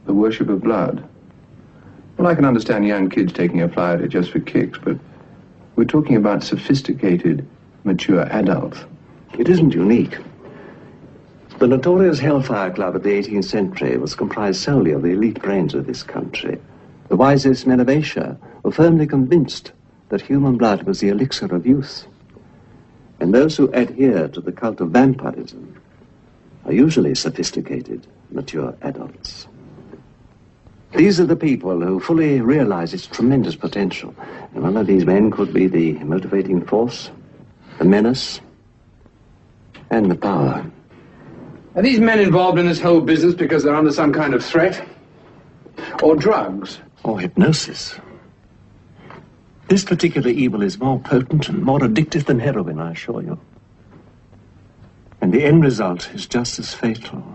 the worship of blood. Well, I can understand young kids taking a fly at it just for kicks, but we're talking about sophisticated, mature adults. It isn't unique. The notorious Hellfire Club of the 18th century was comprised solely of the elite brains of this country. The wisest men of Asia were firmly convinced that human blood was the elixir of youth. And those who adhere to the cult of vampirism are usually sophisticated, mature adults. These are the people who fully realize its tremendous potential. And one of these men could be the motivating force, the menace, and the power. Are these men involved in this whole business because they're under some kind of threat? Or drugs? Or hypnosis. This particular evil is more potent and more addictive than heroin, I assure you. And the end result is just as fatal.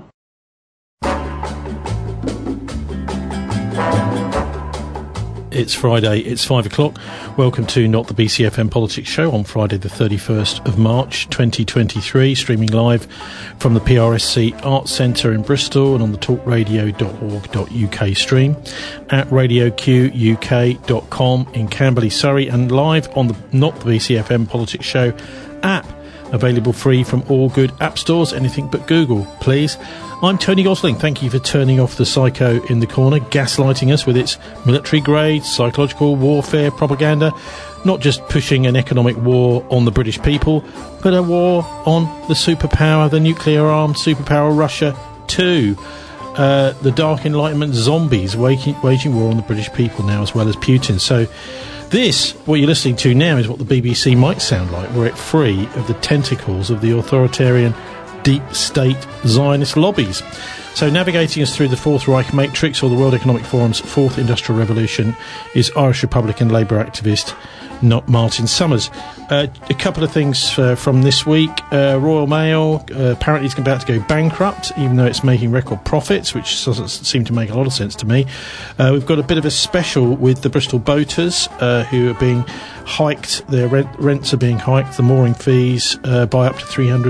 It's Friday, it's 5 o'clock. Welcome to Not the BCFM Politics Show on Friday the 31st of March 2023, streaming live from the PRSC Arts Centre in Bristol and on the talkradio.org.uk stream, at radioquk.com in Camberley, Surrey, and live on the Not the BCFM Politics Show app, available free from all good app stores, anything but Google, please. I'm Tony Gosling. Thank you for turning off the psycho in the corner, gaslighting us with its military-grade, psychological warfare propaganda, not just pushing an economic war on the British people, but a war on the superpower, the nuclear-armed superpower Russia too. The Dark Enlightenment zombies waging war on the British people now, as well as Putin. So this, what you're listening to now, is what the BBC might sound like were it free of the tentacles of the authoritarian deep state Zionist lobbies. So navigating us through the Fourth Reich matrix, or the World Economic Forum's Fourth Industrial Revolution, is Irish Republican Labour activist Martin Summers. A couple of things from this week. Royal Mail apparently is about to go bankrupt, even though it's making record profits, which doesn't seem to make a lot of sense to me. We've got a bit of a special with the Bristol Boaters, who are being hiked. Their rents are being hiked, the mooring fees by up to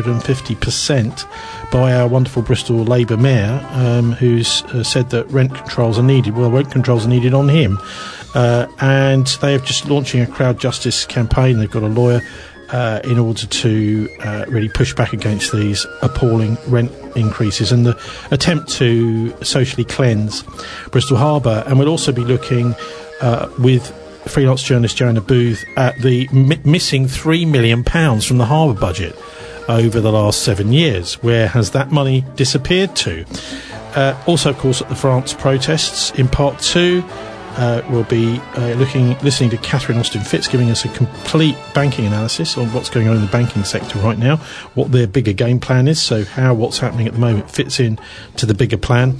350% by our wonderful Bristol Labour Mayor, who's said that rent controls are needed. Well, rent controls are needed on him. And they are just launching a crowd justice campaign. They've got a lawyer in order to really push back against these appalling rent increases and the attempt to socially cleanse Bristol Harbour. And we'll also be looking with freelance journalist Joanna Booth at the missing £3 million from the harbour budget over the last 7 years. Where has that money disappeared to? Also, of course, at the France protests in part 2. We'll be listening to Catherine Austin-Fitz giving us a complete banking analysis on what's going on in the banking sector right now, what their bigger game plan is, so how what's happening at the moment fits in to the bigger plan.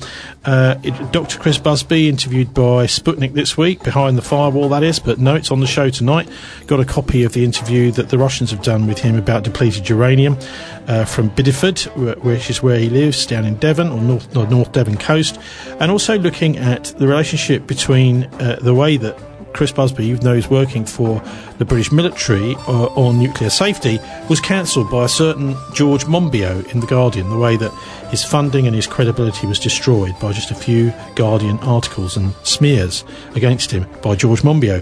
Dr. Chris Busby, interviewed by Sputnik this week, behind the firewall that is, but no, it's on the show tonight. Got a copy of the interview that the Russians have done with him about depleted uranium from Bideford, which is where he lives, down in Devon, or North Devon coast, and also looking at the relationship between the way that Chris Busby, even though he's working for the British military on nuclear safety, was cancelled by a certain George Monbiot in The Guardian, the way that his funding and his credibility was destroyed by just a few Guardian articles and smears against him by George Monbiot.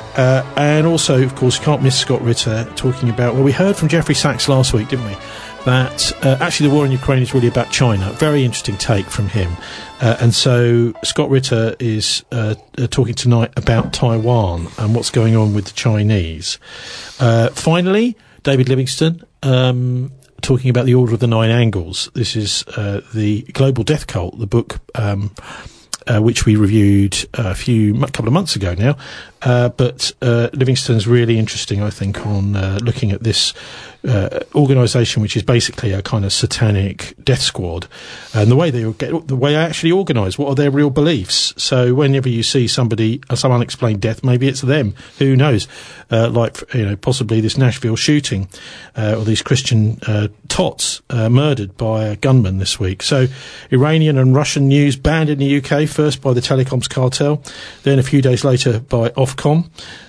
And also, of course, you can't miss Scott Ritter talking about, well, we heard from Jeffrey Sachs last week, didn't we, that actually the war in Ukraine is really about China. Very interesting take from him. And so Scott Ritter is talking tonight about Taiwan and what's going on with the Chinese. Finally, David Livingstone talking about the Order of the Nine Angles. This is the Global Death Cult, the book which we reviewed a couple of months ago now. But Livingstone's really interesting, I think, on looking at this organisation, which is basically a kind of satanic death squad, and the way they actually organise. What are their real beliefs? So whenever you see some unexplained death, maybe it's them. Who knows? Possibly this Nashville shooting, or these Christian tots murdered by a gunman this week. So Iranian and Russian news banned in the UK, first by the telecoms cartel, then a few days later by Ofcom.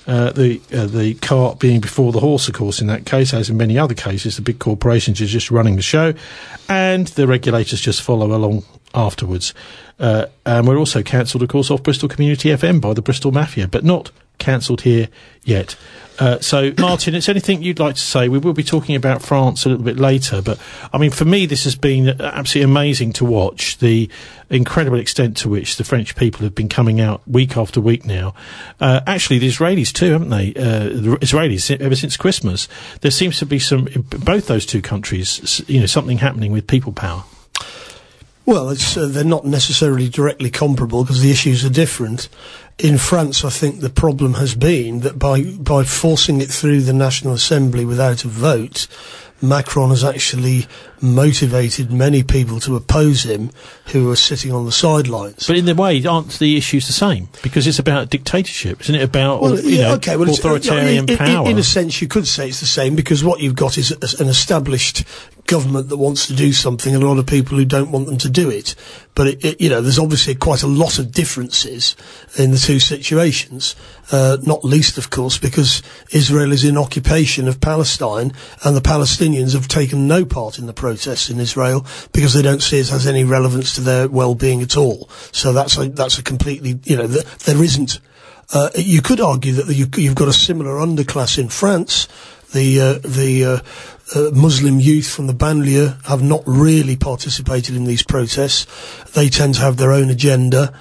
The cart being before the horse, of course, in that case, as in many other cases. The big corporations are just running the show, and the regulators just follow along afterwards. And we're also cancelled, of course, off Bristol Community FM by the Bristol Mafia, but not cancelled here yet. So, Martin, is there anything you'd like to say? We will be talking about France a little bit later, but, I mean, for me, this has been absolutely amazing to watch, the incredible extent to which the French people have been coming out week after week now. Actually, the Israelis too, haven't they? The Israelis, ever since Christmas. There seems to be in both those two countries, something happening with people power. Well, they're not necessarily directly comparable because the issues are different. In France, I think the problem has been that by forcing it through the National Assembly without a vote, Macron has actually motivated many people to oppose him who are sitting on the sidelines. But in the way, aren't the issues the same? Because it's about dictatorship, isn't it? About authoritarian power. In a sense, you could say it's the same because what you've got is an established government that wants to do something and a lot of people who don't want them to do it. But, there's obviously quite a lot of differences in the two situations, not least, of course, because Israel is in occupation of Palestine and the Palestinians have taken no part in the protests in Israel because they don't see it has any relevance to their well-being at all. So that's a completely, there isn't. You could argue that you've got a similar underclass in France. The Muslim youth from the banlieue have not really participated in these protests. They tend to have their own agenda.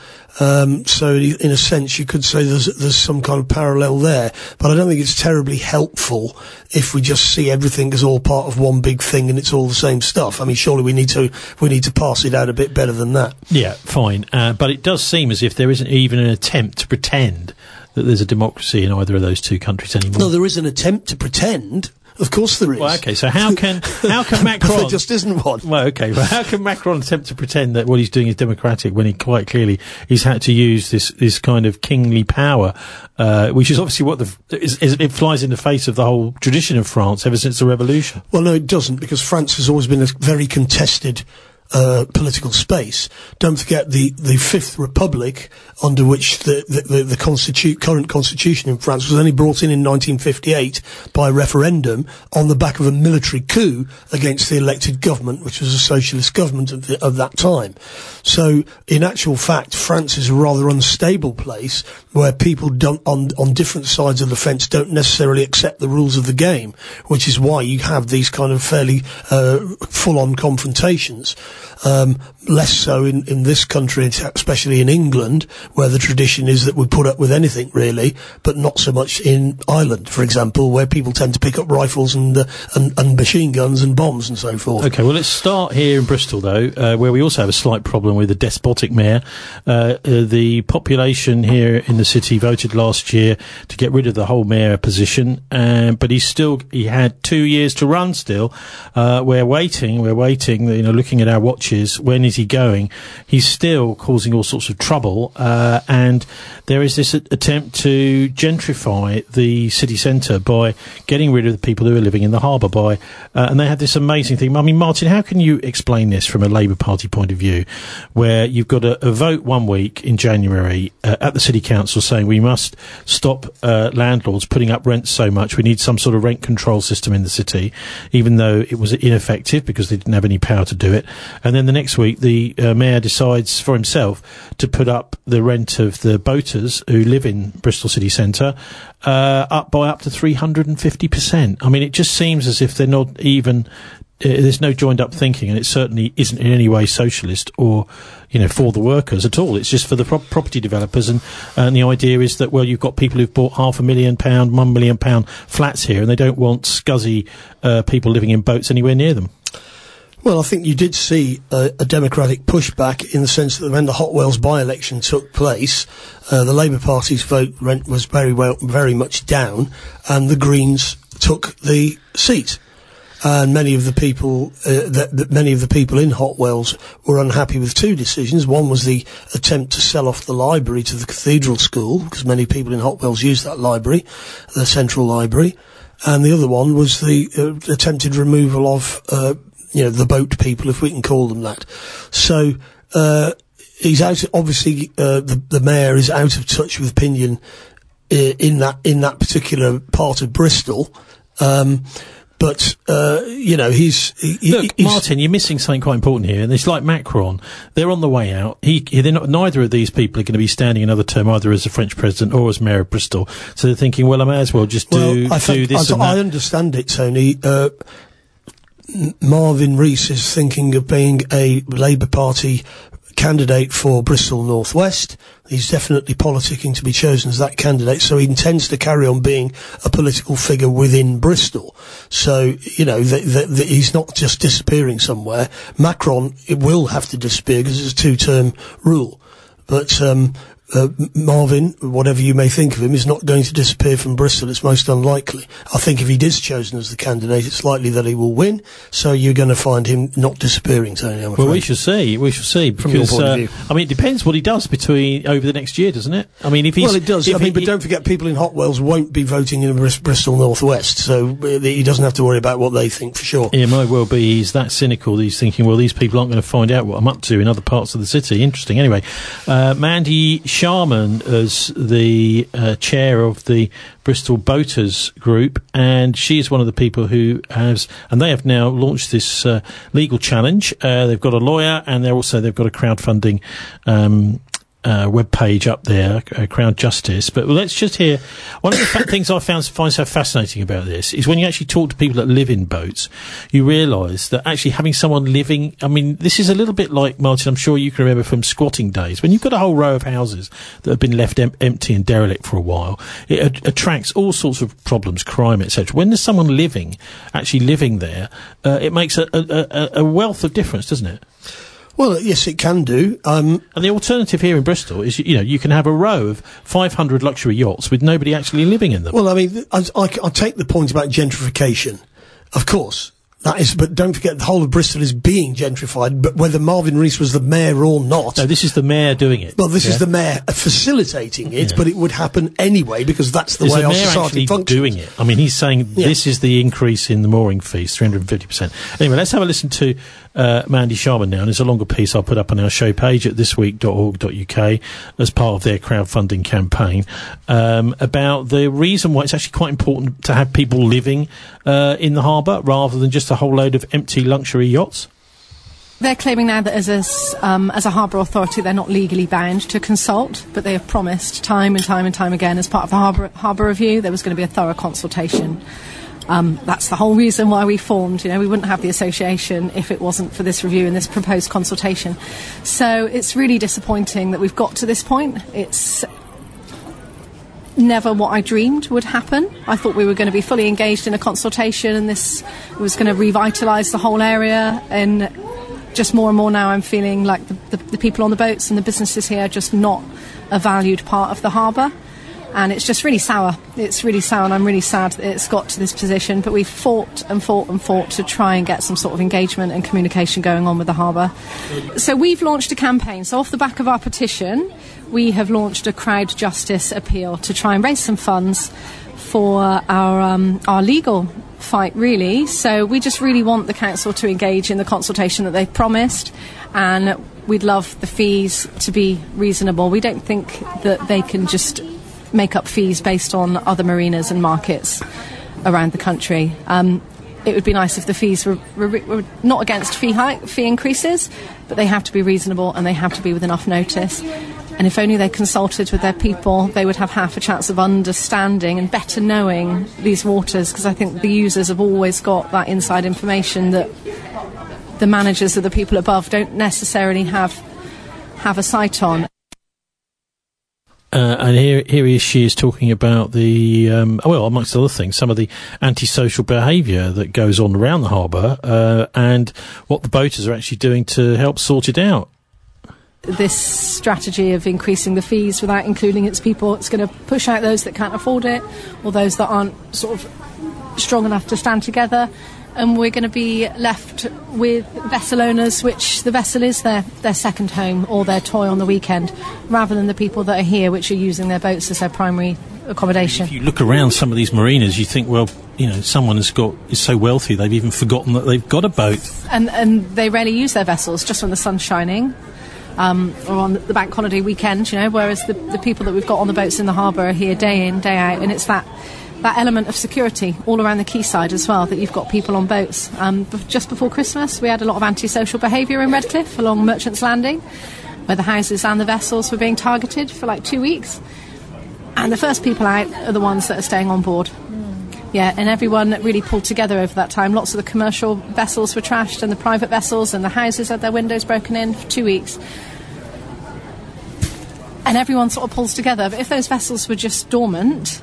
So in a sense, you could say there's some kind of parallel there. But I don't think it's terribly helpful if we just see everything as all part of one big thing and it's all the same stuff. I mean, surely we need to parse it out a bit better than that. Yeah, fine. But it does seem as if there isn't even an attempt to pretend that there's a democracy in either of those two countries anymore. No, there is an attempt to pretend. Of course there is. Well, okay, so how can Macron... There just isn't one. Well, okay, but how can Macron attempt to pretend that what he's doing is democratic when he quite clearly he's had to use this kind of kingly power, which is obviously what it flies in the face of the whole tradition of France ever since the revolution. Well, no, it doesn't, because France has always been a very contested political space. Don't forget the Fifth Republic, under which the current constitution in France was only brought in 1958 by referendum on the back of a military coup against the elected government, which was a socialist government of that time. So, in actual fact, France is a rather unstable place where people on different sides of the fence don't necessarily accept the rules of the game, which is why you have these kind of fairly full-on confrontations. Less so in this country, especially in England, where the tradition is that we put up with anything really, but not so much in Ireland, for example, where people tend to pick up rifles and machine guns and bombs and so forth. Okay, well, let's start here in Bristol, though, where we also have a slight problem with a despotic mayor. The population here in the city voted last year to get rid of the whole mayor position, but he had 2 years to run still. We're waiting, looking at our watches. When is he going? He's still causing all sorts of trouble, and there is this attempt to gentrify the city centre by getting rid of the people who are living in the harbour and they have this amazing thing. I mean, Martin, how can you explain this from a Labour Party point of view, where you've got a vote 1 week in January at the City Council saying we must stop landlords putting up rents so much, we need some sort of rent control system in the city, even though it was ineffective because they didn't have any power to do it. And then the next week, the mayor decides for himself to put up the rent of the boaters who live in Bristol city centre up to 350%. I mean, it just seems as if they're not even... there's no joined-up thinking, and it certainly isn't in any way socialist or, for the workers at all. It's just for the property developers, and the idea is that, well, you've got people who've bought £500,000, £1 million flats here, and they don't want scuzzy people living in boats anywhere near them. Well, I think you did see a democratic pushback in the sense that when the Hot Wells by-election took place, the Labour Party's vote rent was very much down, and the Greens took the seat. And many of the people, many of the people in Hot Wells were unhappy with two decisions. One was the attempt to sell off the library to the Cathedral School, because many people in Hot Wells use that library, the central library. And the other one was the attempted removal of the boat people, if we can call them that. So, he's out, obviously, the mayor is out of touch with opinion, in that particular part of Bristol. But he's Martin, you're missing something quite important here, and it's like Macron. They're on the way out. Neither of these people are going to be standing another term, either as a French president or as mayor of Bristol. So they're thinking, well, I may as well just do this and that. I understand it, Tony. Marvin Rees is thinking of being a Labour Party candidate for Bristol North West. He's definitely politicking to be chosen as that candidate, so he intends to carry on being a political figure within Bristol. So, he's not just disappearing somewhere. Macron, it will have to disappear because it's a two-term rule. But Marvin, whatever you may think of him, is not going to disappear from Bristol. It's most unlikely. I think if he is chosen as the candidate, it's likely that he will win. So you're going to find him not disappearing, Tony, I'm afraid. Well, we shall see. Because, from your point of view. I mean, it depends what he does over the next year, doesn't it? I mean, if he's... Well, it does. But don't forget, people in Hot Wells won't be voting in Bristol North West, so he doesn't have to worry about what they think, for sure. It might well be he's that cynical that he's thinking, well, these people aren't going to find out what I'm up to in other parts of the city. Interesting. Anyway, Mandy Sharman as the chair of the Bristol Boaters Group, and she is one of the people who they have now launched this legal challenge. They've got a lawyer, and they've got a crowdfunding web page up there, Crown Justice. But let's just hear one of the things I find so fascinating about this is when you actually talk to people that live in boats, you realise that actually having someone living, I mean, this is a little bit like, Martin, I'm sure you can remember from squatting days, when you've got a whole row of houses that have been left empty and derelict for a while, it attracts all sorts of problems, crime, etc. When there's someone actually living there, it makes a wealth of difference, doesn't it? Well, yes, it can do. And the alternative here in Bristol is, you can have a row of 500 luxury yachts with nobody actually living in them. Well, I mean, I take the point about gentrification. Of course, that is, but don't forget the whole of Bristol is being gentrified, but whether Marvin Rees was the mayor or not... No, this is the mayor doing it. Well, this is the mayor facilitating it, but it would happen anyway, because that's the way our society functions. Doing it. I mean, he's saying this is the increase in the mooring fees, 350%. Anyway, let's have a listen to Mandy Sharman now, and it's a longer piece I'll put up on our show page at thisweek.org.uk as part of their crowdfunding campaign, about the reason why it's actually quite important to have people living in the harbour rather than just a whole load of empty luxury yachts. They're claiming now that as a harbour authority they're not legally bound to consult, but they have promised time and time and time again as part of the harbour review there was going to be a thorough consultation. That's the whole reason why we formed. We wouldn't have the association if it wasn't for this review and this proposed consultation. So it's really disappointing that we've got to this point. It's never what I dreamed would happen. I thought we were going to be fully engaged in a consultation and this was going to revitalise the whole area, and just more and more now I'm feeling like the people on the boats and the businesses here are just not a valued part of the harbour. And it's just really sour. It's really sour, and I'm really sad that it's got to this position. But we've fought and fought and fought to try and get some sort of engagement and communication going on with the harbour. So we've launched a campaign. So off the back of our petition, we have launched a crowd justice appeal to try and raise some funds for our legal fight, really. So we just really want the council to engage in the consultation that they've promised, and we'd love the fees to be reasonable. We don't think that they can just make up fees based on other marinas and markets around the country. It would be nice if the fees were not against fee increases, but they have to be reasonable and they have to be with enough notice. And if only they consulted with their people, they would have half a chance of understanding and better knowing these waters, because I think the users have always got that inside information that the managers or the people above don't necessarily have a sight on. And here she is talking about the, amongst other things, some of the antisocial behaviour that goes on around the harbour, and what the boaters are actually doing to help sort it out. This strategy of increasing the fees without including its people, it's going to push out those that can't afford it, or those that aren't sort of strong enough to stand together. And we're going to be left with vessel owners, which the vessel is their second home or their toy on the weekend, rather than the people that are here, which are using their boats as their primary accommodation. If you look around some of these marinas, you think, well, someone is so wealthy they've even forgotten that they've got a boat. And they rarely use their vessels, just when the sun's shining. Or on the bank holiday weekend, whereas the people that we've got on the boats in the harbour are here day in, day out, and it's that that element of security all around the quayside as well, that you've got people on boats. Just before Christmas, we had a lot of antisocial behaviour in Redcliffe along Merchants Landing, where the houses and the vessels were being targeted for like 2 weeks. And the first people out are the ones that are staying on board. Yeah, and everyone really pulled together over that time. Lots of the commercial vessels were trashed, and the private vessels, and the houses had their windows broken in for 2 weeks. And everyone sort of pulls together. But if those vessels were just dormant,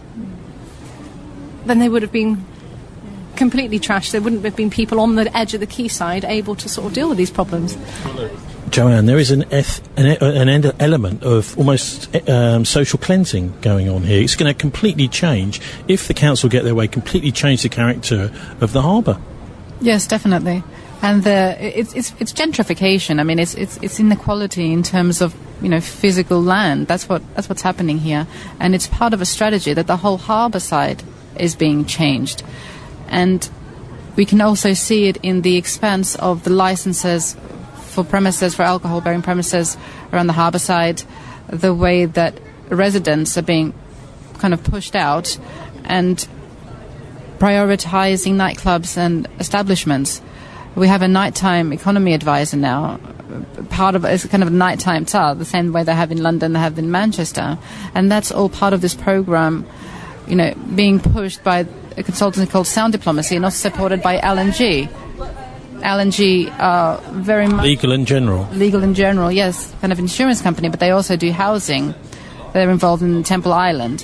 then they would have been completely trashed. There wouldn't have been people on the edge of the quayside able to sort of deal with these problems. Joanne, there is an element of almost social cleansing going on here. It's going to completely change, if the council get their way, completely change the character of the harbour. Yes, definitely. And it's gentrification. I mean, it's inequality in terms of, you know, physical land. That's what's happening here, and it's part of a strategy that the whole harbour side is being changed, and we can also see it in the expanse of the licenses for premises, for alcohol-bearing premises around the harbour side, the way that residents are being kind of pushed out, and prioritising nightclubs and establishments. We have a nighttime economy advisor now. Part of it is kind of a nighttime tar, the same way they have in London, they have in Manchester, and that's all part of this programme, you know, being pushed by a consultancy called Sound Diplomacy, and also supported by L&G. L&G are very much... Legal in General. Legal in General, yes, kind of insurance company, but they also do housing. They're involved in Temple Island.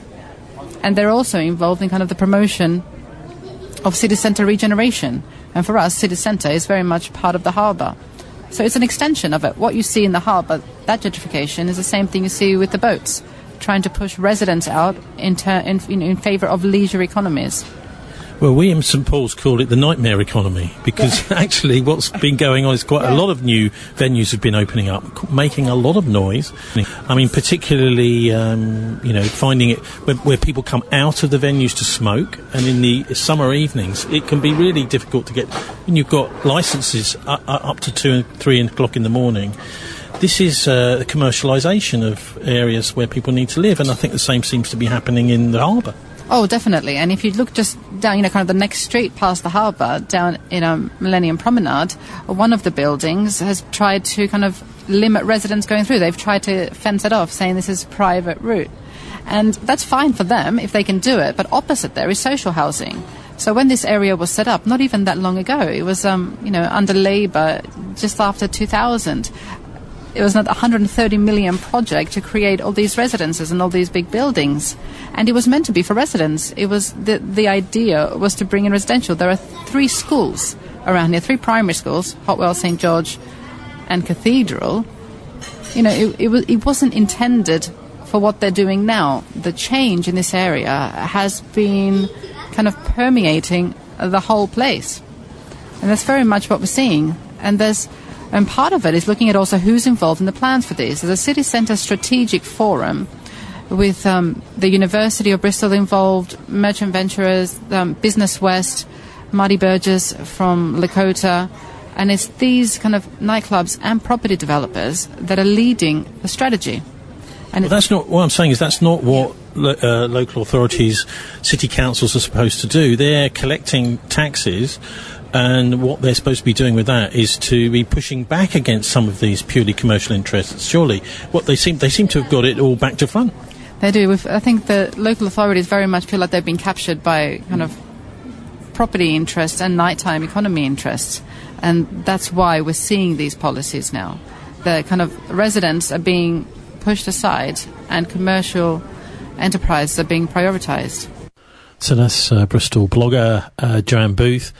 And they're also involved in kind of the promotion of city centre regeneration. And for us, city centre is very much part of the harbour. So it's an extension of it. What you see in the harbour, that gentrification, is the same thing you see with the boats, trying to push residents out in favour of leisure economies. Well, we in St Paul's called it the nightmare economy, because actually what's been going on is quite a lot of new venues have been opening up, making a lot of noise. I mean, particularly, you know, finding it where people come out of the venues to smoke, and in the summer evenings it can be really difficult to get, when you've got licences up to 2 and 3 o'clock in the morning. This is the commercialisation of areas where people need to live, and I think the same seems to be happening in the harbour. Oh, definitely. And if you look just down, you know, kind of the next street past the harbour, down in Millennium Promenade, one of the buildings has tried to kind of limit residents going through. They've tried to fence it off, saying this is private route. And that's fine for them if they can do it, but opposite there is social housing. So when this area was set up, not even that long ago, it was, you know, under Labour, just after 2000, it was not a 130 million project to create all these residences and all these big buildings. And it was meant to be for residents. It was the idea was to bring in residential. There are 3 schools around here, 3 primary schools, Hotwell, St George and Cathedral. You know, it wasn't intended for what they're doing now. The change in this area has been kind of permeating the whole place. And that's very much what we're seeing. And part of it is looking at also who's involved in the plans for this. There's a city centre strategic forum with the University of Bristol involved, Merchant Venturers, Business West, Marty Burgess from Lakota, and it's these kind of nightclubs and property developers that are leading the strategy. And that's not what I'm saying. Is that's not what local authorities, city councils are supposed to do. They're collecting taxes. And what they're supposed to be doing with that is to be pushing back against some of these purely commercial interests. Surely, what they seem to have got it all back to front. They do. I think the local authorities very much feel like they've been captured by kind of property interests and nighttime economy interests, and that's why we're seeing these policies now. The kind of residents are being pushed aside, and commercial enterprises are being prioritised. So that's Bristol blogger Joanne Booth.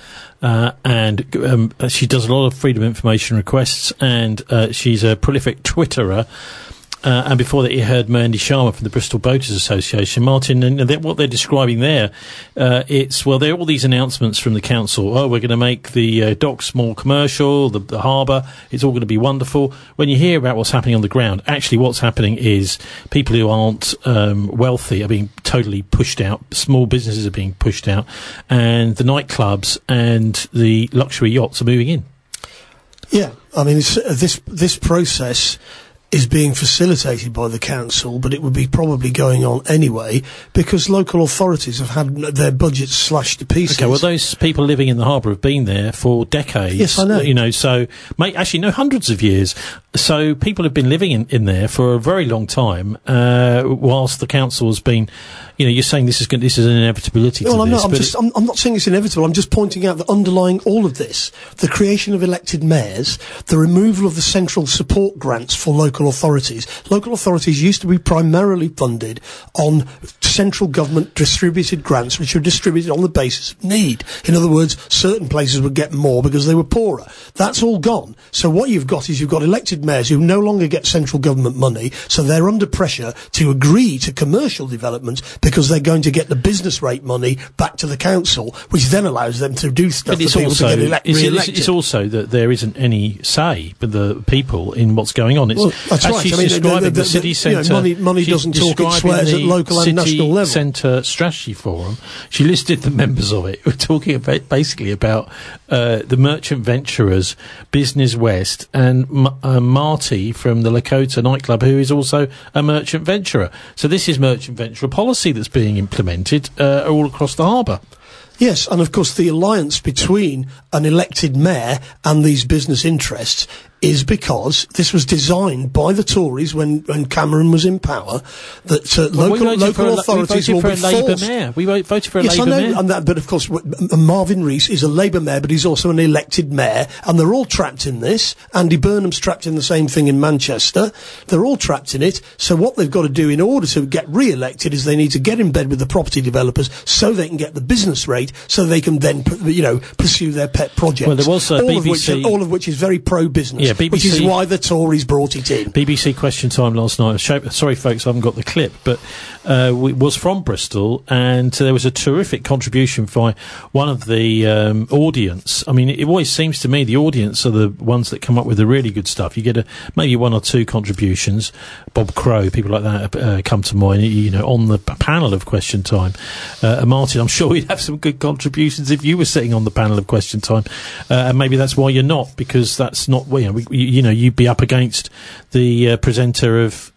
And she does a lot of freedom of information requests, and she's a prolific Twitterer. And before that, you heard Mandy Sharma from the Bristol Boaters Association. Martin, and what they're describing there, there are all these announcements from the council. Oh, we're going to make the docks more commercial, the harbour. It's all going to be wonderful. When you hear about what's happening on the ground, actually what's happening is people who aren't wealthy are being totally pushed out. Small businesses are being pushed out, and the nightclubs and the luxury yachts are moving in. Yeah, I mean, this process is being facilitated by the council, but it would be probably going on anyway because local authorities have had their budgets slashed to pieces. Okay, well, those people living in the harbour have been there for decades. Yes, I know. You know, so, hundreds of years. So people have been living in there for a very long time, whilst the council has been, you know, you're saying this is an inevitability well, to I'm this. not. I'm not saying it's inevitable. I'm just pointing out that underlying all of this, the creation of elected mayors, the removal of the central support grants for local authorities. Local authorities used to be primarily funded on central government distributed grants, which were distributed on the basis of need. In other words, certain places would get more because they were poorer. That's all gone. So what you've got elected mayors who no longer get central government money, so they're under pressure to agree to commercial developments because they're going to get the business rate money back to the council, which then allows them to do stuff for people to get re-elected. It's also that there isn't any say for the people in what's going on. Well, that's right. She's describing the city centre. Money doesn't talk, it swears at local and national level. City Centre Strategy Forum. She listed the members of it. We're talking basically about the Merchant Venturers, Business West, and Marty from the Lakota nightclub, who is also a merchant venturer. So this is merchant venturer policy that's being implemented all across the harbour. Yes, and of course the alliance between an elected mayor and these business interests is because this was designed by the Tories when Cameron was in power, that local authorities will be forced. We voted for a Labour mayor. Yes, I know, and that, but of course Marvin Rees is a Labour mayor, but he's also an elected mayor, and they're all trapped in this. Andy Burnham's trapped in the same thing in Manchester. They're all trapped in it. So what they've got to do in order to get re-elected is they need to get in bed with the property developers so they can get the business rate, so they can then pursue their pet projects. Well, there was all of which is very pro-business. Yeah, BBC, which is why the Tories brought it in. BBC Question Time last night. Sorry, folks, I haven't got the clip, but it was from Bristol, and there was a terrific contribution by one of the audience. I mean, it always seems to me the audience are the ones that come up with the really good stuff. You get maybe one or two contributions. Bob Crow, people like that come to mind, on the panel of Question Time. Martin, I'm sure we'd have some good contributions if you were sitting on the panel of Question Time, and maybe that's why you're not, because that's not you'd be up against the presenter of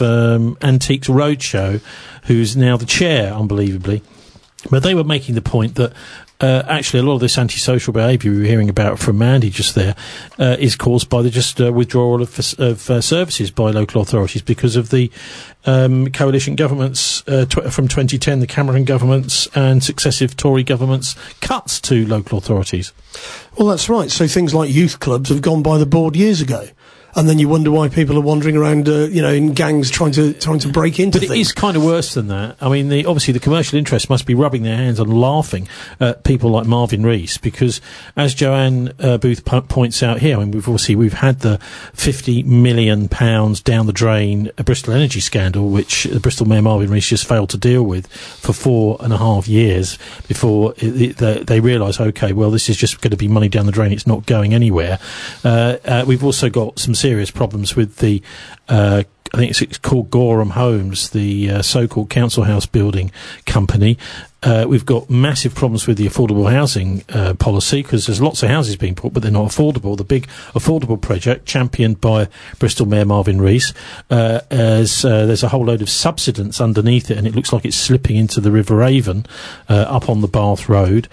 Antiques Roadshow, who's now the chair, unbelievably. But they were making the point that actually a lot of this antisocial behaviour we were hearing about from Mandy just there is caused by the withdrawal of services by local authorities because of the coalition governments from 2010, the Cameron governments and successive Tory governments' cuts to local authorities. Well, that's right. So things like youth clubs have gone by the board years ago. And then you wonder why people are wandering around, in gangs trying to break into things. But it is kind of worse than that. I mean, obviously the commercial interests must be rubbing their hands and laughing at people like Marvin Rees, because as Joanne Booth points out here, I mean, we've had the £50 million down the drain Bristol Energy scandal, which the Bristol Mayor Marvin Rees just failed to deal with for 4.5 years before they realised, OK, well, this is just going to be money down the drain. It's not going anywhere. We've also got some serious problems with the I think it's called Gorham Homes, the so-called council house building company. We've got massive problems with the affordable housing policy, because there's lots of houses being built, but they're not affordable. The big affordable project, championed by Bristol Mayor Marvin Rees, there's a whole load of subsidence underneath it, and it looks like it's slipping into the River Avon up on the Bath Road.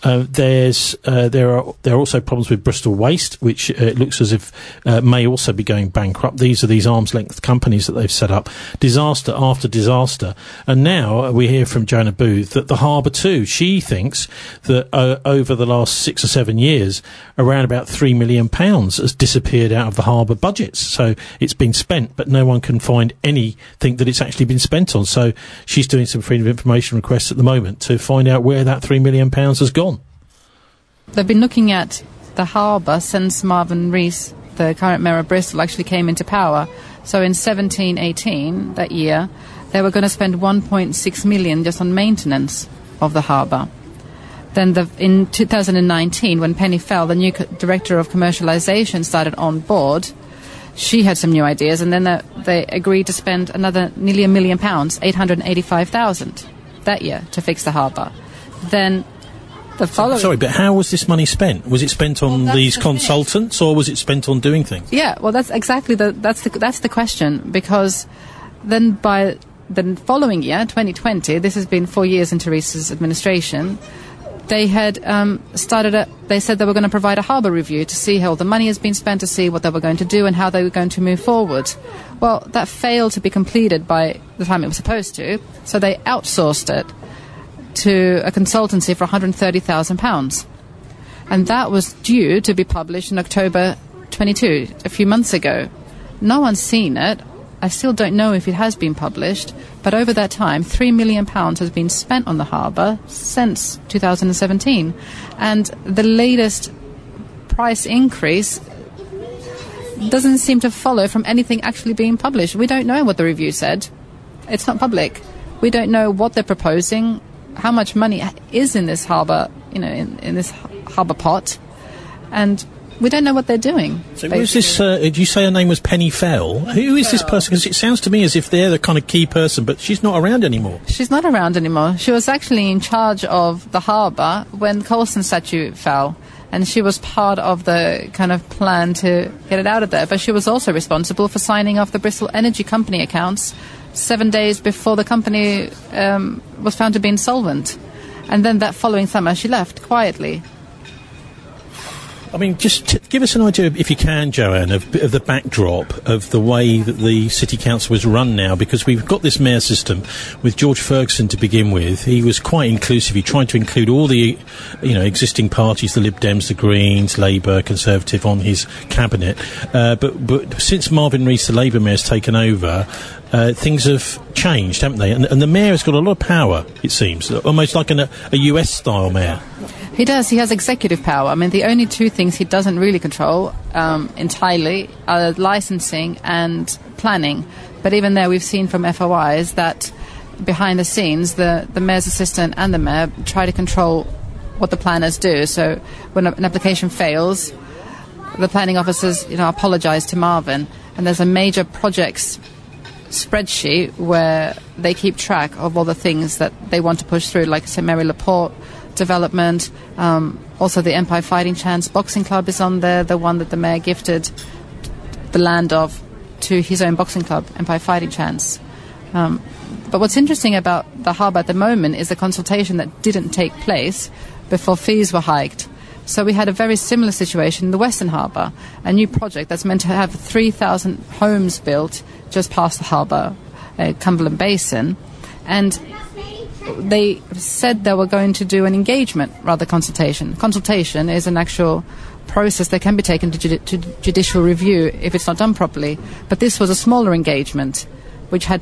There are also problems with Bristol Waste, which it looks as if may also be going bankrupt. These are these arm's length companies that they've set up, disaster after disaster. And now we hear from Joanna Booth that the harbour too, she thinks that over the last 6 or 7 years, around about £3 million has disappeared out of the harbour budgets. So it's been spent, but no one can find anything that it's actually been spent on. So she's doing some freedom of information requests at the moment to find out where that £3 million has gone. They've been looking at the harbour since Marvin Rees, the current mayor of Bristol, actually came into power. So in 17-18, that year, they were going to spend 1.6 million just on maintenance of the harbour. Then in 2019, when Penny Fell, the new director of commercialisation, started on board, she had some new ideas, and then they agreed to spend another nearly £1 million, 885,000, that year to fix the harbour. Then The following. Sorry, but how was this money spent? Was it spent on these consultants, or was it spent on doing things? Yeah, well, that's exactly that's the question, because then by the following year, 2020, this has been 4 years in Theresa's administration, they had they said they were going to provide a harbour review to see how the money has been spent, to see what they were going to do and how they were going to move forward. Well, that failed to be completed by the time it was supposed to, so they outsourced it to a consultancy for £130,000. And that was due to be published in October 22, a few months ago. No one's seen it. I still don't know if it has been published, but over that time, £3 million has been spent on the harbour since 2017. And the latest price increase doesn't seem to follow from anything actually being published. We don't know what the review said. It's not public. We don't know what they're proposing, how much money is in this harbour, in this harbour pot, and we don't know what they're doing. So who's this, did you say her name was Penny Fell? Who is this person? Because it sounds to me as if they're the kind of key person, but she's not around anymore. She's not around anymore. She was actually in charge of the harbour when Colston statue fell, and she was part of the kind of plan to get it out of there. But she was also responsible for signing off the Bristol Energy Company accounts 7 days before the company was found to be insolvent. And then that following summer, she left quietly. I mean, just give us an idea, if you can, Joanne, of the backdrop of the way that the City Council is run now, because we've got this mayor system with George Ferguson to begin with. He was quite inclusive. He tried to include all the, existing parties, the Lib Dems, the Greens, Labour, Conservative, on his cabinet. But since Marvin Rees, the Labour mayor, has taken over, things have changed, haven't they? And the mayor has got a lot of power, it seems, almost like a US-style mayor. He does. He has executive power. I mean, the only two things he doesn't really control entirely are licensing and planning. But even there, we've seen from FOIs that behind the scenes, the mayor's assistant and the mayor try to control what the planners do. So when an application fails, the planning officers, apologise to Marvin. And there's a major projects spreadsheet where they keep track of all the things that they want to push through, like St Mary Laporte development, also the Empire Fighting Chance Boxing Club is on there, the one that the mayor gifted the land of to his own boxing club, Empire Fighting Chance. But what's interesting about the harbour at the moment is the consultation that didn't take place before fees were hiked. So we had a very similar situation in the Western Harbour, a new project that's meant to have 3,000 homes built just past the harbour, Cumberland Basin, and they said they were going to do an engagement rather than consultation. Consultation is an actual process that can be taken to judicial review if it's not done properly. But this was a smaller engagement, which had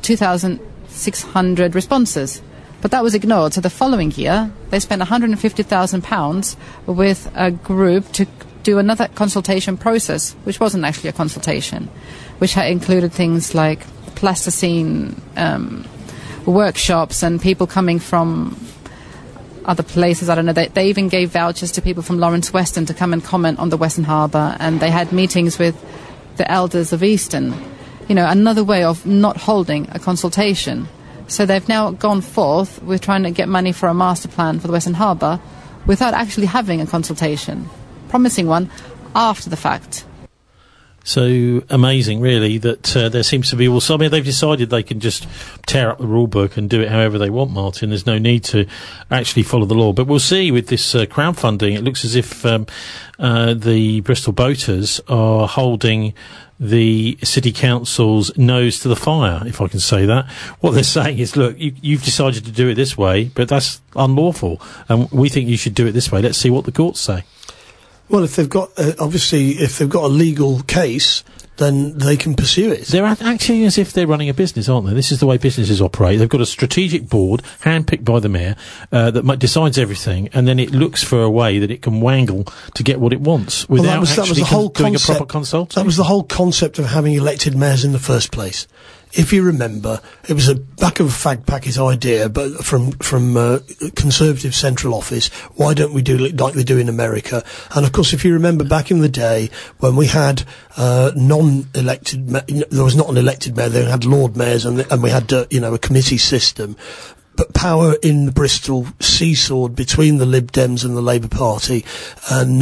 2,600 responses. But that was ignored. So the following year, they spent £150,000 with a group to do another consultation process, which wasn't actually a consultation, which had included things like plasticine workshops and people coming from other places. I don't know. They even gave vouchers to people from Lawrence Weston to come and comment on the Western Harbour, and they had meetings with the elders of Easton. Another way of not holding a consultation. So they've now gone forth with trying to get money for a master plan for the Western Harbour without actually having a consultation, promising one after the fact. So amazing, really, that there seems to be also. I mean, they've decided they can just tear up the rule book and do it however they want, Martin. There's no need to actually follow the law. But we'll see with this crowdfunding. It looks as if the Bristol Boaters are holding the City Council's nose to the fire, if I can say that. What they're saying is, look, you've decided to do it this way, but that's unlawful, and we think you should do it this way. Let's see what the courts say. Well, if they've got if they've got a legal case, then they can pursue it. They're acting as if they're running a business, aren't they? This is the way businesses operate. They've got a strategic board, handpicked by the mayor, that decides everything, and then it looks for a way that it can wangle to get what it wants without that was the whole doing concept, a proper consult. That was the whole concept of having elected mayors in the first place. If you remember, it was a back of a fag packet idea, but from Conservative Central Office. Why don't we do it like they do in America? And of course, if you remember back in the day when we had non-elected, there was not an elected mayor. They had Lord Mayors, and we had a committee system. but power in Bristol seesawed between the Lib Dems and the Labour Party, and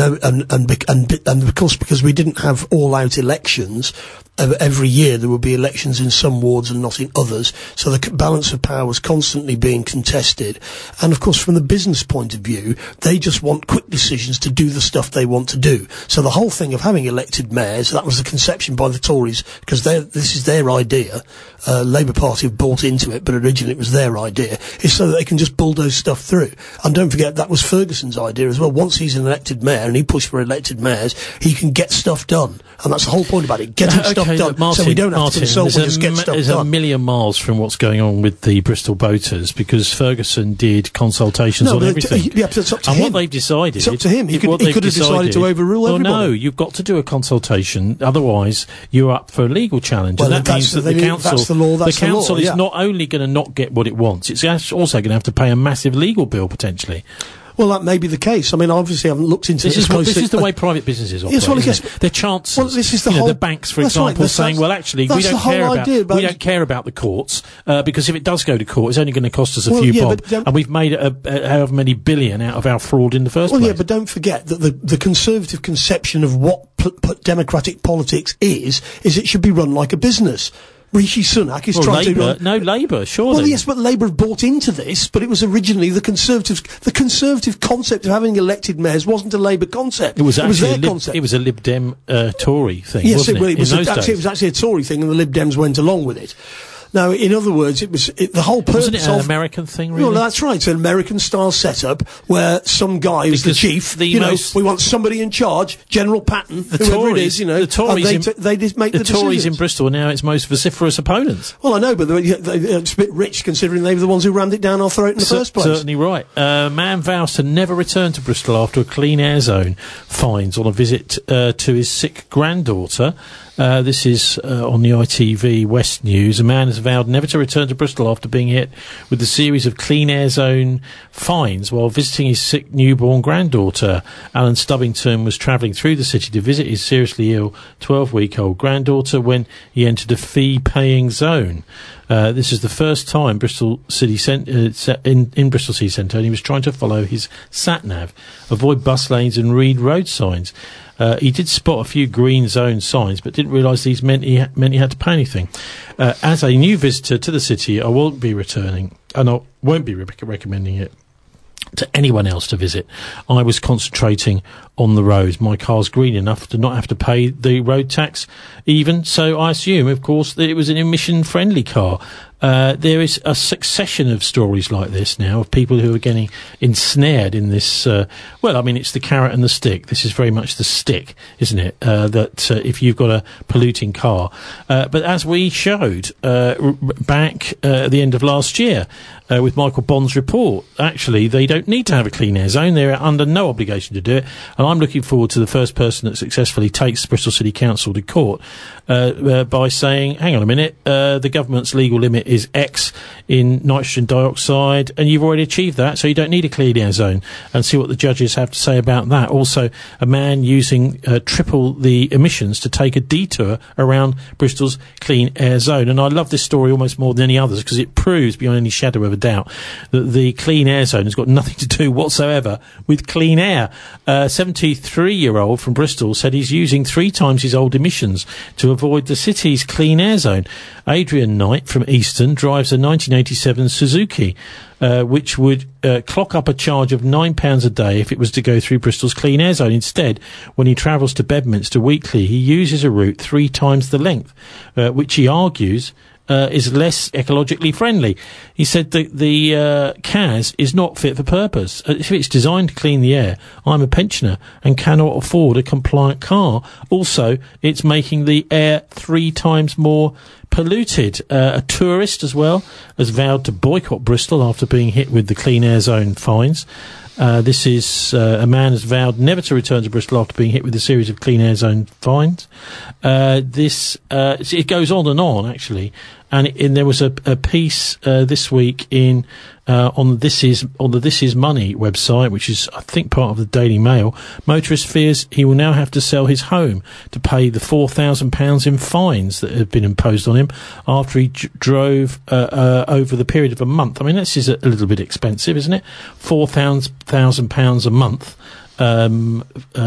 of course, because we didn't have all-out elections. Every year there would be elections in some wards and not in others, so the balance of power was constantly being contested. And of course, from the business point of view, they just want quick decisions to do the stuff they want to do. So the whole thing of having elected mayors, that was the conception by the Tories, because this is their idea. Labour Party have bought into it, but originally it was their idea, is so that they can just bulldoze stuff through. And don't forget, that was Ferguson's idea as well. Once he's an elected mayor, and he pushed for elected mayors, he can get stuff done. And that's the whole point about it, getting stuff done, Martin, so we don't have to consult, we just get stuff done. There's a million miles from what's going on with the Bristol voters, because Ferguson did consultations on everything. Yeah, but it's up to him. And what they've decided... It's up to him. He could have decided to overrule everybody. No, you've got to do a consultation, otherwise you're up for a legal challenge. Well, and that means that the council... That's the law, the council is not only going to not get what it wants, it's also going to have to pay a massive legal bill, potentially. Well, that may be the case. I mean, obviously, I haven't looked into this. This is the way private businesses operate. Yes, well, their chances. Well, this is the whole. The banks, for example, saying, "Well, actually, we don't care about the courts because if it does go to court, it's only going to cost us a few bob, and we've made however many billion out of our fraud in the first place." Well, yeah, but don't forget that the conservative conception of what democratic politics is it should be run like a business. Rishi Sunak is trying Labour, to run... No, Labour, surely. Well, yes, but Labour have bought into this, but it was originally the Conservatives... The Conservative concept of having elected mayors wasn't a Labour concept. It was their concept. It was a Lib Dem Tory thing, yes, wasn't it? It was actually a Tory thing, and the Lib Dems went along with it. Now, in other words, the whole purpose Wasn't it an American thing, really? Well, that's right. It's an American-style setup where some guy who's the chief, we want somebody in charge, General Patton, whoever it is, the Tories they just make the Tories in Bristol are now its most vociferous opponents. Well, I know, but it's a bit rich considering they were the ones who rammed it down our throat in the first place. Certainly right. Man vows to never return to Bristol after a clean air zone finds on a visit to his sick granddaughter. This is on the ITV West News. A man has vowed never to return to Bristol after being hit with a series of clean air zone fines while visiting his sick newborn granddaughter. Alan Stubbington was travelling through the city to visit his seriously ill 12-week-old granddaughter when he entered a fee-paying zone. This is the first time Bristol City in Bristol City Centre, and he was trying to follow his sat-nav, avoid bus lanes and read road signs. He did spot a few green zone signs, but didn't realise these meant he had to pay anything. As a new visitor to the city, I won't be returning, and I won't be recommending it to anyone else to visit. I was concentrating on the roads. My car's green enough to not have to pay the road tax even, so I assume, of course, that it was an emission-friendly car. There is a succession of stories like this now of people who are getting ensnared in this. It's the carrot and the stick. This is very much the stick, isn't it? That if you've got a polluting car. But as we showed back at the end of last year with Michael Bond's report, actually, they don't need to have a clean air zone. They're under no obligation to do it. And I'm looking forward to the first person that successfully takes Bristol City Council to court by saying, hang on a minute, the government's legal limit is X in nitrogen dioxide, and you've already achieved that, so you don't need a clean air zone, and see what the judges have to say about that. Also, a man using triple the emissions to take a detour around Bristol's clean air zone. And I love this story almost more than any others because it proves beyond any shadow of a doubt that the clean air zone has got nothing to do whatsoever with clean air. 73-year-old from Bristol said he's using 3 times his old emissions to avoid the city's clean air zone. Adrian Knight from Easton drives a 1987 Suzuki, which would clock up a charge of £9 a day if it was to go through Bristol's clean air zone. Instead, when he travels to Bedminster weekly, he uses a route 3 times the length, which he argues is less ecologically friendly. He said that the CAS is not fit for purpose. If it's designed to clean the air, I'm a pensioner and cannot afford a compliant car. Also, it's making the air 3 times more polluted. A tourist as well has vowed to boycott Bristol after being hit with the clean air zone fines. This is a man has vowed never to return to Bristol after being hit with a series of clean air zone fines. It goes on and on, actually. and there was a piece this week on the This Is Money website, which is, I think, part of the Daily Mail. Motorist fears he will now have to sell his home to pay the £4,000 in fines that have been imposed on him after he drove over the period of a month. I mean, this is a little bit expensive, isn't it? £4,000 a month. In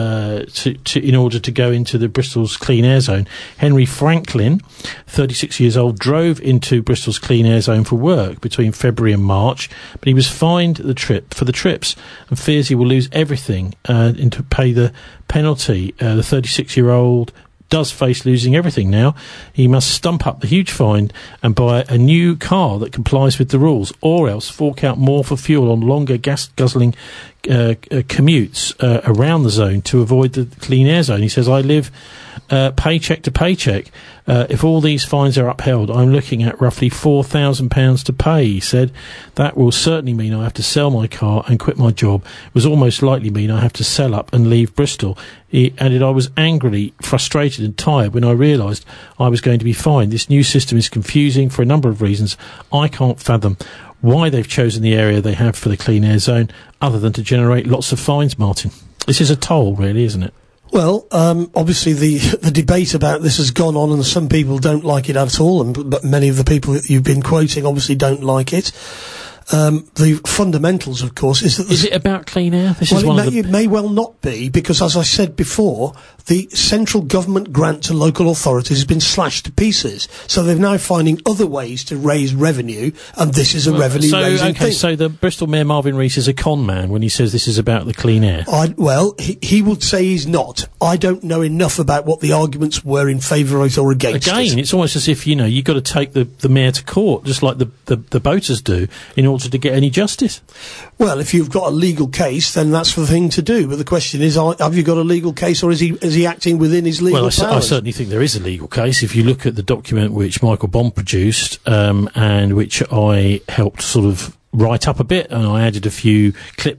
order to go into the Bristol's clean air zone. Henry Franklin, 36 years old, drove into Bristol's clean air zone for work between February and March, but he was fined for the trips and fears he will lose everything and to pay the penalty. The 36-year-old does face losing everything now. He must stump up the huge fine and buy a new car that complies with the rules, or else fork out more for fuel on longer gas-guzzling commutes around the zone to avoid the clean air zone. He says, I live paycheck to paycheck. If all these fines are upheld, I'm looking at roughly £4,000 to pay, he said. That will certainly mean I have to sell my car and quit my job. It will almost likely mean I have to sell up and leave Bristol. He added, I was angrily frustrated and tired when I realised I was going to be fined. This new system is confusing for a number of reasons. I can't fathom why they've chosen the area they have for the clean air zone, other than to generate lots of fines, Martin. This is a toll, really, isn't it? Well, obviously the debate about this has gone on, and some people don't like it at all, but many of the people that you've been quoting obviously don't like it. The fundamentals, of course, is that... Is it about clean air? It may well not be, because, as I said before, the central government grant to local authorities has been slashed to pieces. So they're now finding other ways to raise revenue, and this is a revenue-raising thing. So the Bristol Mayor Marvin Rees is a con man when he says this is about the clean air? He would say he's not. I don't know enough about what the arguments were in favour of it or against it. Again, it's almost as if, you've got to take the mayor to court, just like the boaters do, in order to get any justice. Well, if you've got a legal case, then that's the thing to do. But the question is, have you got a legal case, or is he acting within his legal powers? I certainly think there is a legal case. If you look at the document which Michael Bond produced, and which I helped sort of write up a bit, and I added a few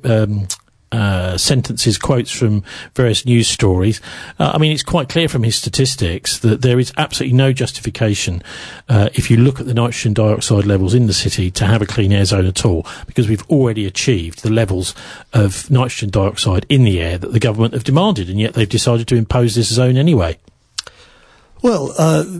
sentences, quotes from various news stories. It's quite clear from his statistics that there is absolutely no justification, if you look at the nitrogen dioxide levels in the city, to have a clean air zone at all, because we've already achieved the levels of nitrogen dioxide in the air that the government have demanded, and yet they've decided to impose this zone anyway. Well,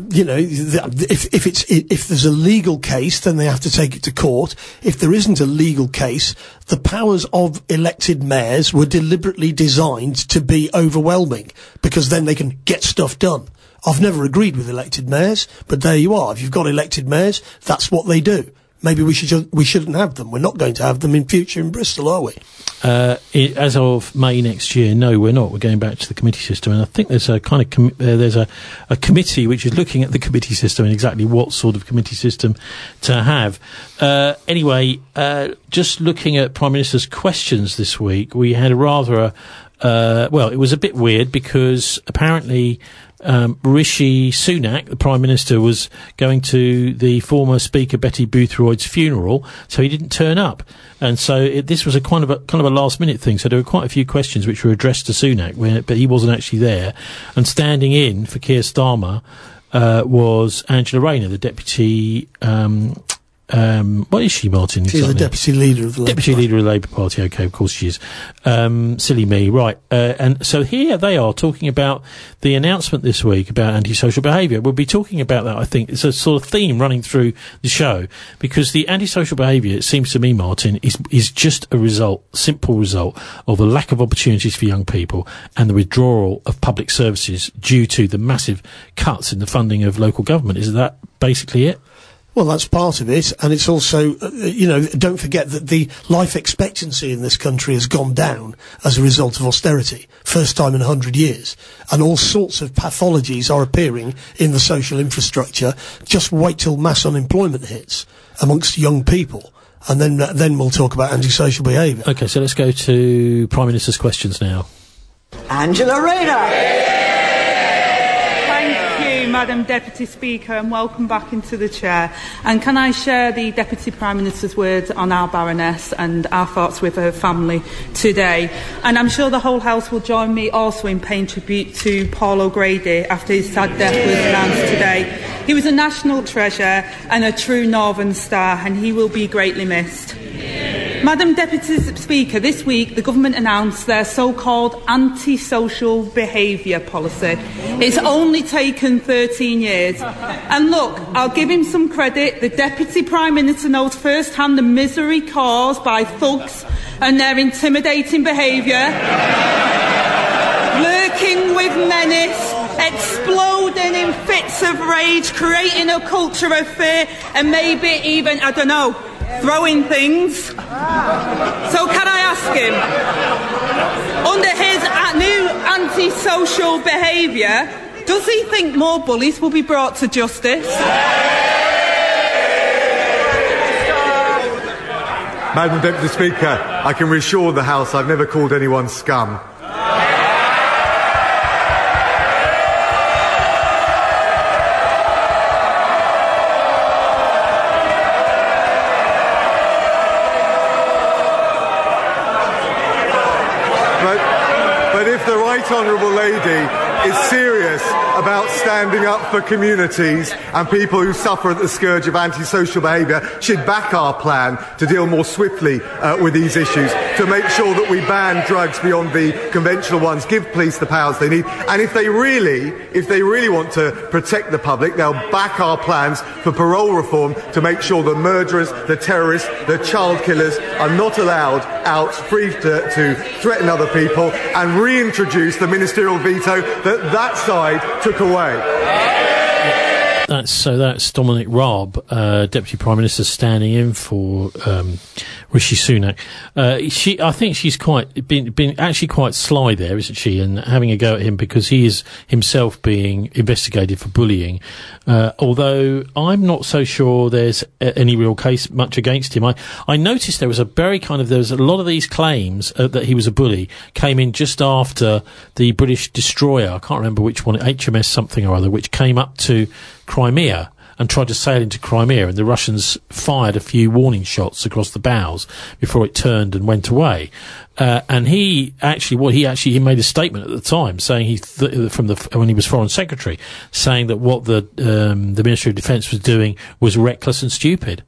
if there's a legal case, then they have to take it to court. If there isn't a legal case, the powers of elected mayors were deliberately designed to be overwhelming, because then they can get stuff done. I've never agreed with elected mayors, but there you are. If you've got elected mayors, that's what they do. Maybe we shouldn't have them. We're not going to have them in future in Bristol, are we? As of May next year, no, we're not. We're going back to the committee system, and I think there's a kind of there's a committee which is looking at the committee system and exactly what sort of committee system to have. Anyway, just looking at Prime Minister's questions this week, we had a rather it was a bit weird, because apparently Rishi Sunak, the Prime Minister, was going to the former Speaker Betty Boothroyd's funeral, so he didn't turn up. And so this was a kind of a last-minute thing, so there were quite a few questions which were addressed to Sunak, but he wasn't actually there. And standing in for Keir Starmer was Angela Rayner, the Deputy... what is she, Martin? She's the Deputy Leader of the Labour Party. Leader of the Labour Party, okay, of course she is. Silly me, right. And so here they are talking about the announcement this week about antisocial behaviour. We'll be talking about that, I think. It's a sort of theme running through the show, because the antisocial behaviour, it seems to me, Martin, is just a simple result of a lack of opportunities for young people and the withdrawal of public services due to the massive cuts in the funding of local government. Is that basically it? Well, that's part of it, and it's also, don't forget that the life expectancy in this country has gone down as a result of austerity, first time in 100 years, and all sorts of pathologies are appearing in the social infrastructure. Just wait till mass unemployment hits amongst young people, and then we'll talk about antisocial behaviour. Okay, so let's go to Prime Minister's questions now. Angela Rayner. Thank you, Madam Deputy Speaker, and welcome back into the chair. And can I share the Deputy Prime Minister's words on our Baroness and our thoughts with her family today? And I'm sure the whole House will join me also in paying tribute to Paul O'Grady after his sad death was announced today. He was a national treasure and a true Northern star, and he will be greatly missed. Madam Deputy Speaker, this week the government announced their so-called anti-social behaviour policy. It's only taken 13 years. And look, I'll give him some credit. The Deputy Prime Minister knows firsthand the misery caused by thugs and their intimidating behaviour, lurking with menace, exploding in fits of rage, creating a culture of fear, and maybe even, I don't know, throwing things. So can I ask him, under his new anti-social behaviour, does he think more bullies will be brought to justice? Madam Deputy Speaker, I can reassure the House I've never called anyone scum. But if the Right Honourable Lady is serious about standing up for communities and people who suffer at the scourge of antisocial behaviour, she'd back our plan to deal more swiftly with these issues, to make sure that we ban drugs beyond the conventional ones, give police the powers they need, and if they really want to protect the public, they'll back our plans for parole reform to make sure the murderers, the terrorists, the child killers are not allowed out free to threaten other people, and reintroduce the ministerial veto that side took away. That's Dominic Raab, Deputy Prime Minister, standing in for Rishi Sunak. I think she's been actually quite sly there, isn't she? And having a go at him because he is himself being investigated for bullying. Although I'm not so sure there's any real case much against him. I noticed there was a lot of these claims that he was a bully came in just after the British destroyer, I can't remember which one, HMS something or other, which came up to Crimea and tried to sail into Crimea, and the Russians fired a few warning shots across the bows before it turned and went away. And he made a statement at the time saying when he was Foreign Secretary, saying that what the Ministry of Defence was doing was reckless and stupid.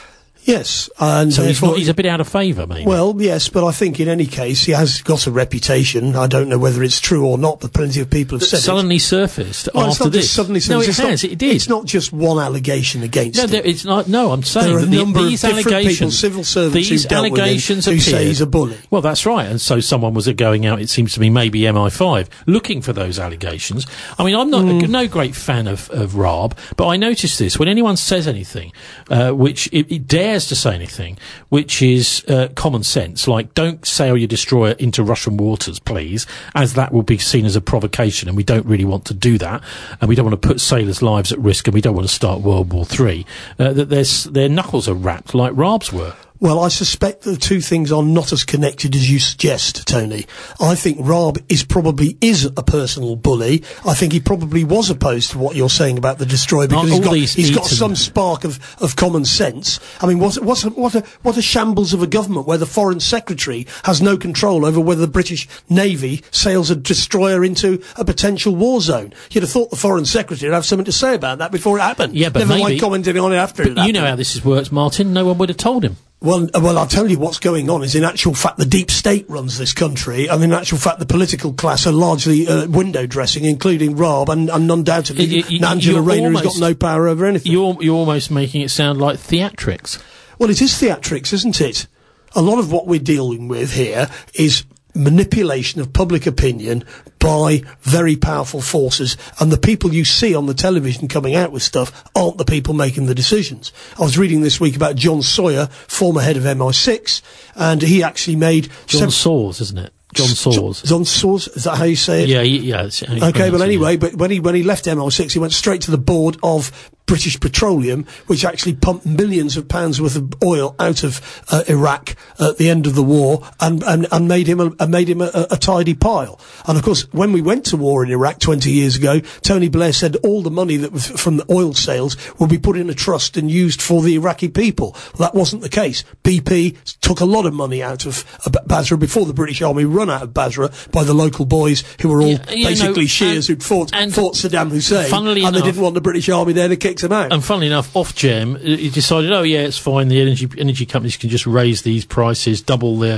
Yes, and so he's a bit out of favour, maybe. Well, yes, but I think in any case he has got a reputation. I don't know whether it's true or not, but plenty of people have said suddenly surfaced well, after this. Suddenly surfaced. No, it did. It's not just one allegation against him. It's not. No, I'm saying there are that a number of these different allegations, people, civil servants these who dealt allegations with him, who say he's a bully. Well, that's right. And so someone was going out. It seems to me maybe MI5 looking for those allegations. I mean, I'm not no great fan of Raab, but I notice this when anyone says anything, which it dares to say anything, which is common sense, like don't sail your destroyer into Russian waters, please, as that will be seen as a provocation, and we don't really want to do that, and we don't want to put sailors' lives at risk, and we don't want to start World War III, that their knuckles are wrapped like Raab's were. Well, I suspect the two things are not as connected as you suggest, Tony. I think Raab probably is a personal bully. I think he probably was opposed to what you're saying about the destroyer because he's got some spark of common sense. I mean, what a shambles of a government where the Foreign Secretary has no control over whether the British Navy sails a destroyer into a potential war zone. You'd have thought the Foreign Secretary would have something to say about that before it happened. Yeah, but never mind commenting on it after it happened. You know how this has worked, Martin. No one would have told him. Well, I'll tell you what's going on is in actual fact the deep state runs this country, and in actual fact the political class are largely window dressing, including Raab and undoubtedly Angela Rayner, who's got no power over anything. You're almost making it sound like theatrics. Well, it is theatrics, isn't it? A lot of what we're dealing with here is manipulation of public opinion by very powerful forces, and the people you see on the television coming out with stuff aren't the people making the decisions. I was reading this week about John Sawyer, former head of MI6, and he actually made... John Sawers, isn't it? John Sawers. John Sawers, is that how you say it? Yeah. Okay, well anyway, but when he left MI6, he went straight to the board of British Petroleum, which actually pumped millions of pounds worth of oil out of Iraq at the end of the war, and made him a tidy pile. And of course, when we went to war in Iraq 20 years ago, Tony Blair said all the money that was from the oil sales would be put in a trust and used for the Iraqi people. Well, that wasn't the case. BP took a lot of money out of Basra before the British Army run out of Basra by the local boys who were all basically Shias who'd fought Saddam Hussein, and they didn't want the British Army there to kick them out. And funnily enough, Ofgem he decided, it's fine. The energy companies can just raise these prices, double their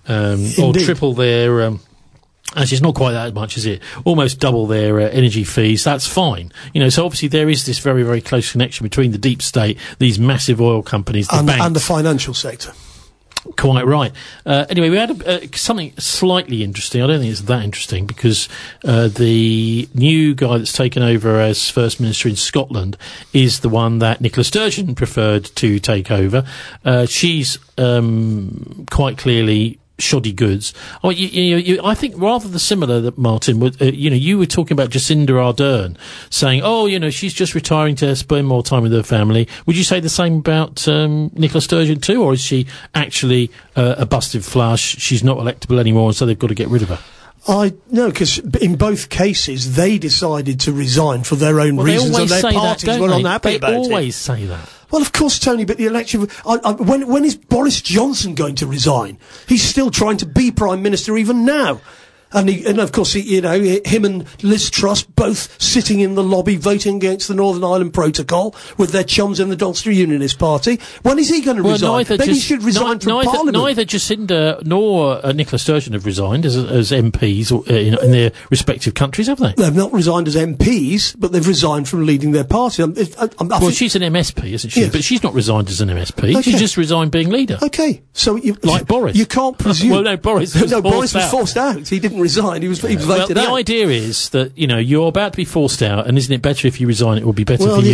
or triple their. Actually, it's not quite that much, is it? Almost double their energy fees. That's fine. So obviously there is this very, very close connection between the deep state, these massive oil companies, the banks, and the financial sector. Quite right. Anyway, we had something slightly interesting. I don't think it's that interesting because the new guy that's taken over as First Minister in Scotland is the one that Nicola Sturgeon preferred to take over. She's quite clearly shoddy goods. I think rather similar that Martin, you were talking about Jacinda Ardern saying, she's just retiring to spend more time with her family. Would you say the same about Nicola Sturgeon too, or is she actually a busted flush? She's not electable anymore, and so they've got to get rid of her. No, because in both cases they decided to resign for their own reasons, and their parties were unhappy about it. They always say that. Well, of course, Tony, but the election... when is Boris Johnson going to resign? He's still trying to be Prime Minister even now. And of course, him and Liz Truss both sitting in the lobby voting against the Northern Ireland Protocol with their chums in the Donster Unionist Party. When is he going to resign? Maybe he should resign from Parliament. Neither Jacinda nor Nicola Sturgeon have resigned as MPs in their respective countries, have they? They've not resigned as MPs, but they've resigned from leading their party. She's an MSP, isn't she? Yes. But she's not resigned as an MSP. Okay. She's just resigned being leader. Okay. So Boris. You can't presume... Well, no, Boris was forced out. He didn't resign. He was voted out. The idea is that you're about to be forced out, and isn't it better if you resign? It will be better for you.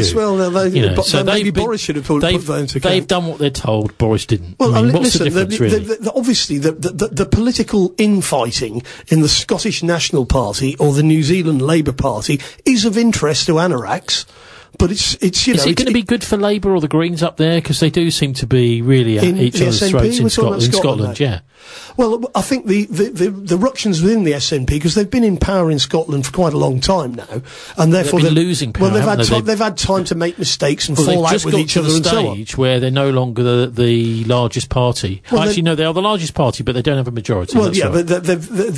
So maybe Boris should have put that into account. They've done what they're told. Boris didn't. Well, what's the difference, really? Obviously, the political infighting in the Scottish National Party or the New Zealand Labour Party is of interest to anoraks. But is it going to be good for Labour or the Greens up there? Because they do seem to be really at each other's throats in Scotland. Yeah. Well, I think the ructions within the SNP, because they've been in power in Scotland for quite a long time now, and therefore they're losing power. Well, they've had time to make mistakes and fall out with each other and so on. They've just got to the stage where they're no longer the largest party. Well, actually, no, they are the largest party, but they don't have a majority. Well, yeah, right. But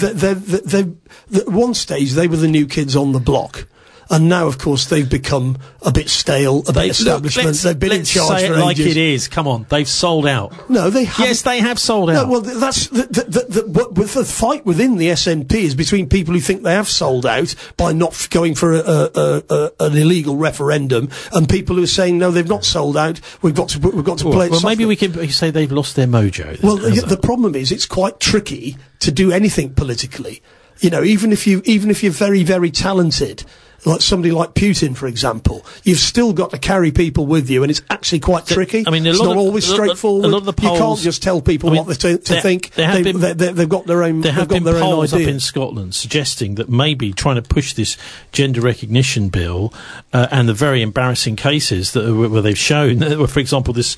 at one stage they were the new kids on the block. And now, of course, they've become a bit stale, a bit establishment. They've been in charge for ages. Like it is. Come on, they've sold out. No, they haven't. Yes, they have sold out. No, well, that's the fight within the SNP is between people who think they have sold out by not going for an illegal referendum, and people who are saying no, they've not sold out. We've got to play it. Well, maybe we can say they've lost their mojo. Well, the problem is it's quite tricky to do anything politically. Even if you're very, very talented. Like somebody like Putin, for example, you've still got to carry people with you, and it's actually quite tricky. I mean, it's not always straightforward. A lot of the polls, you can't just tell people what to think. They've got their own. There have been polls up in Scotland suggesting that maybe trying to push this gender recognition bill and the very embarrassing cases where they've shown, for example, this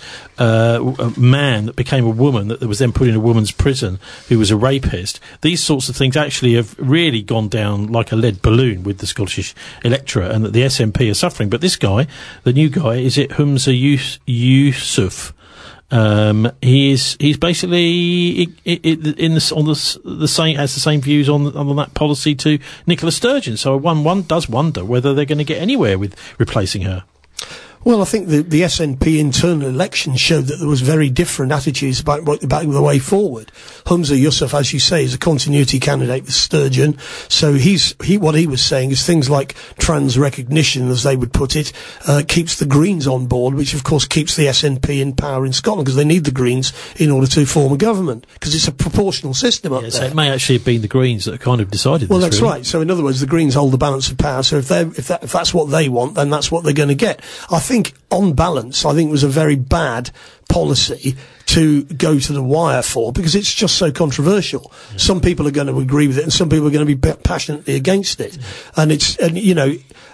man that became a woman that was then put in a woman's prison who was a rapist. These sorts of things actually have really gone down like a lead balloon with the Scottish electorate, and that the SNP are suffering. But this guy, the new guy, is it Humza Yousaf? He's basically has the same views on that policy to Nicola Sturgeon. So one does wonder whether they're going to get anywhere with replacing her. Well, I think the SNP internal election showed that there was very different attitudes about the way forward. Humza Yousaf, as you say, is a continuity candidate with Sturgeon. So what he was saying is things like trans recognition, as they would put it, keeps the Greens on board, which of course keeps the SNP in power in Scotland, because they need the Greens in order to form a government, because it's a proportional system up there. So it may actually have been the Greens that kind of decided this. Well, that's right. So in other words, the Greens hold the balance of power. So if that's what they want, then that's what they're going to get. I think, on balance, it was a very bad policy to go to the wire for, because it's just so controversial. Yeah. Some people are going to agree with it, and some people are going to be passionately against it. Yeah.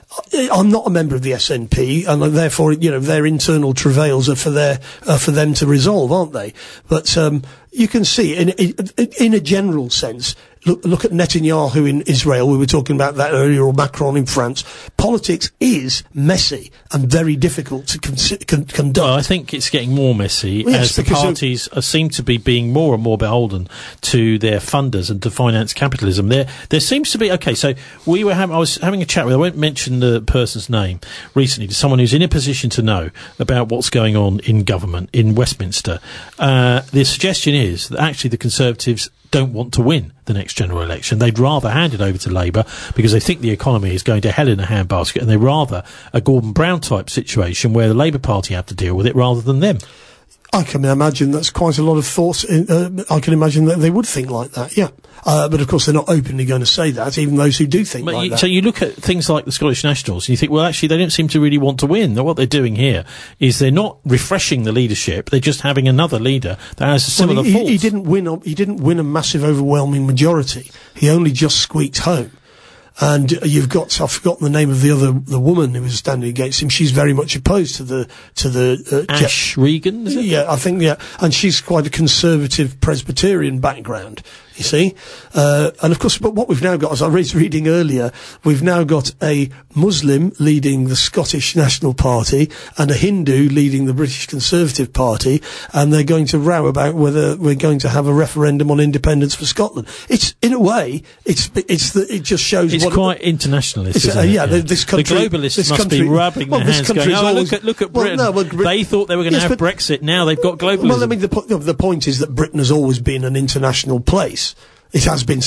I'm not a member of the SNP, and therefore, their internal travails are for them to resolve, aren't they? But you can see, in a general sense, look at Netanyahu in Israel. We were talking about that earlier, or Macron in France. Politics is messy and very difficult to conduct. Well, I think it's getting more messy as the parties seem to be being more and more beholden to their funders and to finance capitalism. There seems to be... Okay, so I was having a chat with, I won't mention the person's name, recently, to someone who's in a position to know about what's going on in government in Westminster. The suggestion is that actually the Conservatives don't want to win the next general election. They'd rather hand it over to Labour because they think the economy is going to hell in a handbasket, and they'd rather a Gordon Brown type situation where the Labour Party have to deal with it rather than them. I can imagine that's quite a lot of thoughts. I can imagine that they would think like that, yeah. But of course they're not openly going to say that, even those who do think like that. So you look at things like the Scottish Nationals and you think, well, actually they don't seem to really want to win. What they're doing here is they're not refreshing the leadership, they're just having another leader that has a similar faults. He didn't win a massive overwhelming majority. He only just squeaked home. And you've got, I've forgotten the name of the woman who was standing against him. She's very much opposed to the Ash Regan, is it? Yeah, I think, yeah. And she's quite a conservative Presbyterian background, you see. And of course, but what we've now got, as I was reading earlier, we've now got a Muslim leading the Scottish National Party and a Hindu leading the British Conservative Party, and they're going to row about whether we're going to have a referendum on independence for Scotland. It's, in a way, it just shows it's quite internationalist, isn't it? Yeah, this country... The globalists must be rubbing their hands going, look at Britain. They thought they were going to have Brexit, now they've got globalism. Well, I mean, the point is that Britain has always been an international place. It has been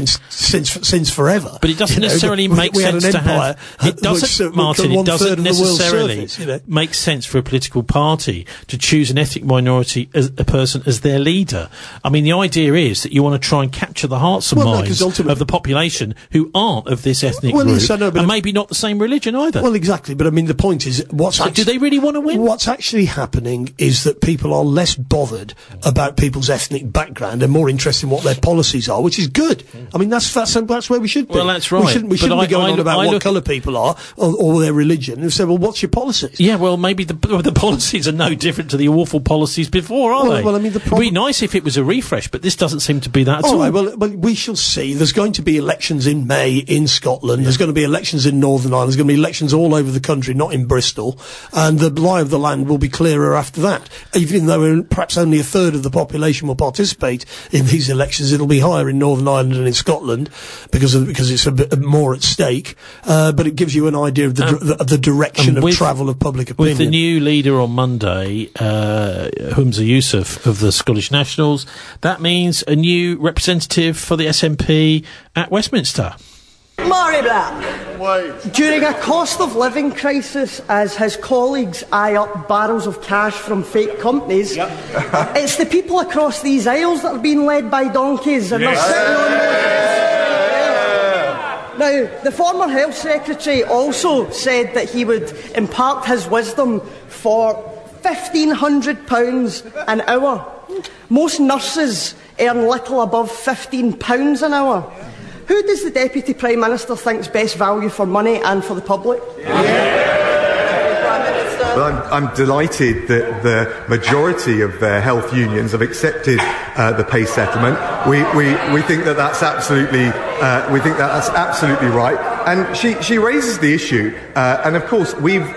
since forever. But it doesn't necessarily make sense to have... It doesn't, Martin, it doesn't necessarily make sense for a political party to choose an ethnic minority as a person as their leader. I mean, the idea is that you want to try and capture the hearts and minds of the population who aren't of this ethnic group, yes, and maybe not the same religion either. Well, exactly. But I mean, the point is, do they really want to win? What's actually happening is that people are less bothered about people's ethnic background and more interested in what their policies are, which is good. I mean, that's where we should be. Well, that's right. We shouldn't be going on about what colour people are or their religion and say, well, what's your policies? Yeah, well, maybe the policies are no different to the awful policies before, are they? Well, I mean, it'd be nice if it was a refresh, but this doesn't seem to be that at all. Right, well, we shall see. There's going to be elections in May in Scotland. There's going to be elections in Northern Ireland. There's going to be elections all over the country, not in Bristol. And the lie of the land will be clearer after that. Even though perhaps only a third of the population will participate in these elections, it'll be higher in Northern Ireland and in Scotland because it's a bit more at stake. But it gives you an idea of the direction of travel of public opinion. With the new leader on Monday, Humza Yousaf of the Scottish Nationals, that means a new representative for the SNP at Westminster. Murray Black, during a cost of living crisis as his colleagues eye up barrels of cash from fake companies, it's the people across these aisles that are being led by donkeys and they're sitting on those. Now, the former Health Secretary also said that he would impart his wisdom for £1,500 an hour. Most nurses earn little above £15 an hour. Who does the Deputy Prime Minister think's best value for money and for the public? Well, I'm delighted that the majority of health unions have accepted the pay settlement. We think that that's absolutely right. And she raises the issue, and of course we've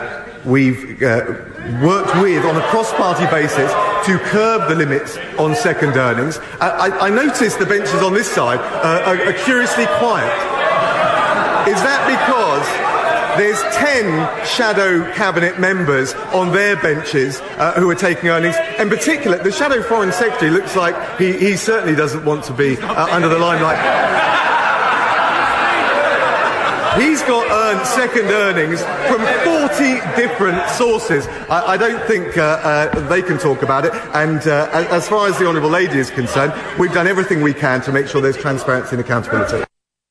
worked with on a cross-party basis to curb the limits on second earnings. I noticed the benches on this side are curiously quiet. Is that because there's 10 shadow cabinet members on their benches who are taking earnings? In particular, the shadow foreign secretary looks like he certainly doesn't want to be under the limelight. He's got earned second earnings from 40 different sources. I don't think they can talk about it. And as far as the Honourable Lady is concerned, we've done everything we can to make sure there's transparency and accountability.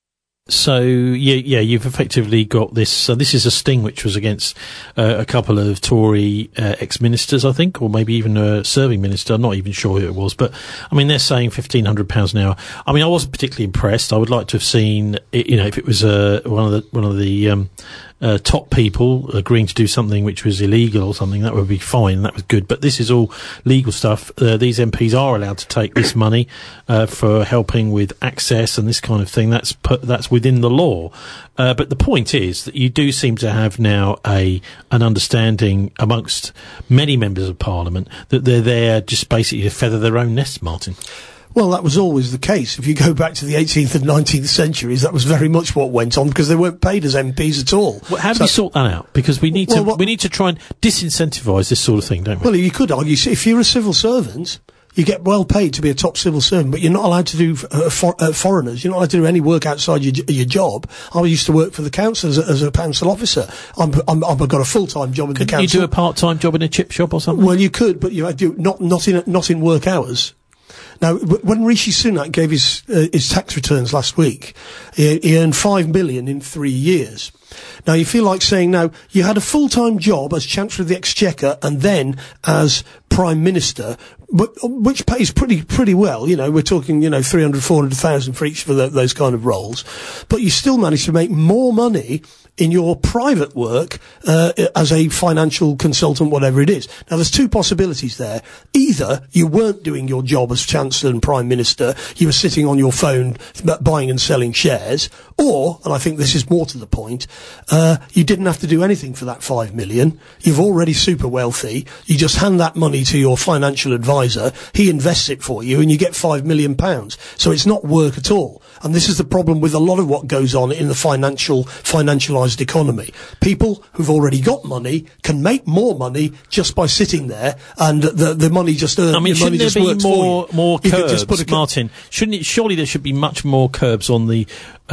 So, you've effectively got this. So this is a sting which was against a couple of Tory ex-ministers, I think, or maybe even a serving minister. I'm not even sure who it was. But, I mean, they're saying £1,500 an hour. I mean, I wasn't particularly impressed. I would like to have seen, if it was one of the top people agreeing to do something which was illegal or something, that would be fine. That was good. But this is all legal stuff. These MPs are allowed to take this money for helping with access and this kind of thing. That's within the law. But the point is that you do seem to have now an understanding amongst many members of Parliament that they're there just basically to feather their own nests, Martin. Well, that was always the case. If you go back to the 18th and 19th centuries, that was very much what went on because they weren't paid as MPs at all. Well, how do we sort that out? Because we need to try and disincentivise this sort of thing, don't we? Well, you could argue, if you're a civil servant, you get well paid to be a top civil servant, but you're not allowed to do foreigners. You're not allowed to do any work outside your job. I used to work for the council as a council officer. I've got a full-time job in the council. Couldn't you do a part-time job in a chip shop or something? Well, you could, but you had to not in work hours. Now, when Rishi Sunak gave his tax returns last week, he earned $5 million in 3 years. Now, you feel like saying, now, you had a full-time job as Chancellor of the Exchequer and then as Prime Minister, which pays pretty well. We're talking, 300, 400,000 for each of those kind of roles. But you still managed to make more money in your private work as a financial consultant, whatever it is. Now, there's two possibilities there. Either you weren't doing your job as Chancellor and Prime Minister, you were sitting on your phone buying and selling shares, or, and I think this is more to the point, you didn't have to do anything for that $5 million. You're already super wealthy. You just hand that money to your financial advisor. He invests it for you and you get £5 million. So it's not work at all. And this is the problem with a lot of what goes on in the financialised economy. People who've already got money can make more money just by sitting there, and the money just earns. I mean, shouldn't there be more curbs, Martin? Surely there should be much more curbs on the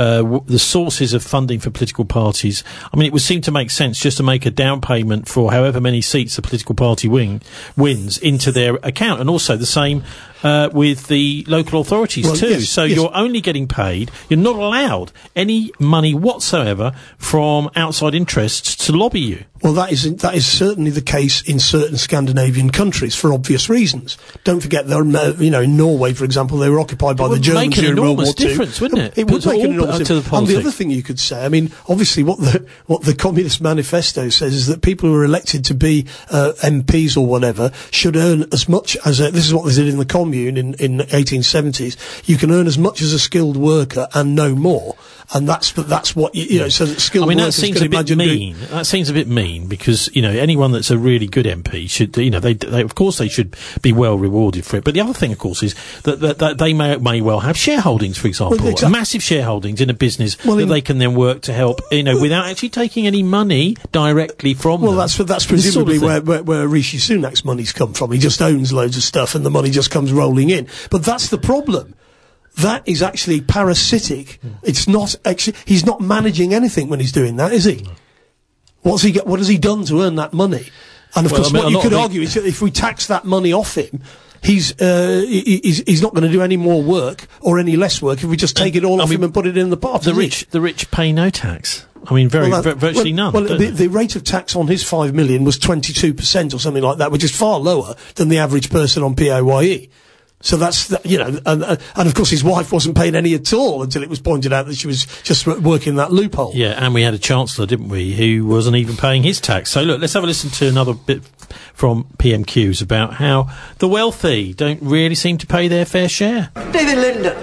sources of funding for political parties. I mean, it would seem to make sense just to make a down payment for however many seats the political party wins into their account, and also the same with the local authorities too. Yes, so you're only getting paid. You're not allowed any money whatsoever from outside interests to lobby you. Well, that is certainly the case in certain Scandinavian countries for obvious reasons. Don't forget, in Norway, for example, they were occupied by the Germans during World War II. It would make an enormous difference, wouldn't it? It would make an enormous difference. And the other thing you could say, I mean, obviously, what the Communist Manifesto says is that people who are elected to be MPs or whatever should earn as much as this is what they did in the Commune in 1870s. You can earn as much as a skilled worker and no more. And that's what so that skilled workers can imagine. That seems a bit mean because anyone that's a really good MP should they of course they should be well rewarded for it. But the other thing, of course, is that they may well have shareholdings, for example, massive shareholdings in a business that they can then work to help without actually taking any money directly from them. Well, that's presumably where Rishi Sunak's money's come from. He just owns loads of stuff and the money just comes rolling in. But that's the problem. That is actually parasitic. It's not actually. He's not managing anything when he's doing that, is he? What has he done to earn that money? And of course, what you could argue is that if we tax that money off him, he's not going to do any more work or any less work if we just take it all off him and put it in the pot. The rich pay no tax. I mean, virtually none. Well, the rate of tax on his $5 million was 22% or something like that, which is far lower than the average person on PAYE. So that's, and of course his wife wasn't paying any at all until it was pointed out that she was just working that loophole. Yeah, and we had a Chancellor, didn't we, who wasn't even paying his tax. So look, let's have a listen to another bit from PMQs about how the wealthy don't really seem to pay their fair share. David Linden.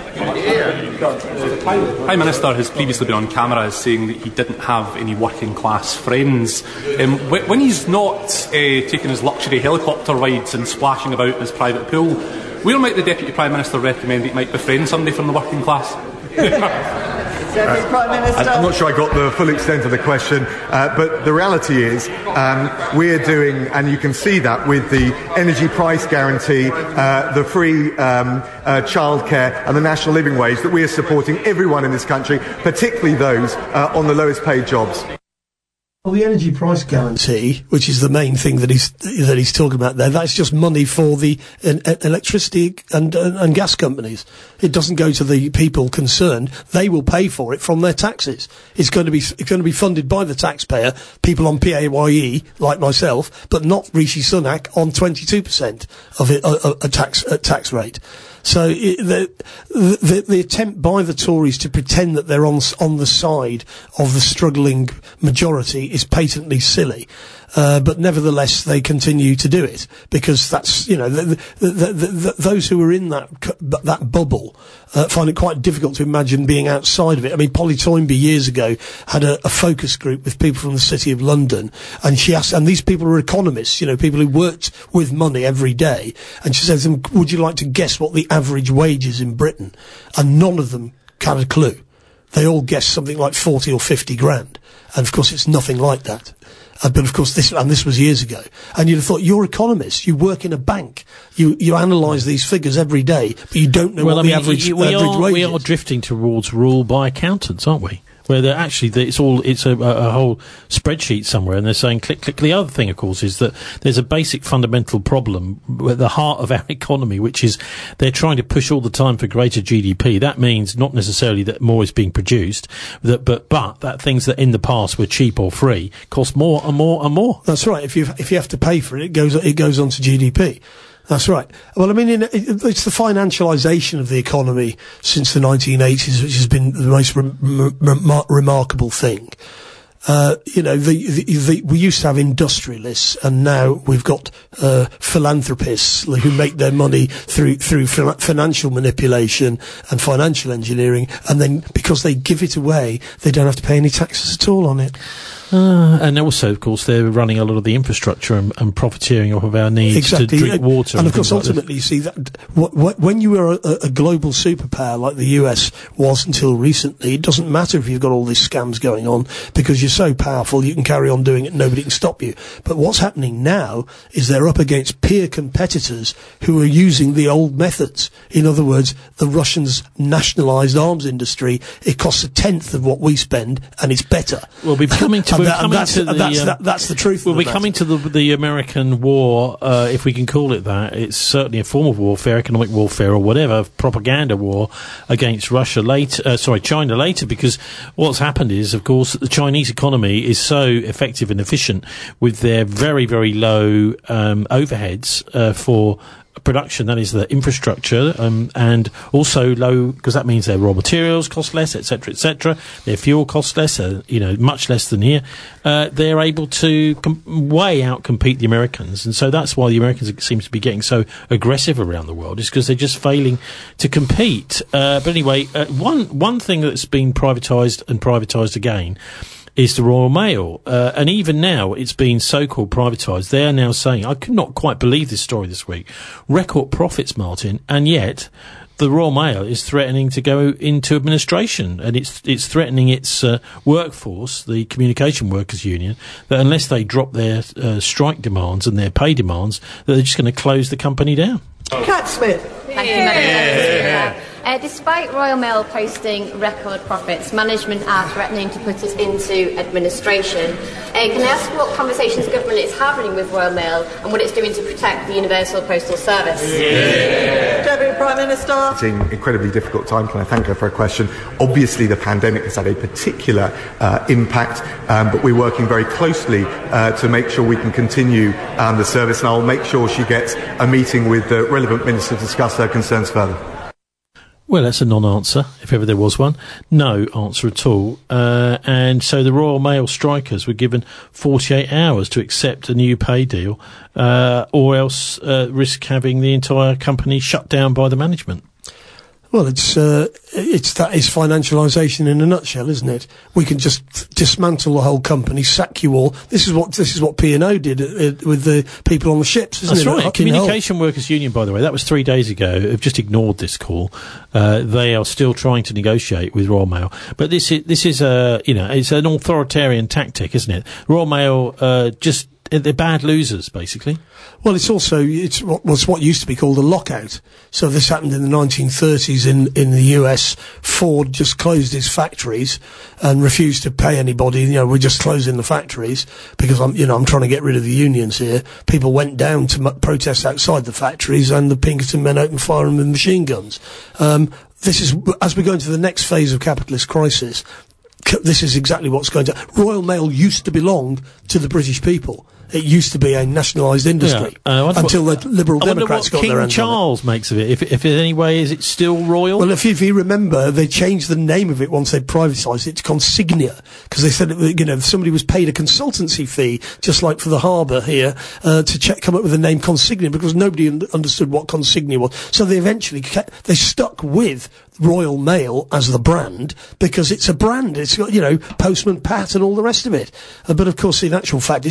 The Prime Minister has previously been on camera as saying that he didn't have any working class friends. When he's not taking his luxury helicopter rides and splashing about in his private pool, where might the Deputy Prime Minister recommend that he might befriend somebody from the working class? Prime Minister. I'm not sure I got the full extent of the question, but the reality is we're doing, and you can see that with the energy price guarantee, the free childcare and the national living wage, that we are supporting everyone in this country, particularly those on the lowest paid jobs. Well, the energy price guarantee, which is the main thing that he's talking about there, that's just money for the electricity and gas companies. It doesn't go to the people concerned. They will pay for it from their taxes. It's going to be funded by the taxpayer, people on PAYE like myself, but not Rishi Sunak on 22% of it, a tax rate. So the attempt by the Tories to pretend that they're on the side of the struggling majority is patently silly. But nevertheless, they continue to do it because that's, those who are in that bubble find it quite difficult to imagine being outside of it. I mean, Polly Toynbee years ago had a focus group with people from the City of London, and she asked, and these people are economists, people who worked with money every day, and she said to them, would you like to guess what the average wage is in Britain? And none of them had a clue. They all guessed something like 40 or 50 grand. And of course, it's nothing like that. But of course, this was years ago. And you'd have thought, you're economists, you work in a bank, you analyse these figures every day, but you don't know the average wage is. We are drifting towards rule by accountants, aren't we? Where they're actually, it's a whole spreadsheet somewhere, and they're saying click, click. The other thing, of course, is that there's a basic fundamental problem at the heart of our economy, which is they're trying to push all the time for greater GDP. That means not necessarily that more is being produced, but that things that in the past were cheap or free cost more and more and more. That's right. If you have to pay for it, it goes on to GDP. That's right. Well, I mean, it's the financialisation of the economy since the 1980s, which has been the most remarkable thing. We used to have industrialists, and now we've got philanthropists who make their money through financial manipulation and financial engineering, and then because they give it away, they don't have to pay any taxes at all on it. And also, of course, they're running a lot of the infrastructure and profiteering off of our needs to drink water. And of course, ultimately, you see that when you are a global superpower like the US was until recently, it doesn't matter if you've got all these scams going on because you're so powerful, you can carry on doing it, nobody can stop you. But what's happening now is they're up against peer competitors who are using the old methods. In other words, the Russians nationalised arms industry. It costs 1/10 of what we spend, and it's better. We'll be coming to that's the truth. We'll be coming to the American war, if we can call it that. It's certainly a form of warfare, economic warfare or whatever, propaganda war against China later, because what's happened is, of course, the Chinese economy is so effective and efficient with their very, very low overheads for production, that is the infrastructure, and also low, because that means their raw materials cost less, etc., their fuel costs less, much less than here. They're able to way out-compete the Americans, and so that's why the Americans seem to be getting so aggressive around the world, is because they're just failing to compete. But anyway, one thing that's been privatised again is the Royal Mail. And even now, it's been so-called privatised. They are now saying, I could not quite believe this story this week, record profits, Martin, and yet the Royal Mail is threatening to go into administration, and it's threatening its workforce, the Communication Workers Union, that unless they drop their strike demands and their pay demands, that they're just going to close the company down. Cat Smith. Thank you, Madam Speaker. Despite Royal Mail posting record profits, management are threatening to put it into administration. Can I ask what conversations government is having with Royal Mail and what it's doing to protect the Universal Postal Service? Deputy Prime Minister. It's an incredibly difficult time. Can I thank her for a question? Obviously, the pandemic has had a particular impact, but we're working very closely to make sure we can continue the service, and I'll make sure she gets a meeting with the relevant minister to discuss her concerns further. Well, that's a non-answer, if ever there was one. No answer at all. And so the Royal Mail strikers were given 48 hours to accept a new pay deal, or else risk having the entire company shut down by the management. Well, that is financialisation in a nutshell, isn't it? We can just dismantle the whole company, sack you all. This is what P&O did with the people on the ships, isn't it? That's right. Communication Workers Union, by the way, that was 3 days ago. Have just ignored this call. They are still trying to negotiate with Royal Mail, but this is it's an authoritarian tactic, isn't it? Royal Mail just they're bad losers, basically. Well, it's what used to be called a lockout. So this happened in the 1930s in the US. Ford just closed his factories and refused to pay anybody. We're just closing the factories because I'm trying to get rid of the unions here. People went down to protest outside the factories, and the Pinkerton men opened fire with machine guns. This is, as we go into the next phase of capitalist crisis, this is exactly what's going to... Royal Mail used to belong to the British people. It used to be a nationalised industry until the Liberal Democrats got their hands on it. King Charles makes of it. If in any way is it still royal? Well, if you remember, they changed the name of it once they privatised it to Consignia, because they said somebody was paid a consultancy fee, just like for the harbour here, to come up with the name Consignia, because nobody understood what Consignia was. So they eventually they stuck with Royal Mail as the brand, because it's a brand. It's got, Postman Pat and all the rest of it. But of course, in actual fact,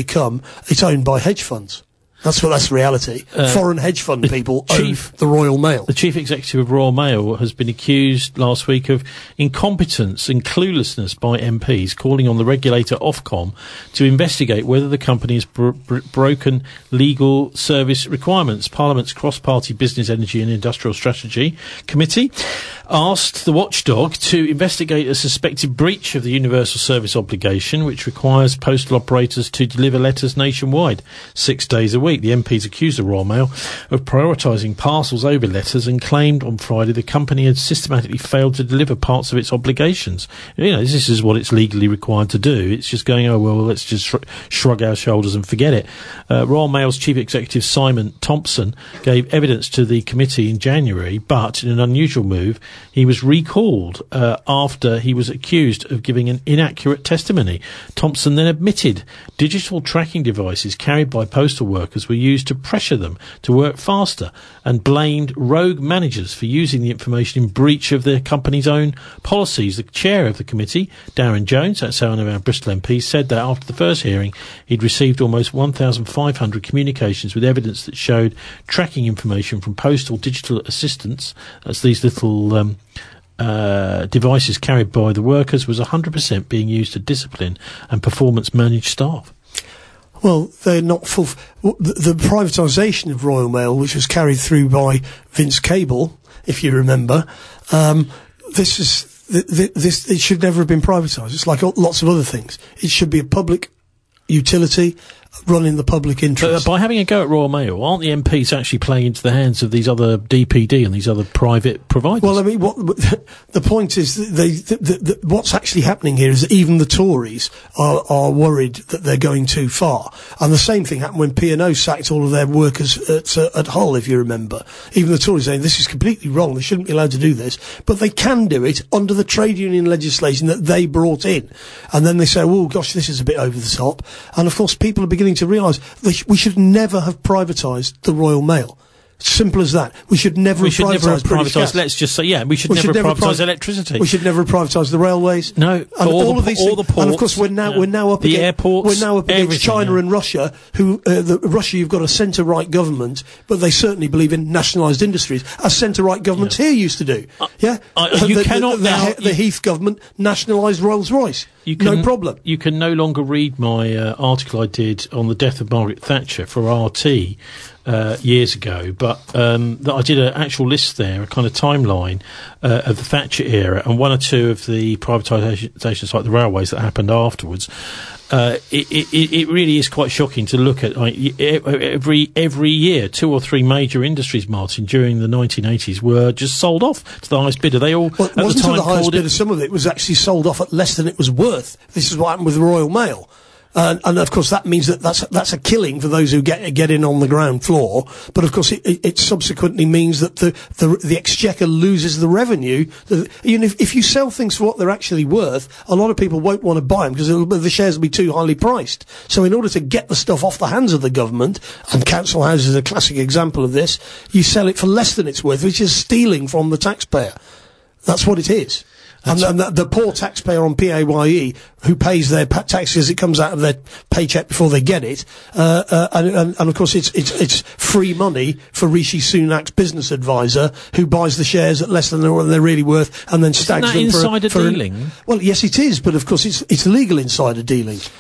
it's owned by hedge funds. That's the reality. Foreign hedge fund people own the Royal Mail. The chief executive of Royal Mail has been accused last week of incompetence and cluelessness by MPs, calling on the regulator Ofcom to investigate whether the company has broken legal service requirements. Parliament's Cross-Party Business, Energy and Industrial Strategy Committee asked the watchdog to investigate a suspected breach of the Universal Service Obligation, which requires postal operators to deliver letters nationwide 6 days a week. The MPs accused the Royal Mail of prioritising parcels over letters and claimed on Friday the company had systematically failed to deliver parts of its obligations. This is what it's legally required to do. It's just going, let's just shrug our shoulders and forget it. Royal Mail's chief executive Simon Thompson gave evidence to the committee in January, but in an unusual move, he was recalled after he was accused of giving an inaccurate testimony. Thompson then admitted digital tracking devices carried by postal workers were used to pressure them to work faster, and blamed rogue managers for using the information in breach of their company's own policies. The chair of the committee, Darren Jones, that's one of our Bristol MPs, said that after the first hearing he'd received almost 1,500 communications with evidence that showed tracking information from postal digital assistants, that's these little devices carried by the workers, was 100% being used to discipline and performance manage staff. Well, they're not full... The privatisation of Royal Mail, which was carried through by Vince Cable, if you remember, it should never have been privatised. It's like lots of other things. It should be a public utility run in the public interest. But by having a go at Royal Mail, aren't the MPs actually playing into the hands of these other DPD and these other private providers? Well, I mean, the point is, what's actually happening here is that even the Tories are worried that they're going too far. And the same thing happened when P&O sacked all of their workers at Hull, if you remember. Even the Tories saying this is completely wrong, they shouldn't be allowed to do this. But they can do it under the trade union legislation that they brought in. And then they say, oh gosh, this is a bit over the top. And of course, people are beginning to realise we should never have privatised the Royal Mail. Simple as that. We should never have privatised. Let's just say, we should never have privatised electricity. We should never have privatised the railways. No, and all of these things. The ports, and of course, we're now up against airports. We're now up against China and Russia. Russia, you've got a centre-right government, but they certainly believe in nationalised industries, as centre-right governments here used to do. The Heath government nationalised Rolls-Royce. No problem. You can no longer read my article I did on the death of Margaret Thatcher for RT years ago, but I did an actual list there, a kind of timeline of the Thatcher era, and one or two of the privatisations like the railways that happened afterwards. It really is quite shocking to look at. Every year, 2 or 3 major industries, Martin, during the 1980s were just sold off to the highest bidder. They all at the time the highest bidder. Some of it was actually sold off at less than it was worth. This is what happened with the Royal Mail. And of course that means that's a killing for those who get in on the ground floor. But of course it subsequently means that the Exchequer loses the revenue. If you sell things for what they're actually worth, a lot of people won't want to buy them because the shares will be too highly priced. So in order to get the stuff off the hands of the government, and council houses is a classic example of this, you sell it for less than it's worth, which is stealing from the taxpayer. That's what it is. And the poor taxpayer on PAYE who pays their tax as it comes out of their paycheck before they get it, and of course it's free money for Rishi Sunak's business advisor who buys the shares at less than they're really worth and then stags them insider dealing? Well, yes, it is, but of course it's illegal insider dealing.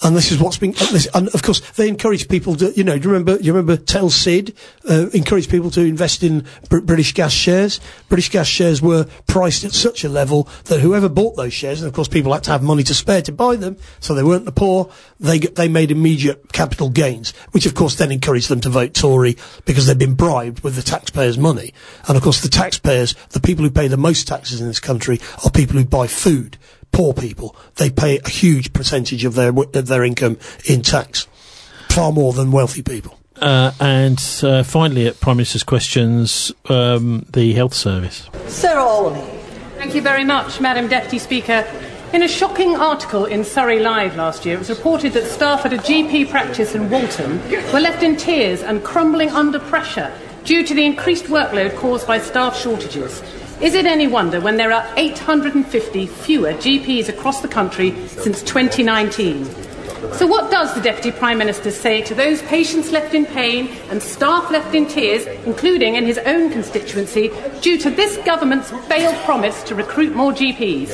And this is what's been, and of course they encourage people to, you remember Tel Sid, encouraged people to invest in British Gas shares. British Gas shares were priced at such a level that whoever bought those shares, and of course people had to have money to spare to buy them, so they weren't the poor, they made immediate capital gains, which of course then encouraged them to vote Tory because they'd been bribed with the taxpayers' money. And of course the taxpayers, the people who pay the most taxes in this country, are people who buy food. Poor people, they pay a huge percentage of their income in tax, far more than wealthy people. And finally, at Prime Minister's questions, the Health Service. Sarah Olney. Thank you very much, Madam Deputy Speaker. In a shocking article in Surrey Live last year, it was reported that staff at a GP practice in Walton were left in tears and crumbling under pressure due to the increased workload caused by staff shortages. Is it any wonder when there are 850 fewer GPs across the country since 2019? So what does the Deputy Prime Minister say to those patients left in pain and staff left in tears, including in his own constituency, due to this government's failed promise to recruit more GPs?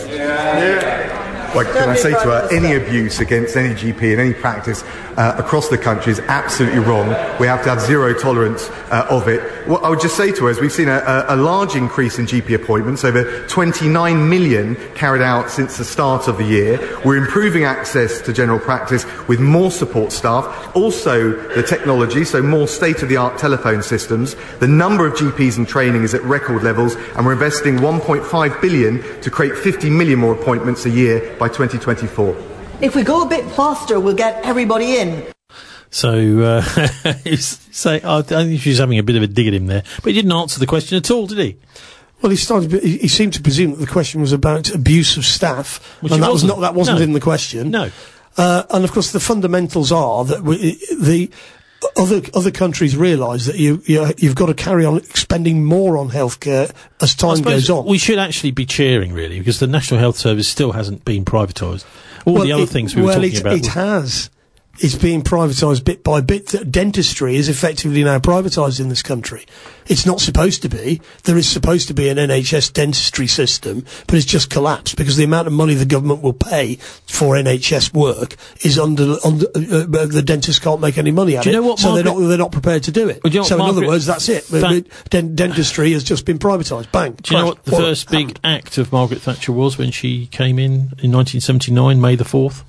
Well, can I say to her, any abuse against any GP in any practice across the country is absolutely wrong. We have to have zero tolerance of it. What I would just say to her is we've seen a large increase in GP appointments, over 29 million carried out since the start of the year. We're improving access to general practice with more support staff, also the technology, so more state-of-the-art telephone systems. The number of GPs in training is at record levels, and we're investing 1.5 billion to create 50 million more appointments a year by 2024. If we go a bit faster, we'll get everybody in. So, I think she's having a bit of a dig at him there. But he didn't answer the question at all, did he? Well, he seemed to presume that the question was about abuse of staff, which and that wasn't in the question. No. And of course, the fundamentals are that the other countries realise that you've got to carry on spending more on healthcare as time goes on. We should actually be cheering, really, because the National Health Service still hasn't been privatised. All the other things we were talking about. It has. It's being privatised bit by bit. Dentistry is effectively now privatised in this country. It's not supposed to be. There is supposed to be an NHS dentistry system, but it's just collapsed because the amount of money the government will pay for NHS work is the dentists can't make any money out of it. So they're not prepared to do it. So in other words, that's it. Dentistry has just been privatised. Bang. Do you know what the first big act of Margaret Thatcher was when she came in 1979, May the 4th?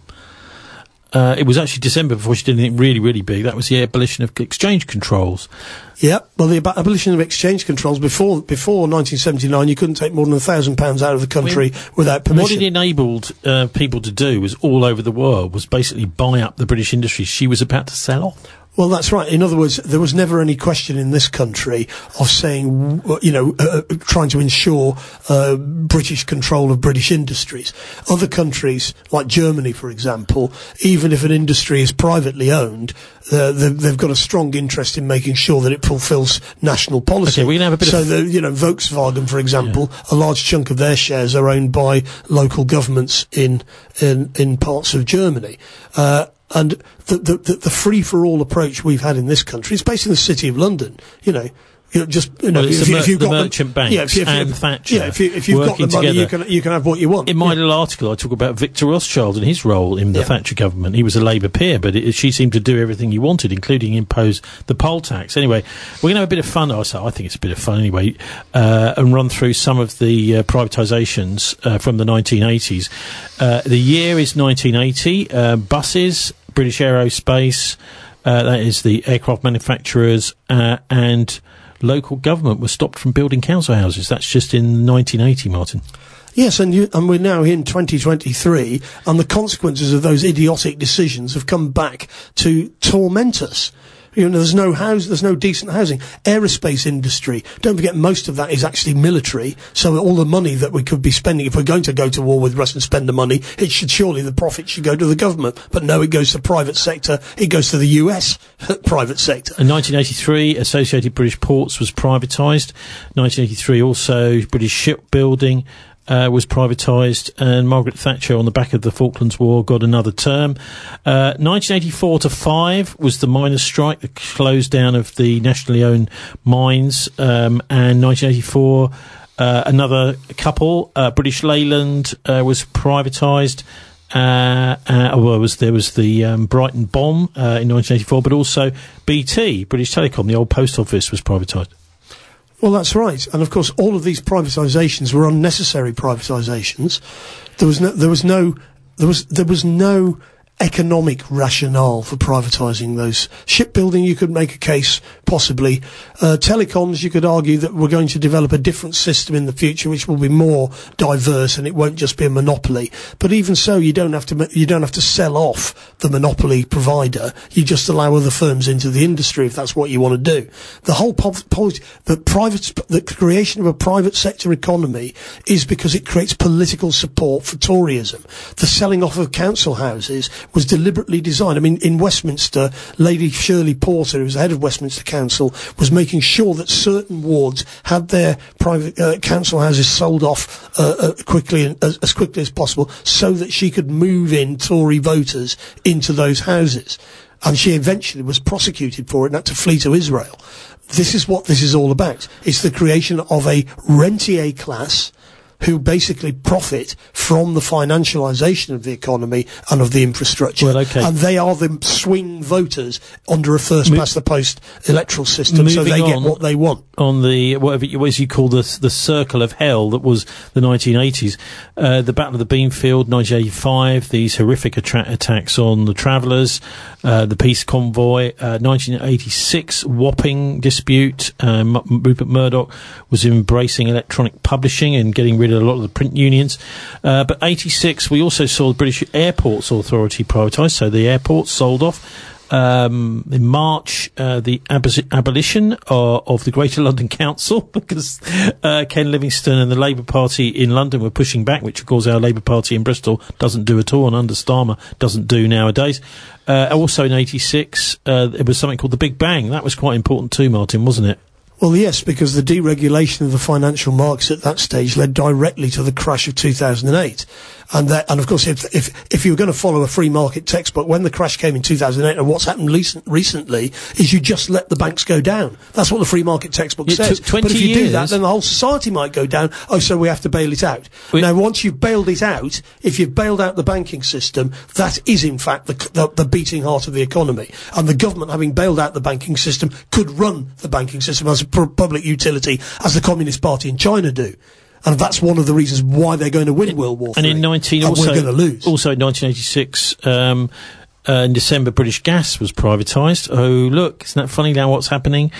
It was actually December before she did anything really, really big. That was the abolition of exchange controls. Yeah, well, the abolition of exchange controls before 1979, you couldn't take more than £1,000 out of the country without permission. What it enabled people to do was all over the world was basically buy up the British industries she was about to sell off. Well, that's right. In other words, there was never any question in this country of saying, trying to ensure British control of British industries. Other countries, like Germany, for example, even if an industry is privately owned, they've got a strong interest in making sure that it fulfills national policy. Okay, we're gonna have a bit Volkswagen, for example, a large chunk of their shares are owned by local governments in parts of Germany. And the free-for-all approach we've had in this country is based in the City of London. If you've got merchant banks and Thatcher, if you've got the money, you can have what you want. In my little article, I talk about Victor Rothschild and his role in the Thatcher government. He was a Labour peer, but she seemed to do everything he wanted, including impose the poll tax. Anyway, we're going to have a bit of fun. I think it's a bit of fun anyway, and run through some of the privatisations from the 1980s. The year is 1980. Buses, British Aerospace, that is the aircraft manufacturers, and local government was stopped from building council houses. That's just in 1980, Martin. Yes, and we're now in 2023, and the consequences of those idiotic decisions have come back to torment us. There's no decent housing. Aerospace industry, don't forget, most of that is actually military, so all the money that we could be spending, if we're going to go to war with Russia and spend the money, the profit should go to the government. But no, it goes to private sector, it goes to the US private sector. In 1983, Associated British Ports was privatised. 1983 also, British Shipbuilding was privatised, and Margaret Thatcher, on the back of the Falklands War, got another term. 1984 to 5 was the miners' strike, the close down of the nationally owned mines, and 1984 another couple, British Leyland was privatised, Well, there was the Brighton bomb in 1984, but also BT, British Telecom, the old post office, was privatised. Well, that's right, and of course, all of these privatisations were unnecessary privatisations. There was no economic rationale for privatising those. Shipbuilding, you could make a case, possibly. Telecoms, you could argue that we're going to develop a different system in the future, which will be more diverse, and it won't just be a monopoly. But even so, you don't have to sell off the monopoly provider. You just allow other firms into the industry if that's what you want to do. The whole point, the creation of a private sector economy is because it creates political support for Toryism. The selling off of council houses was deliberately designed. I mean, in Westminster, Lady Shirley Porter, who was the head of Westminster Council, was making sure that certain wards had their private council houses sold off as quickly as possible, so that she could move in Tory voters into those houses. And she eventually was prosecuted for it and had to flee to Israel. This is what this is all about. It's the creation of a rentier class who basically profit from the financialisation of the economy and of the infrastructure. Well, okay. And they are the swing voters under a first-past-the-post electoral system, so they get what they want. On the, whatever as you call the circle of hell that was the 1980s, the Battle of the Beanfield, 1985, these horrific attacks on the Travellers, the Peace Convoy, 1986 Wapping dispute, Rupert Murdoch was embracing electronic publishing and getting rid of a lot of the print unions. But 86, we also saw the British Airports Authority privatised, so the airports sold off. In March, the abolition of the Greater London Council, because Ken Livingstone and the Labour Party in London were pushing back, which of course our Labour Party in Bristol doesn't do at all, and under Starmer doesn't do nowadays. Also in 86, there was something called the Big Bang. That was quite important too, Martin, wasn't it? Well, yes, because the deregulation of the financial markets at that stage led directly to the crash of 2008. And of course, if you were going to follow a free market textbook, when the crash came in 2008, and what's happened recently is you just let the banks go down. That's what the free market textbook says. Took 20 but if you years. do that, then the whole society might go down. Oh, so we have to bail it out. Now, once you've bailed it out, if you've bailed out the banking system, that is in fact the beating heart of the economy. And the government, having bailed out the banking system, could run the banking system as a public utility, as the Communist Party in China do. And that's one of the reasons why they're going to win World War III. And in we're going to lose. Also in 1986, in December, British Gas was privatised. Oh, look, isn't that funny now what's happening?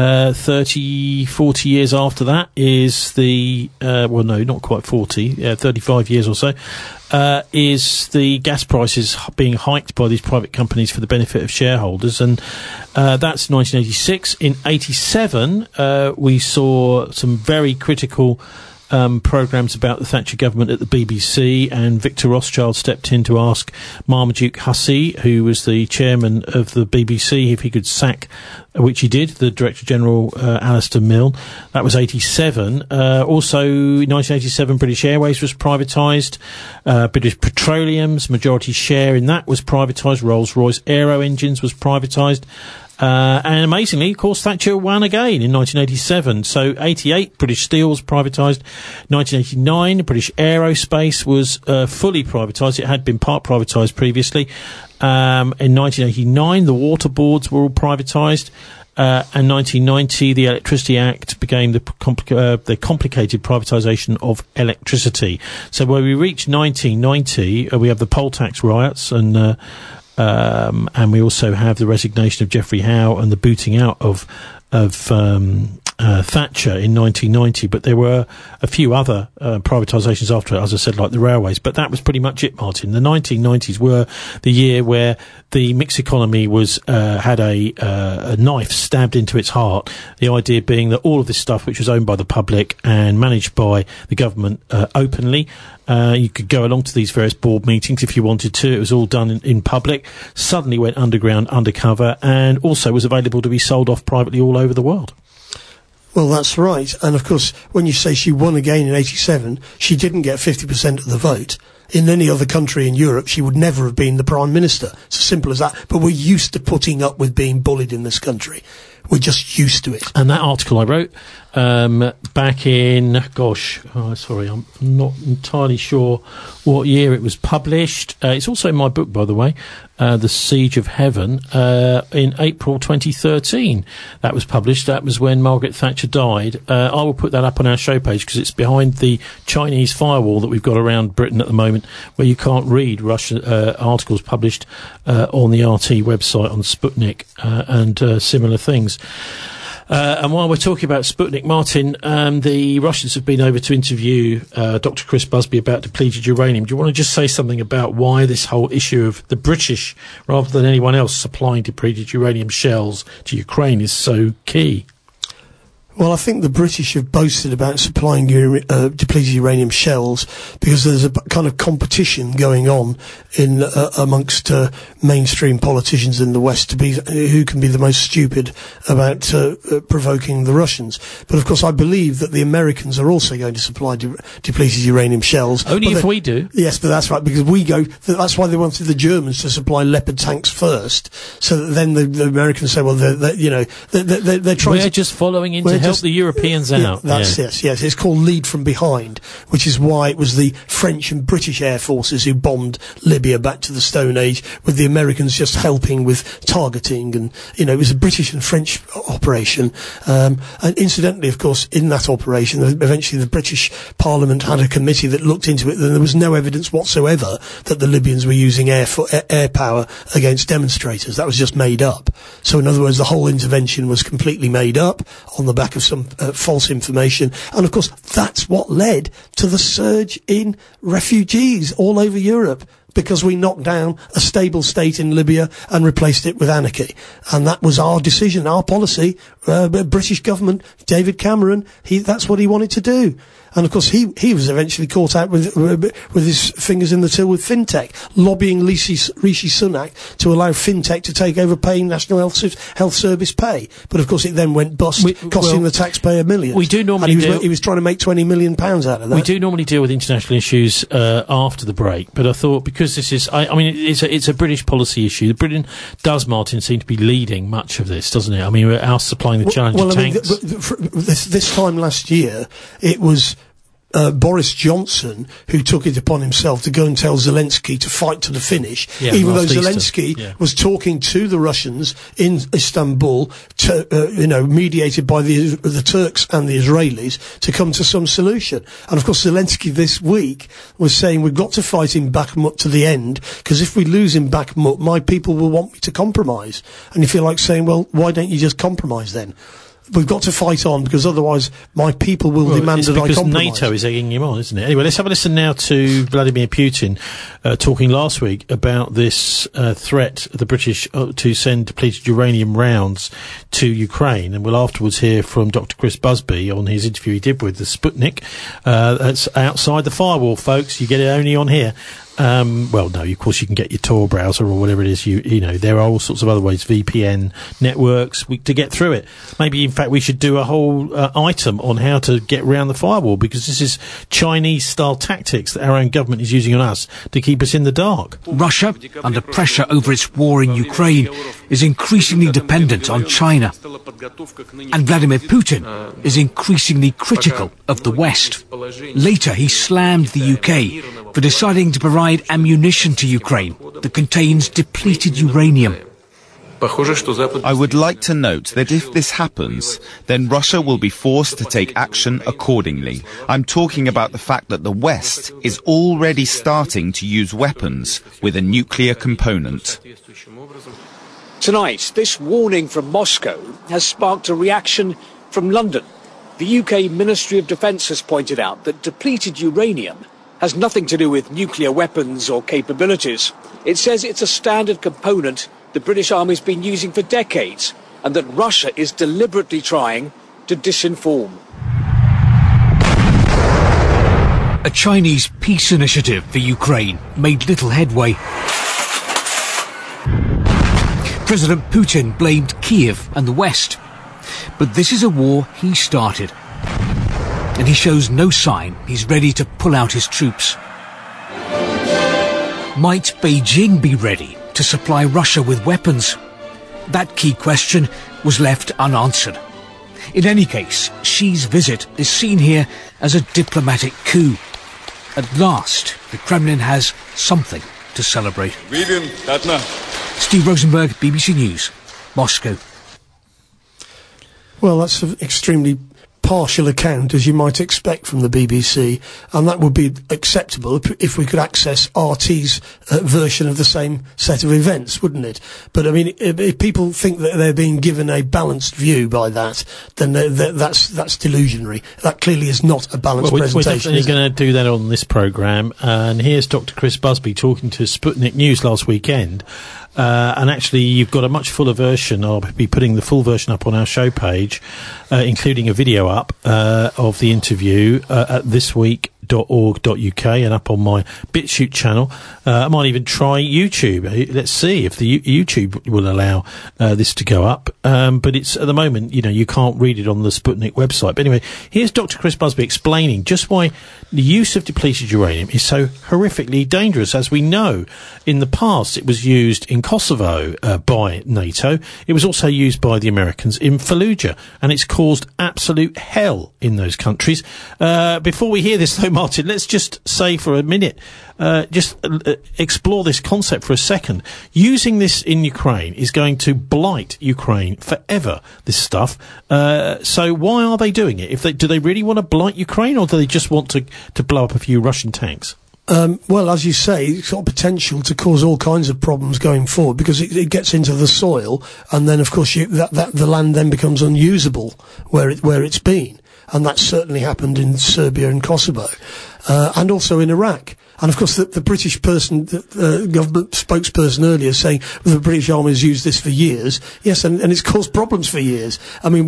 30, 40 years after that is the, well, no, not quite 40, 35 years or so, is the gas prices being hiked by these private companies for the benefit of shareholders. And that's 1986. In 87, we saw some very critical programmes about the Thatcher government at the BBC, and Victor Rothschild stepped in to ask Marmaduke Hussey, who was the chairman of the BBC, if he could sack, which he did, the Director General Alistair Milne. That was 87. Also, in 1987, British Airways was privatised. British Petroleum's majority share in that was privatised. Rolls-Royce Aero Engines was privatised. And amazingly, of course, Thatcher won again in 1987. So 88, British Steel was privatised. 1989, British Aerospace was fully privatised. It had been part privatised previously. In 1989, the water boards were all privatised. And 1990, the Electricity Act became the complicated privatisation of electricity. So when we reach 1990, we have the poll tax riots, and we also have the resignation of Geoffrey Howe and the booting out of Thatcher in 1990, but there were a few other privatisations after it, as I said, like the railways. But that was pretty much it, Martin. The 1990s were the year where the mixed economy was had a knife stabbed into its heart. The idea being that all of this stuff, which was owned by the public and managed by the government openly, you could go along to these various board meetings if you wanted to. It was all done in public. Suddenly went underground, undercover, and also was available to be sold off privately all over the world. Well, that's right. And of course, when you say she won again in 87, she didn't get 50% of the vote. In any other country in Europe, she would never have been the Prime Minister. It's as simple as that. But we're used to putting up with being bullied in this country. We're just used to it. And that article I wrote back in, I'm not entirely sure what year it was published. It's also in my book, by the way, The Siege of Heaven, in April 2013. That was published. That was when Margaret Thatcher died. I will put that up on our show page because it's behind the Chinese firewall that we've got around Britain at the moment, where you can't read Russian articles published on the RT website, on Sputnik, and similar things. And while we're talking about Sputnik, Martin, the Russians have been over to interview Dr. Chris Busby about depleted uranium. Do you want to just say something about why this whole issue of the British, rather than anyone else, supplying depleted uranium shells to Ukraine is so key? Well, I think the British have boasted about supplying depleted uranium shells because there's a kind of competition going on in amongst mainstream politicians in the West to be who can be the most stupid about provoking the Russians. But of course, I believe that the Americans are also going to supply depleted uranium shells. Only if we do. Yes, but that's right, because we go. That's why they wanted the Germans to supply Leopard tanks first, so that then the Americans say, well, they're trying. We're just following into help the Europeans out. That's yes. It's called lead from behind, which is why it was the French and British air forces who bombed Libya back to the Stone Age, with the Americans just helping with targeting, and it was a British and French operation. And incidentally, of course, in that operation, eventually the British Parliament had a committee that looked into it, and there was no evidence whatsoever that the Libyans were using air power against demonstrators. That was just made up. So in other words, the whole intervention was completely made up on the back of some false information, and of course that's what led to the surge in refugees all over Europe, because we knocked down a stable state in Libya and replaced it with anarchy. And that was our decision, our policy. British government, David Cameron, that's what he wanted to do. And of course he was eventually caught out with his fingers in the till with FinTech, lobbying Rishi Sunak to allow FinTech to take over paying National Health Service pay. But of course it then went bust, costing the taxpayer millions. We do normally he was trying to make £20 million out of that. We do normally deal with international issues after the break, but I thought because this is, it's a British policy issue. Britain does, Martin, seem to be leading much of this, doesn't it? I mean, we're out supplying the Challenger tanks. This time last year, it was Boris Johnson who took it upon himself to go and tell Zelensky to fight to the finish, even though Zelensky was talking to the Russians in Istanbul, mediated by the Turks and the Israelis, to come to some solution. And of course Zelensky this week was saying we've got to fight in Bakhmut to the end, because if we lose in Bakhmut, my people will want me to compromise. And you feel like saying, well, why don't you just compromise then? We've got to fight on, because otherwise my people will demand that I compromise. Because NATO is egging him on, isn't it? Anyway, let's have a listen now to Vladimir Putin talking last week about this threat of the British to send depleted uranium rounds to Ukraine. And we'll afterwards hear from Dr. Chris Busby on his interview he did with the Sputnik. That's outside the firewall, folks. You get it only on here. Well, no, of course you can get your Tor browser or whatever it is. You know, there are all sorts of other ways, VPN networks, to get through it. Maybe, in fact, we should do a whole item on how to get around the firewall, because this is Chinese-style tactics that our own government is using on us to keep us in the dark. Russia, under pressure over its war in Ukraine, is increasingly dependent on China. And Vladimir Putin is increasingly critical of the West. Later, he slammed the UK for deciding to provide ammunition to Ukraine that contains depleted uranium. I would like to note that if this happens, then Russia will be forced to take action accordingly. I'm talking about the fact that the West is already starting to use weapons with a nuclear component. Tonight, this warning from Moscow has sparked a reaction from London. The UK Ministry of Defence has pointed out that depleted uranium has nothing to do with nuclear weapons or capabilities. It says it's a standard component the British Army's been using for decades, and that Russia is deliberately trying to disinform. A Chinese peace initiative for Ukraine made little headway. President Putin blamed Kiev and the West. But this is a war he started, and he shows no sign he's ready to pull out his troops. Might Beijing be ready to supply Russia with weapons? That key question was left unanswered. In any case, Xi's visit is seen here as a diplomatic coup. At last, the Kremlin has something to celebrate. Steve Rosenberg, BBC News, Moscow. Well, that's an extremely partial account, as you might expect from the BBC, and that would be acceptable if we could access RT's version of the same set of events, wouldn't it? But I mean, if people think that they're being given a balanced view by that, then that's delusionary. That clearly is not a balanced presentation. We're definitely going to do that on this programme, and here's Dr. Chris Busby talking to Sputnik News last weekend. And actually, you've got a much fuller version. I'll be putting the full version up on our show page, including a video up of the interview at thisweek.org.uk and up on my BitChute channel. I might even try YouTube. Let's see if the YouTube will allow this to go up. But it's at the moment, you can't read it on the Sputnik website. But anyway, here's Dr. Chris Busby explaining just why the use of depleted uranium is so horrifically dangerous. As we know, in the past it was used in Kosovo by NATO. It was also used by the Americans in Fallujah, and it's caused absolute hell in those countries. Before we hear this, though, Martin, let's just say for a minute, explore this concept for a second. Using this in Ukraine is going to blight Ukraine forever, this stuff. So why are they doing it? Do they really want to blight Ukraine, or do they just want to blow up a few Russian tanks? Well, as you say, it's got potential to cause all kinds of problems going forward, because it gets into the soil, and then, of course, the land then becomes unusable where it's been. And that's certainly happened in Serbia and Kosovo, and also in Iraq. And of course, the British government spokesperson earlier saying the British Army has used this for years. Yes, and it's caused problems for years. I mean,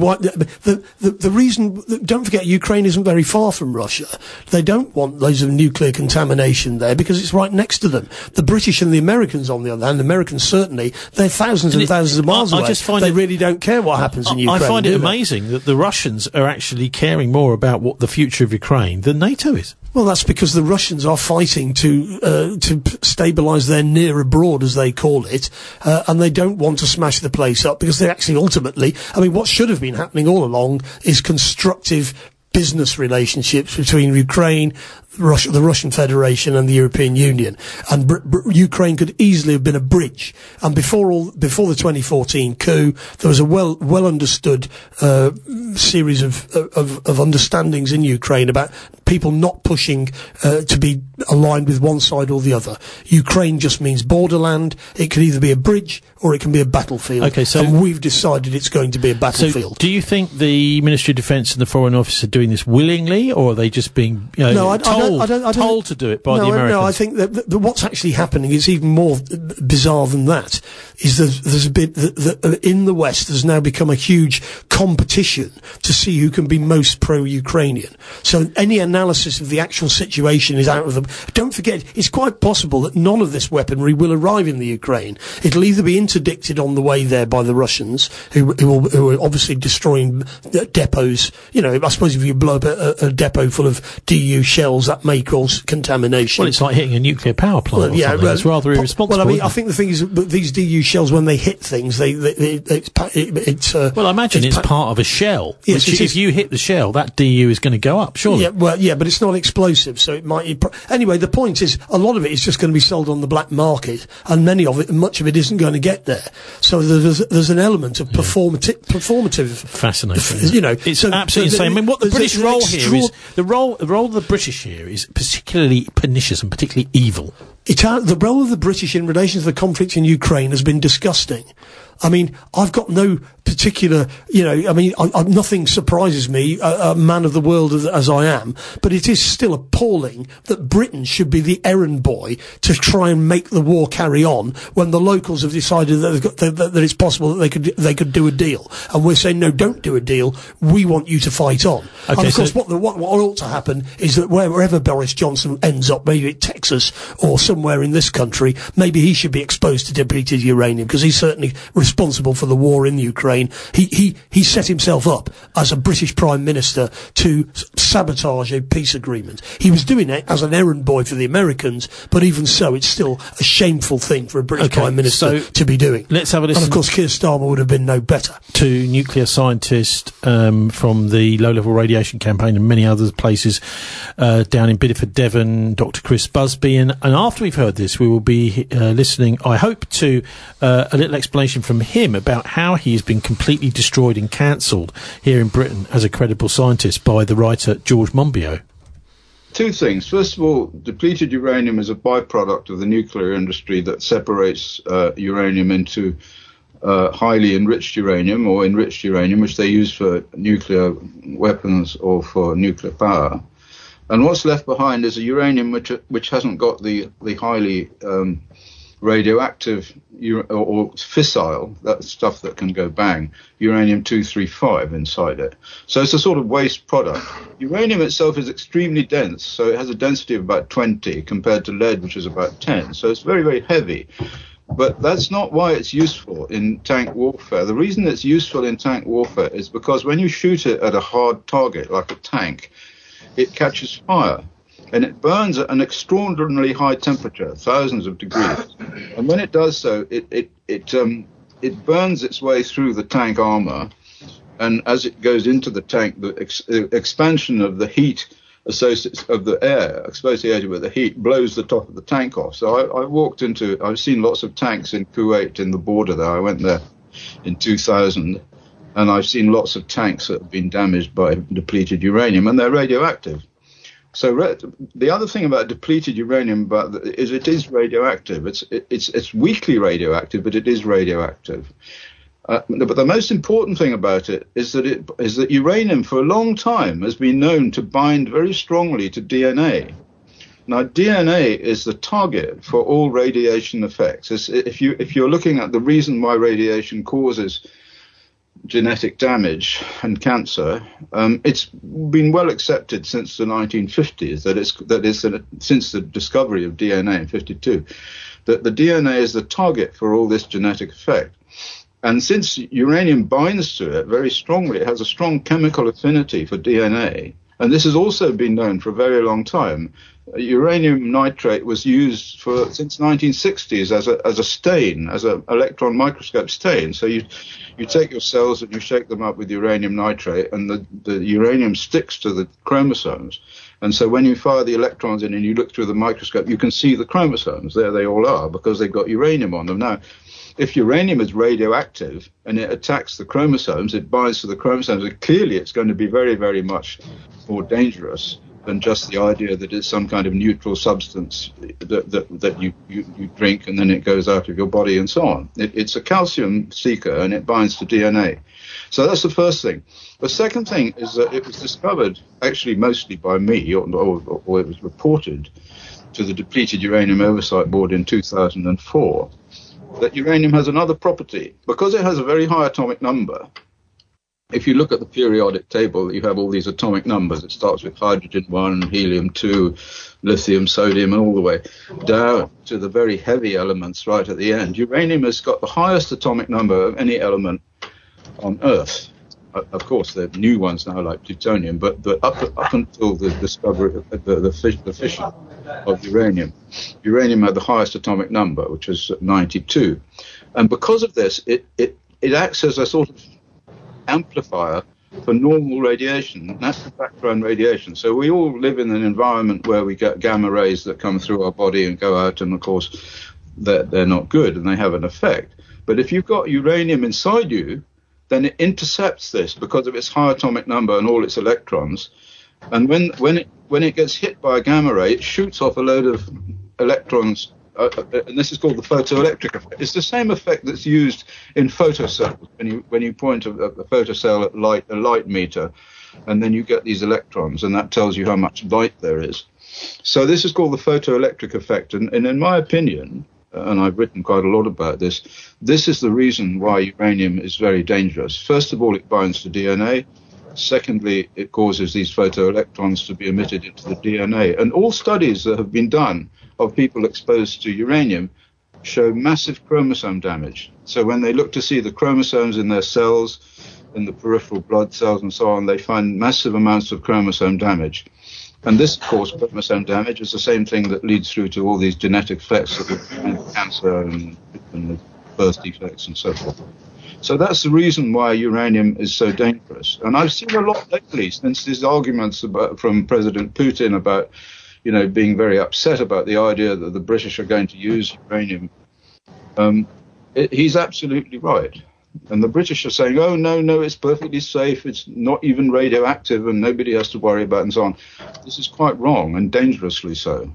the reason, don't forget, Ukraine isn't very far from Russia. They don't want loads of nuclear contamination there because it's right next to them. The British and the Americans, on the other hand, the Americans certainly, they're thousands and thousands of miles away. They really don't care what happens in Ukraine. I find it amazing that the Russians are actually caring more about what the future of Ukraine than NATO is. Well, that's because the Russians are fighting to stabilise their near abroad, as they call it, and they don't want to smash the place up, because they actually ultimately, I mean, what should have been happening all along is constructive business relationships between Ukraine, the Russian Federation and the European Union, and Ukraine could easily have been a bridge. And before the 2014 coup, there was a well understood series of understandings in Ukraine about people not pushing to be aligned with one side or the other. Ukraine just means borderland. It can either be a bridge or it can be a battlefield. Okay, so and we've decided it's going to be a battlefield. So do you think the Ministry of Defence and the Foreign Office are doing this willingly, or are they just being told to do it by the Americans? No, I think that what's actually happening is even more bizarre than that. Is there's a bit in the West there's now become a huge competition to see who can be most pro-Ukrainian. So any analysis of the actual situation is out of them. Don't forget, it's quite possible that none of this weaponry will arrive in the Ukraine. It'll either be interdicted on the way there by the Russians, who are obviously destroying depots. I suppose if you blow up a depot full of DU shells, that may cause contamination. Well, it's like hitting a nuclear power plant. Well, yeah, it's rather irresponsible. Well, I mean, I think the thing is that these DU shells, when they hit things, well, I imagine it's part of a shell. Yes, which if you hit the shell, that DU is going to go up, surely. Yeah, but it's not explosive, so it might. Anyway, the point is, a lot of it is just going to be sold on the black market, and much of it isn't going to get there. So there's an element of performative. Fascinating. It's absolutely insane. I mean, what the British role here is, the role of the British here is particularly pernicious and particularly evil. The role of the British in relation to the conflict in Ukraine has been disgusting. I mean, I've got no particular, nothing surprises me, a man of the world as I am, but it is still appalling that Britain should be the errand boy to try and make the war carry on when the locals have decided that it's possible that they could do a deal. And we're saying, no, don't do a deal. We want you to fight on. Okay, and of course, what ought to happen is that wherever Boris Johnson ends up, maybe at Texas or somewhere in this country, maybe he should be exposed to depleted uranium, because he's certainly responsible for the war in Ukraine. He set himself up as a British Prime Minister to sabotage a peace agreement. He was doing it as an errand boy for the Americans, but even so, it's still a shameful thing for a British Prime Minister to be doing. Let's have a listen. And of course, Keir Starmer would have been no better. To nuclear scientist from the low-level radiation campaign and many other places down in Bideford, Devon, Dr. Chris Busby. And after we've heard this, we will be listening, I hope, to a little explanation from him about how he has been completely destroyed and cancelled here in Britain as a credible scientist by the writer George Monbiot. Two things. First of all, depleted uranium is a byproduct of the nuclear industry that separates uranium into highly enriched uranium or enriched uranium, which they use for nuclear weapons or for nuclear power. And what's left behind is a uranium which hasn't got the highly radioactive or fissile, that stuff that can go bang, uranium-235 inside it. So it's a sort of waste product. Uranium itself is extremely dense, so it has a density of about 20 compared to lead, which is about 10. So it's very, very heavy. But that's not why it's useful in tank warfare. The reason it's useful in tank warfare is because when you shoot it at a hard target, like a tank, it catches fire. And it burns at an extraordinarily high temperature, thousands of degrees. And when it does so, it burns its way through the tank armor. And as it goes into the tank, the expansion of the heat of the air associated with the heat blows the top of the tank off. So I've seen lots of tanks in Kuwait, in the border there. I went there in 2000, and I've seen lots of tanks that have been damaged by depleted uranium, and they're radioactive. So the other thing about depleted uranium is it is radioactive. It's weakly radioactive, but it is radioactive. But the most important thing about it is that uranium for a long time has been known to bind very strongly to DNA. Now, DNA is the target for all radiation effects. If you're looking at the reason why radiation causes genetic damage and cancer, it's been well accepted since the 1950s, since the discovery of DNA in 52, that the DNA is the target for all this genetic effect. And since uranium binds to it very strongly, it has a strong chemical affinity for DNA. And this has also been known for a very long time. Uranium nitrate was used since 1960s as a stain, as an electron microscope stain. So you take your cells and you shake them up with uranium nitrate, and the uranium sticks to the chromosomes. And so when you fire the electrons in and you look through the microscope, you can see the chromosomes. There they all are, because they've got uranium on them. Now, if uranium is radioactive and it attacks the chromosomes, it binds to the chromosomes, and clearly it's going to be very, very much more dangerous than just the idea that it's some kind of neutral substance that you drink and then it goes out of your body and so on. It's a calcium seeker, and it binds to DNA. So that's the first thing. The second thing is that it was discovered, actually mostly by me, or it was reported to the Depleted Uranium Oversight Board in 2004, that uranium has another property. Because it has a very high atomic number, if you look at the periodic table, you have all these atomic numbers. It starts with hydrogen 1, helium 2, lithium, sodium, and all the way down to the very heavy elements right at the end. Uranium has got the highest atomic number of any element on Earth. Of course, there are new ones now like plutonium, but up until the discovery of the fission of uranium had the highest atomic number, which is 92. And because of this, it acts as a sort of amplifier for normal radiation, natural background radiation. So we all live in an environment where we get gamma rays that come through our body and go out, and of course they're not good and they have an effect. But if you've got uranium inside you, then it intercepts this because of its high atomic number and all its electrons. And when it gets hit by a gamma ray, it shoots off a load of electrons, and this is called the photoelectric effect. It's the same effect that's used in photocells when you point a photocell at a light meter, and then you get these electrons, and that tells you how much light there is. So this is called the photoelectric effect, and in my opinion, and I've written quite a lot about this, this is the reason why uranium is very dangerous. First of all, it binds to DNA. Secondly, it causes these photoelectrons to be emitted into the DNA. And all studies that have been done of people exposed to uranium show massive chromosome damage. So when they look to see the chromosomes in their cells, in the peripheral blood cells and so on, they find massive amounts of chromosome damage. And this, of course, chromosome damage is the same thing that leads through to all these genetic effects of cancer and birth defects and so forth. So that's the reason why uranium is so dangerous. And I've seen a lot lately, since these arguments from President Putin about, being very upset about the idea that the British are going to use uranium. He's absolutely right. And the British are saying, oh, no, it's perfectly safe, it's not even radioactive, and nobody has to worry about it, and so on. This is quite wrong, and dangerously so.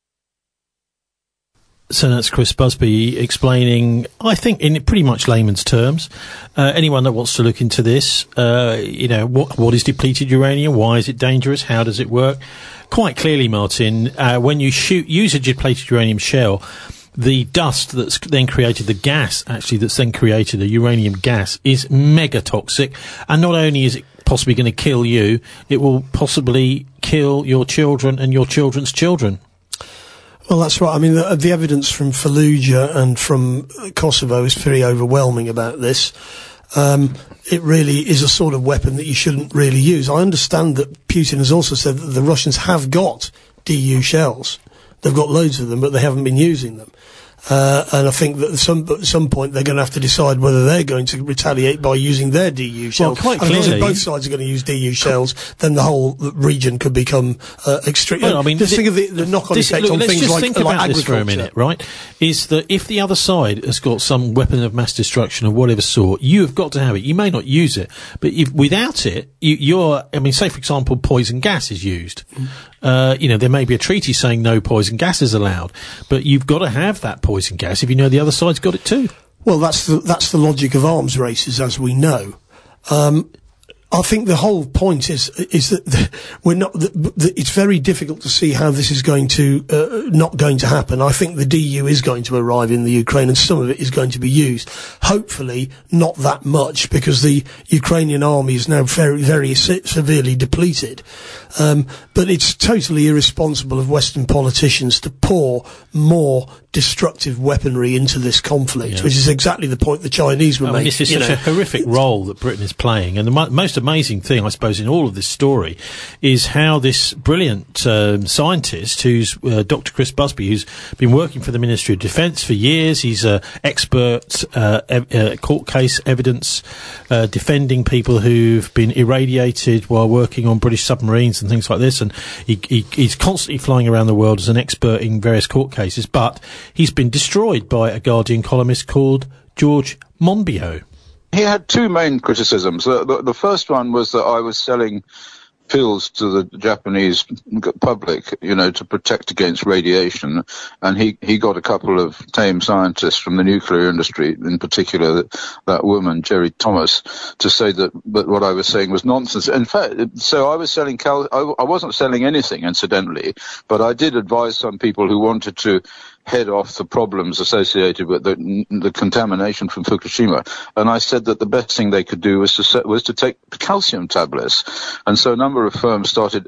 So that's Chris Busby explaining, I think, in pretty much layman's terms. Anyone that wants to look into this, what is depleted uranium? Why is it dangerous? How does it work? Quite clearly, Martin, when you use a depleted uranium shell, the dust that's then created, the gas actually that's then created, the uranium gas, is mega toxic. And not only is it possibly going to kill you, it will possibly kill your children and your children's children. Well, that's right. I mean, the evidence from Fallujah and from Kosovo is pretty overwhelming about this. It really is a sort of weapon that you shouldn't really use. I understand that Putin has also said that the Russians have got DU shells. They've got loads of them, but they haven't been using them. And I think that at some point they're going to have to decide whether they're going to retaliate by using their DU shells. Well, quite clearly, if both sides are going to use DU shells, then the whole region could become extreme. Well, I mean, just think of the knock-on effect on things like agriculture. Let's just think about this for a minute, right? Is that if the other side has got some weapon of mass destruction of whatever sort, you have got to have it. You may not use it, but without it, say for example, poison gas is used. There may be a treaty saying no poison gas is allowed, but you've got to have that poison gas if you know the other side's got it too. Well, that's the logic of arms races, as we know. I think the whole point is that we're not. It's very difficult to see how this is going to not going to happen. I think the DU is going to arrive in the Ukraine, and some of it is going to be used. Hopefully, not that much, because the Ukrainian army is now very, very severely depleted. But it's totally irresponsible of Western politicians to pour more destructive weaponry into this conflict, which is exactly the point the Chinese were making. This is such a horrific role that Britain is playing, and the most amazing thing, I suppose, in all of this story is how this brilliant scientist, who's Dr. Chris Busby, who's been working for the Ministry of Defence for years. He's an expert court case evidence defending people who've been irradiated while working on British submarines and things like this, and he's constantly flying around the world as an expert in various court cases, but he's been destroyed by a Guardian columnist called George Monbiot. He had two main criticisms. The first one was that I was selling pills to the Japanese public, to protect against radiation. And he got a couple of tame scientists from the nuclear industry, in particular that woman, Jerry Thomas, to say that what I was saying was nonsense. In fact, so I was selling I wasn't selling anything, incidentally, but I did advise some people who wanted to head off the problems associated with the contamination from Fukushima, and I said that the best thing they could do was to take calcium tablets, and so a number of firms started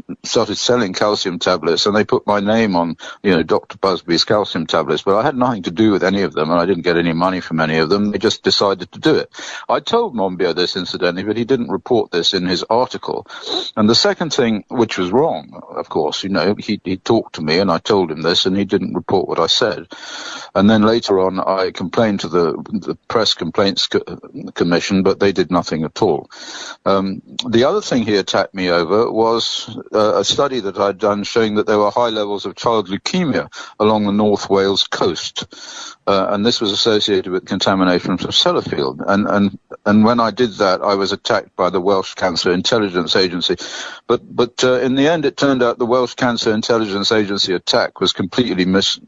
selling calcium tablets, and they put my name on, Dr. Busby's calcium tablets, but I had nothing to do with any of them, and I didn't get any money from any of them. They just decided to do it. I told Monbiot this, incidentally, but he didn't report this in his article. And the second thing, which was wrong, of course, he talked to me, and I told him this, and he didn't report what I said. And then later on, I complained to the Press Complaints Commission, but they did nothing at all. The other thing he attacked me over was a study that I'd done showing that there were high levels of child leukemia along the North Wales coast. And this was associated with contamination from Sellafield. And when I did that, I was attacked by the Welsh Cancer Intelligence Agency. But in the end, it turned out the Welsh Cancer Intelligence Agency attack was completely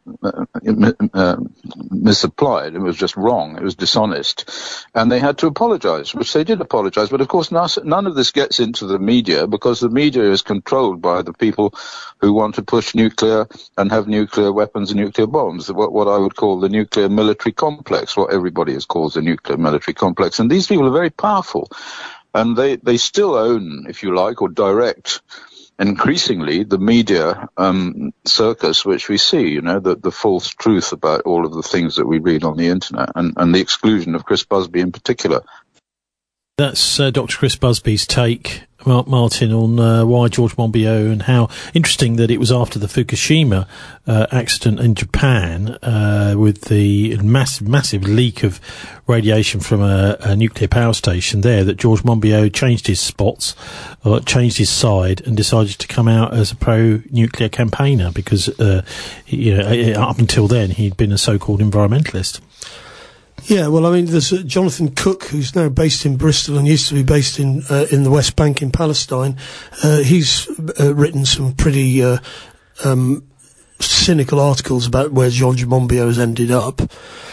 misapplied. It was just wrong. It was dishonest. And they had to apologize, which they did apologize. But of course, none of this gets into the media, because the media is controlled by the people who want to push nuclear and have nuclear weapons and nuclear bombs, what I would call the nuclear military complex, what everybody has called the nuclear military complex. And these people are very powerful. And they still own, if you like, or direct increasingly the media circus which we see, the false truth about all of the things that we read on the internet, and the exclusion of Chris Busby in particular. That's Dr. Chris Busby's take, Martin, on why George Monbiot, and how interesting that it was after the Fukushima accident in Japan with the massive leak of radiation from a nuclear power station there, that George Monbiot changed his spots, changed his side, and decided to come out as a pro-nuclear campaigner because, up until then he'd been a so-called environmentalist. Yeah, well, I mean, there's Jonathan Cook, who's now based in Bristol and used to be based in the West Bank in Palestine. He's written some pretty cynical articles about where George Monbiot has ended up.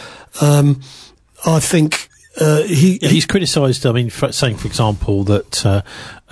I think he's criticised. I mean, saying, for example, that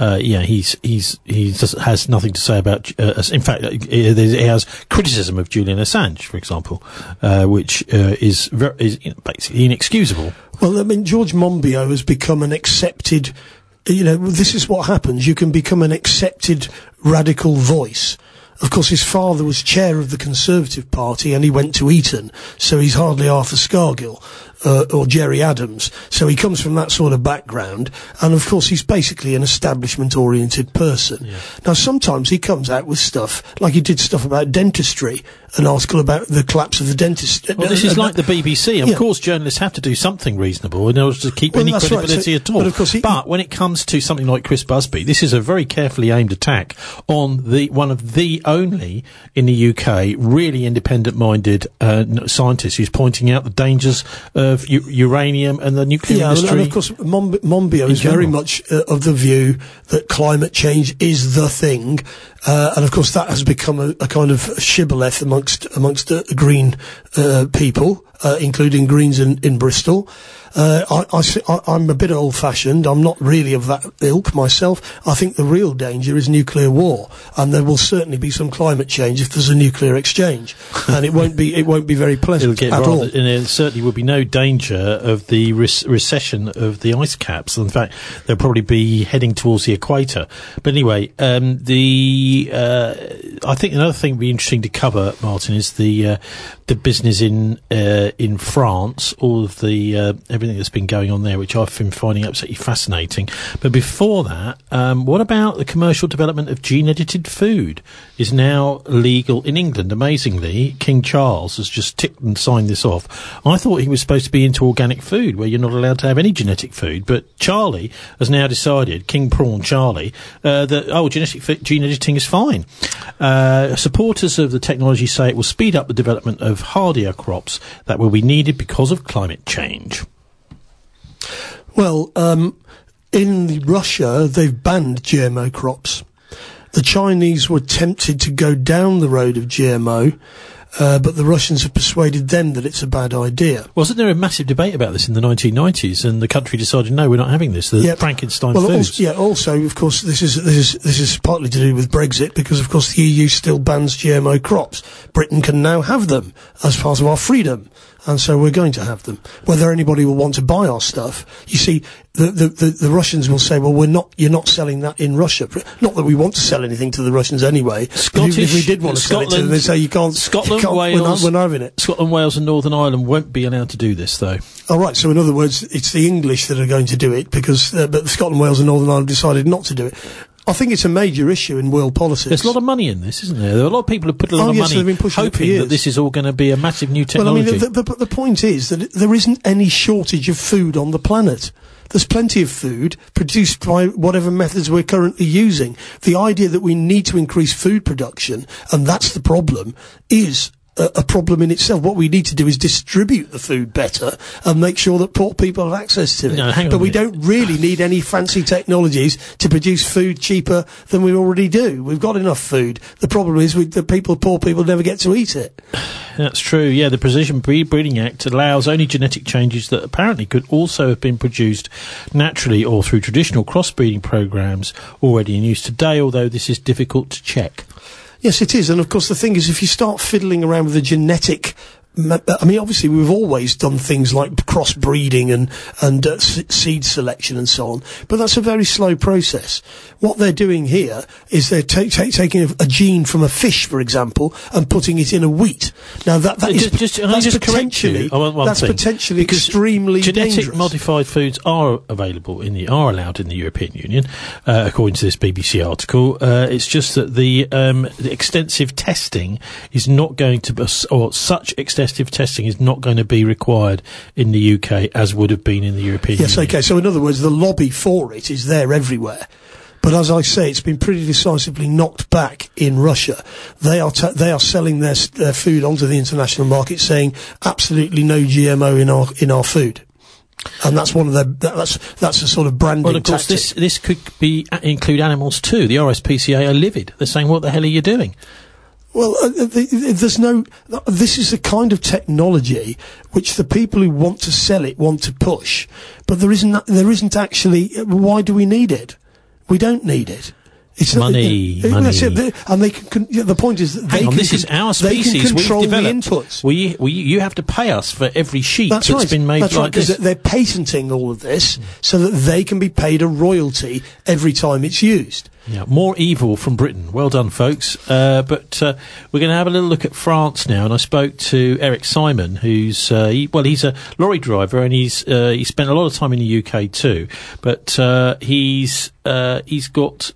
he has nothing to say about. In fact, he has criticism of Julian Assange, for example, which is basically inexcusable. Well, I mean, George Monbiot has become an accepted. This is what happens. You can become an accepted radical voice. Of course, his father was chair of the Conservative Party, and he went to Eton, so he's hardly Arthur Scargill or Jerry Adams. So he comes from that sort of background, and of course, he's basically an establishment-oriented person. Yeah. Now, sometimes he comes out with stuff, like he did stuff about dentistry, an article about the collapse of the dentist. Well, this is like the BBC. Of course, journalists have to do something reasonable in order to keep any credibility at all. But, of course, but when it comes to something like Chris Busby, this is a very carefully aimed attack on one of the only in the UK really independent-minded scientists who's pointing out the dangers of uranium and the nuclear industry. And of course, Monbiot is very much of the view that climate change is the thing. And of course, that has become a kind of shibboleth amongst green people, including Greens in Bristol. I'm a bit old-fashioned. I'm not really of that ilk myself. I think the real danger is nuclear war, and there will certainly be some climate change if there's a nuclear exchange, and it won't be very pleasant at all. And there certainly will be no danger of the recession of the ice caps. In fact, they'll probably be heading towards the equator. But anyway, I think another thing would be interesting to cover, Martin, is the business in France, all of the everything that's been going on there, which I've been finding absolutely fascinating. But before that, what about the commercial development of gene-edited food is now legal in England? Amazingly, King Charles has just ticked and signed this off. I thought he was supposed to be into organic food, where you're not allowed to have any genetic food, but Charlie has now decided, King Prawn Charlie, that gene editing is fine. Supporters of the technology say it will speed up the development of hardier crops that will be needed because of climate change. Well, in Russia, they've banned GMO crops. The Chinese were tempted to go down the road of GMO, but the Russians have persuaded them that it's a bad idea. Wasn't there a massive debate about this in the 1990s, and the country decided, no, we're not having this, Frankenstein foods? Also, of course, this is partly to do with Brexit, because, of course, the EU still bans GMO crops. Britain can now have them as part of our freedom. And so we're going to have them. Whether anybody will want to buy our stuff, you see, the Russians will say, well, you're not selling that in Russia. Not that we want to sell anything to the Russians anyway. If we did want to sell it to them, they say you can't, Wales, we're not having it. Scotland, Wales and Northern Ireland won't be allowed to do this, though. All right, so in other words, it's the English that are going to do it, because, but Scotland, Wales and Northern Ireland decided not to do it. I think it's a major issue in world politics. There's a lot of money in this, isn't there? There are a lot of people who put a lot of money hoping that this is all going to be a massive new technology. Well, I mean, but the point is that there isn't any shortage of food on the planet. There's plenty of food produced by whatever methods we're currently using. The idea that we need to increase food production, and that's the problem, is a problem in itself. What we need to do is distribute the food better and make sure that poor people have access to it. But we don't really need any fancy technologies to produce food cheaper than we already do. We've got enough food. The problem is poor people never get to eat it. That's true, yeah. The Precision Breeding Act allows only genetic changes that apparently could also have been produced naturally or through traditional crossbreeding programs already in use today, although this is difficult to check. Yes, it is. And of course, the thing is, if you start fiddling around with the genetic I mean, obviously we've always done things like crossbreeding and seed selection and so on, but that's a very slow process. What they're doing here is they're taking a gene from a fish, for example, and putting it in a wheat. Now that's potentially extremely genetic dangerous. modified foods are allowed in the European Union, according to this BBC article. It's just that the extensive testing is not going to be, or such extensive testing is not going to be required in the UK as would have been in the European Union. Yes, okay. So in other words, the lobby for it is there everywhere. But as I say, it's been pretty decisively knocked back in Russia. They are selling their food onto the international market, saying absolutely no GMO in our food. And that's one of that's a sort of branding Well, of course, tactic. this could include animals too. The RSPCA are livid. They're saying, "What the hell are you doing?" Well, this is the kind of technology which the people who want to sell it want to push, but there isn't actually. Why do we need it? We don't need it. It's money. That's it. And they can. The point is that this is our species. They can control we've developed. the inputs. You have to pay us for every sheep that's been made that's like right, this. They're patenting all of this so that they can be paid a royalty every time it's used. Yeah, more evil from Britain. Well done, folks. But we're going to have a little look at France now. And I spoke to Eric Simon, who's he's a lorry driver, and he spent a lot of time in the UK too. But he's got.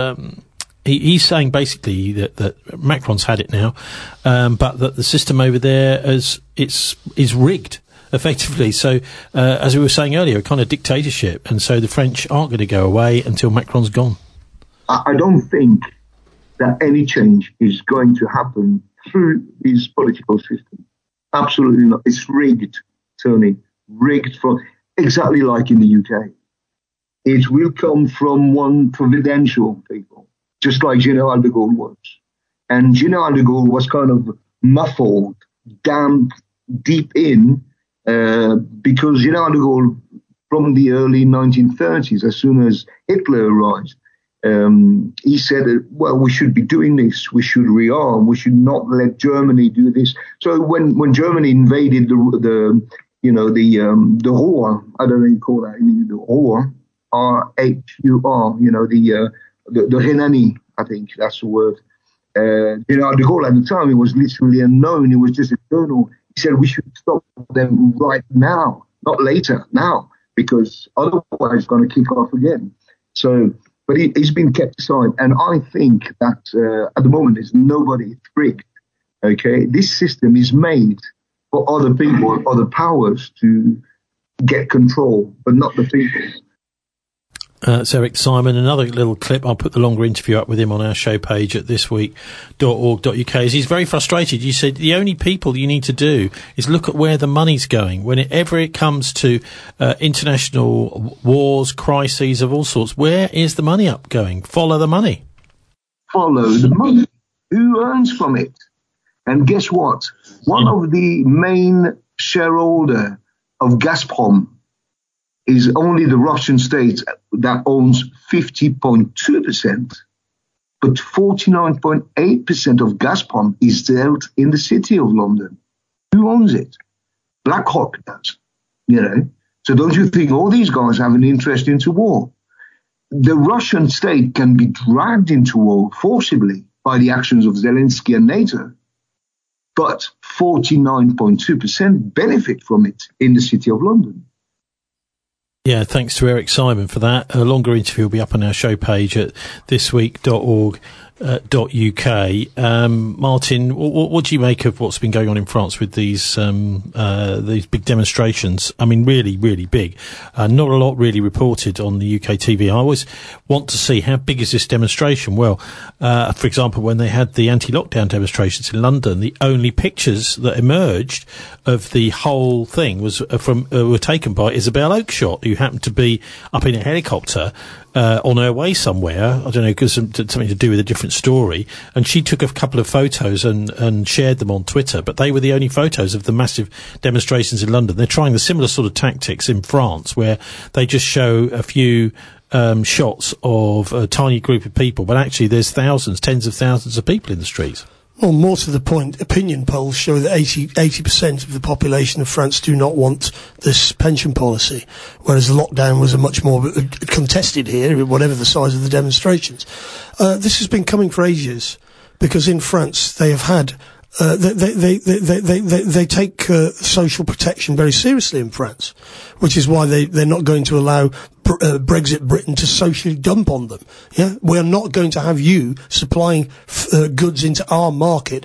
He's saying basically that Macron's had it now, but that the system over there is rigged. Effectively, so as we were saying earlier, a kind of dictatorship, and so the French aren't going to go away until Macron's gone. I don't think that any change is going to happen through this political system. Absolutely not. It's rigged, Tony. Rigged for exactly like in the UK. It will come from one providential people, just like General de Gaulle was. And General de Gaulle was kind of muffled, damp, deep in, because General de Gaulle, from the early 1930s, as soon as Hitler arrived, he said, well, we should be doing this. We should rearm. We should not let Germany do this. So when Germany invaded the Ruhr, I don't know how you call that, the Ruhr, R-H-U-R, the Rhénanie, I think that's the word. De Gaulle at the time, he was literally unknown. He was just a colonel. He said we should stop them right now, not later, now, because otherwise it's going to kick off again. So, but he's been kept aside. And I think that at the moment there's nobody rigged. Okay, this system is made for other people, other powers to get control, but not the people. It's Eric Simon. Another little clip. I'll put the longer interview up with him on our show page at thisweek.org.uk. He's very frustrated. You said the only people you need to do is look at where the money's going. Whenever it comes to international wars, crises of all sorts, where is the money going? Follow the money. Follow the money. Who earns from it? And guess what? One of the main shareholder of Gazprom is only the Russian state that owns 50.2%, but 49.8% of Gazprom is dealt in the city of London. Who owns it? BlackRock does, So don't you think all these guys have an interest into war? The Russian state can be dragged into war forcibly by the actions of Zelensky and NATO, but 49.2% benefit from it in the city of London. Yeah, thanks to Eric Simon for that. A longer interview will be up on our show page at thisweek.org.uk. Martin, what do you make of what's been going on in France with these big demonstrations? I mean, really, really big. Not a lot really reported on the UK TV. I always want to see how big is this demonstration. Well, for example, when they had the anti-lockdown demonstrations in London, the only pictures that emerged of the whole thing were taken by Isabel Oakeshott, who happened to be up in a helicopter on her way somewhere. I don't know, because something to do with a different story. And she took a couple of photos and shared them on Twitter, but they were the only photos of the massive demonstrations in London. They're trying the similar sort of tactics in France, where they just show a few shots of a tiny group of people, but actually there's thousands, tens of thousands of people in the streets. Well, more to the point, opinion polls show that 80% of the population of France do not want this pension policy, whereas the lockdown was a much more contested here, whatever the size of the demonstrations. This has been coming for ages, because in France they have had they take social protection very seriously in France, which is why they're not going to allow Brexit Britain to socially dump on them. Yeah, we are not going to have you supplying goods into our market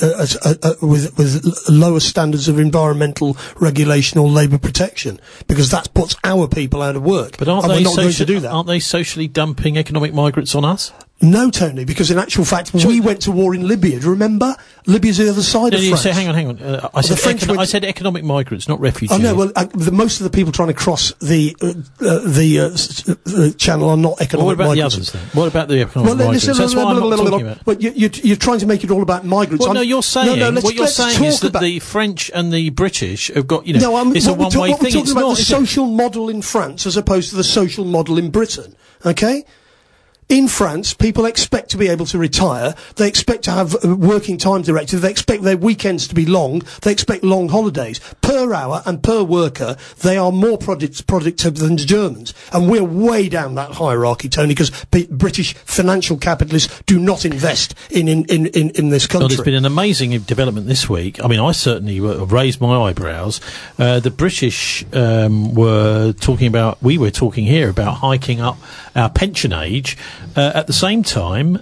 with lower standards of environmental regulation or labour protection, because that puts our people out of work. But aren't and they we're not going to do that. Aren't they socially dumping economic migrants on us? No, Tony, because in actual fact, we went to war in Libya. Do you remember? Libya's the other side of France. Hang on. I said economic migrants, not refugees. Oh, no, well, most of the people trying to cross the channel are not economic migrants. Well, what about migrants. The others, then? What about the economic migrants? That's what I'm not talking about. But you're trying to make it all about migrants. Well, no, you're saying, what you're saying is that the French and the British have got, it's a one-way thing. We're talking about the social model in France as opposed to the social model in Britain, okay? In France, people expect to be able to retire. They expect to have a working time directive. They expect their weekends to be long. They expect long holidays. Per hour and per worker, they are more productive than the Germans. And we're way down that hierarchy, Tony, because British financial capitalists do not invest in this country. Well, there's been an amazing development this week. I mean, I certainly raised my eyebrows. The British were talking here about hiking up our pension age. At the same time,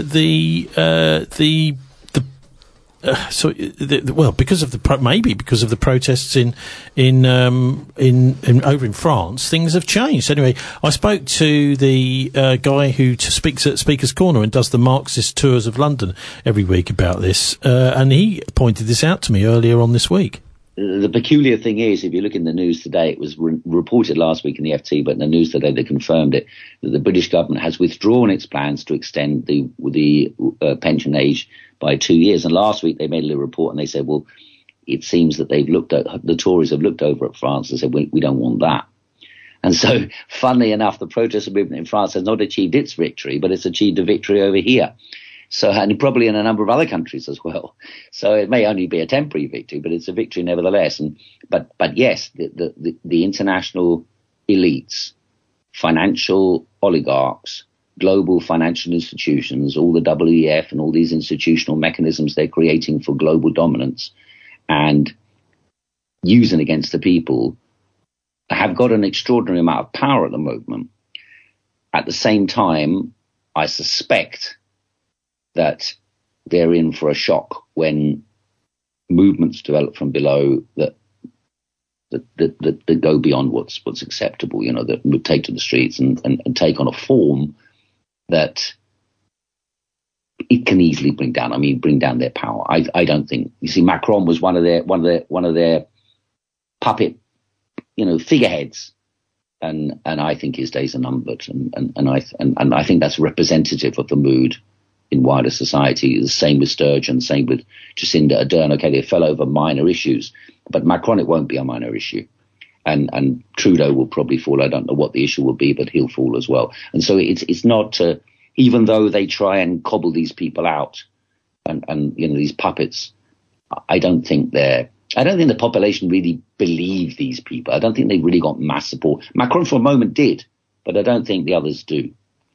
because of the protests in over in France, things have changed. Anyway, I spoke to the guy who speaks at Speaker's Corner and does the Marxist tours of London every week about this, and he pointed this out to me earlier on this week. The peculiar thing is, if you look in the news today, it was reported last week in the FT, but in the news today they confirmed it, that the British government has withdrawn its plans to extend the pension age by 2 years. And last week they made a little report and they said, well, it seems that the Tories have looked over at France and said, we don't want that. And so, funnily enough, the protest movement in France has not achieved its victory, but it's achieved a victory over here. So, and probably in a number of other countries as well. So it may only be a temporary victory, but it's a victory nevertheless. But yes, the international elites, financial oligarchs, global financial institutions, all the WEF and all these institutional mechanisms they're creating for global dominance and using against the people, have got an extraordinary amount of power at the moment. At the same time, I suspect that they're in for a shock when movements develop from below that go beyond what's acceptable, that would take to the streets and take on a form that it can easily bring down their power. I don't think, you see, Macron was one of their puppet, figureheads. And I think his days are numbered, and I think that's representative of the mood in wider society. The same with Sturgeon, same with Jacinda Ardern. Okay, they fell over minor issues, but Macron, it won't be a minor issue. And Trudeau will probably fall. I don't know what the issue will be, but he'll fall as well. And so it's not, even though they try and cobble these people out and these puppets, I don't think the population really believe these people. I don't think they really got mass support. Macron for a moment did, but I don't think the others do.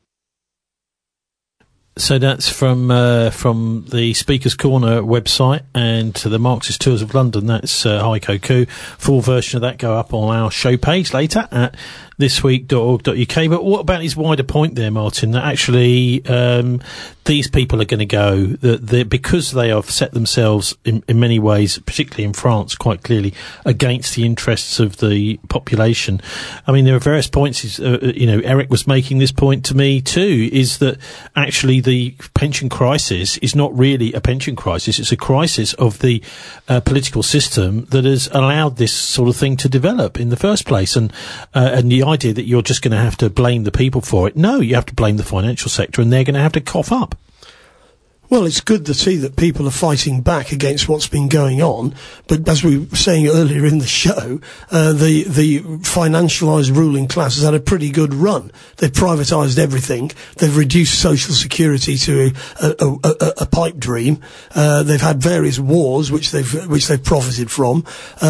So that's from the Speaker's Corner website and to the Marxist Tours of London. That's Heiko Koo. Full version of that go up on our show page later at thisweek.org.uk. But what about his wider point there, Martin, that actually these people are going to go, that because they have set themselves in many ways, particularly in France, quite clearly against the interests of the population. I mean, there are various points, Eric was making this point to me too, is that actually the pension crisis is not really a pension crisis. It's a crisis of the political system that has allowed this sort of thing to develop in the first place. And the idea that you're just going to have to blame the people for it. No, you have to blame the financial sector, and they're going to have to cough up. Well, it's good to see that people are fighting back against what's been going on, but as we were saying earlier in the show, the financialised ruling class has had a pretty good run. They've privatised everything. They've reduced social security to a pipe dream. They've had various wars which they've profited from.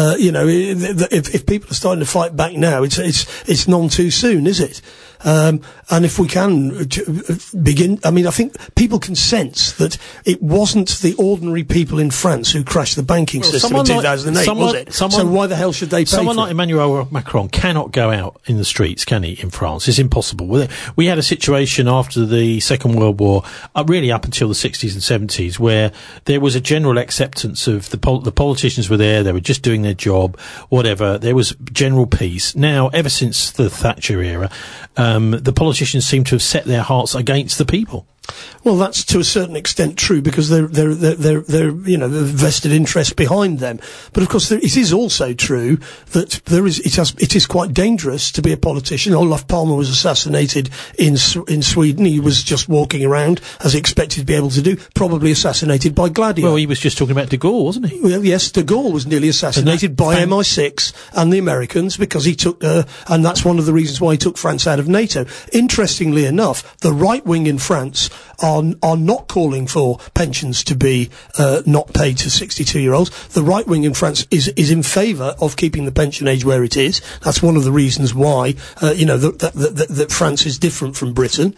If people are starting to fight back now, it's none too soon, is it? And if we can begin, I mean, I think people can sense that it wasn't the ordinary people in France who crashed the banking system in 2008, was it? So why the hell should they pay Someone for like it? Emmanuel Macron cannot go out in the streets, can he, in France? It's impossible. We had a situation after the Second World War, really up until the 60s and 70s, where there was a general acceptance of the politicians were there, they were just doing their job, whatever. There was general peace. Now, ever since the Thatcher era, the politicians seem to have set their hearts against the people. Well, that's to a certain extent true because they're the vested interest behind them. But of course, it is also true that it is quite dangerous to be a politician. Olof Palme was assassinated in Sweden. He was just walking around as he expected to be able to do, probably assassinated by Gladio. Well, he was just talking about de Gaulle, wasn't he? Well, yes, de Gaulle was nearly assassinated by MI6 and the Americans because he took, and that's one of the reasons why he took France out of NATO. Interestingly enough, the right wing in France are not calling for pensions to be not paid to 62-year-olds. The right wing in France is in favour of keeping the pension age where it is. That's one of the reasons why that France is different from Britain.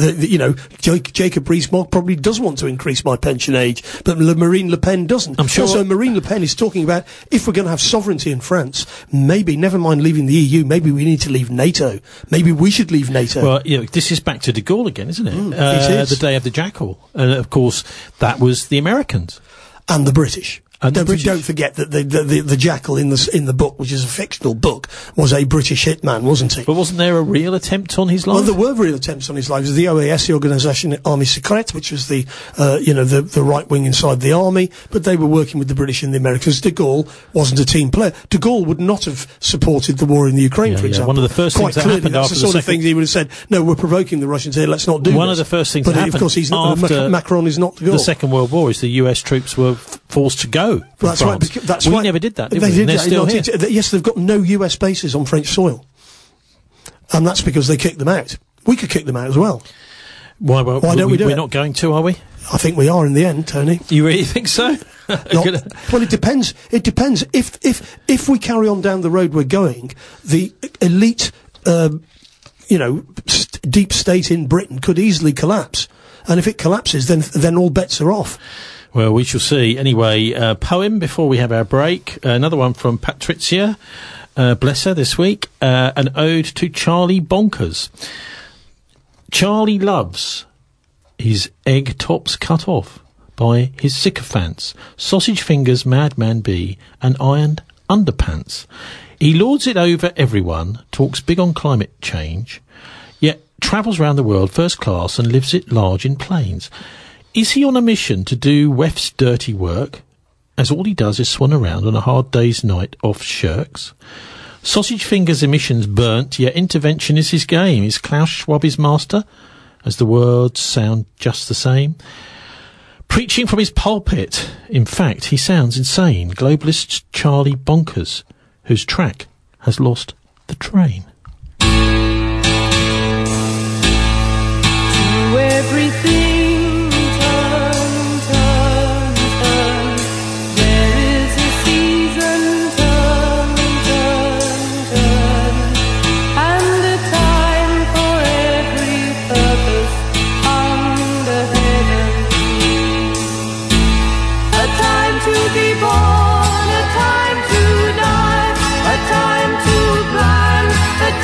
Jacob Rees-Mogg probably does want to increase my pension age, but Marine Le Pen doesn't. I'm sure. Also, Marine Le Pen is talking about if we're going to have sovereignty in France, maybe never mind leaving the EU. Maybe we need to leave NATO. Maybe we should leave NATO. Well, this is back to de Gaulle again, isn't it? It is. The day of the jackal. And, of course, that was the Americans. And the British. And don't forget that the jackal in the book, which is a fictional book, was a British hitman, wasn't he? But wasn't there a real attempt on his life? Well, there were real attempts on his life. There was the OAS, the Organisation Army Secrète, which was the right wing inside the army, but they were working with the British and the Americans. De Gaulle wasn't a team player. De Gaulle would not have supported the war in the Ukraine, for example. One of the first things that happened that's after the sort of thing he would have said, no, we're provoking the Russians here, let's not do this. One of the first things but that happened of course, he's not, after Macron is not De Gaulle. The Second World War is the US troops were forced to go from France. We never did that, did we? They're still here. Yes, they've got no US bases on French soil. And that's because they kicked them out. We could kick them out as well. Why don't we do it? We're not going to, are we? I think we are in the end, Tony. You really think so? Well, it depends. It depends. If we carry on down the road we're going, the elite, deep state in Britain could easily collapse. And if it collapses, then all bets are off. Well, we shall see. Anyway, poem before we have our break. Another one from Patricia, bless her, this week. An ode to Charlie Bonkers. Charlie loves his egg tops cut off by his sycophants, sausage fingers, madman bee, and ironed underpants. He lords it over everyone, talks big on climate change, yet travels round the world first class and lives it large in planes. Is he on a mission to do WEF's dirty work, as all he does is swan around on a hard day's night off shirks? Sausage fingers emissions burnt, yet intervention is his game. Is Klaus Schwab his master, as the words sound just the same? Preaching from his pulpit, in fact, he sounds insane. Globalist Charlie Bonkers, whose track has lost the train. To everything. A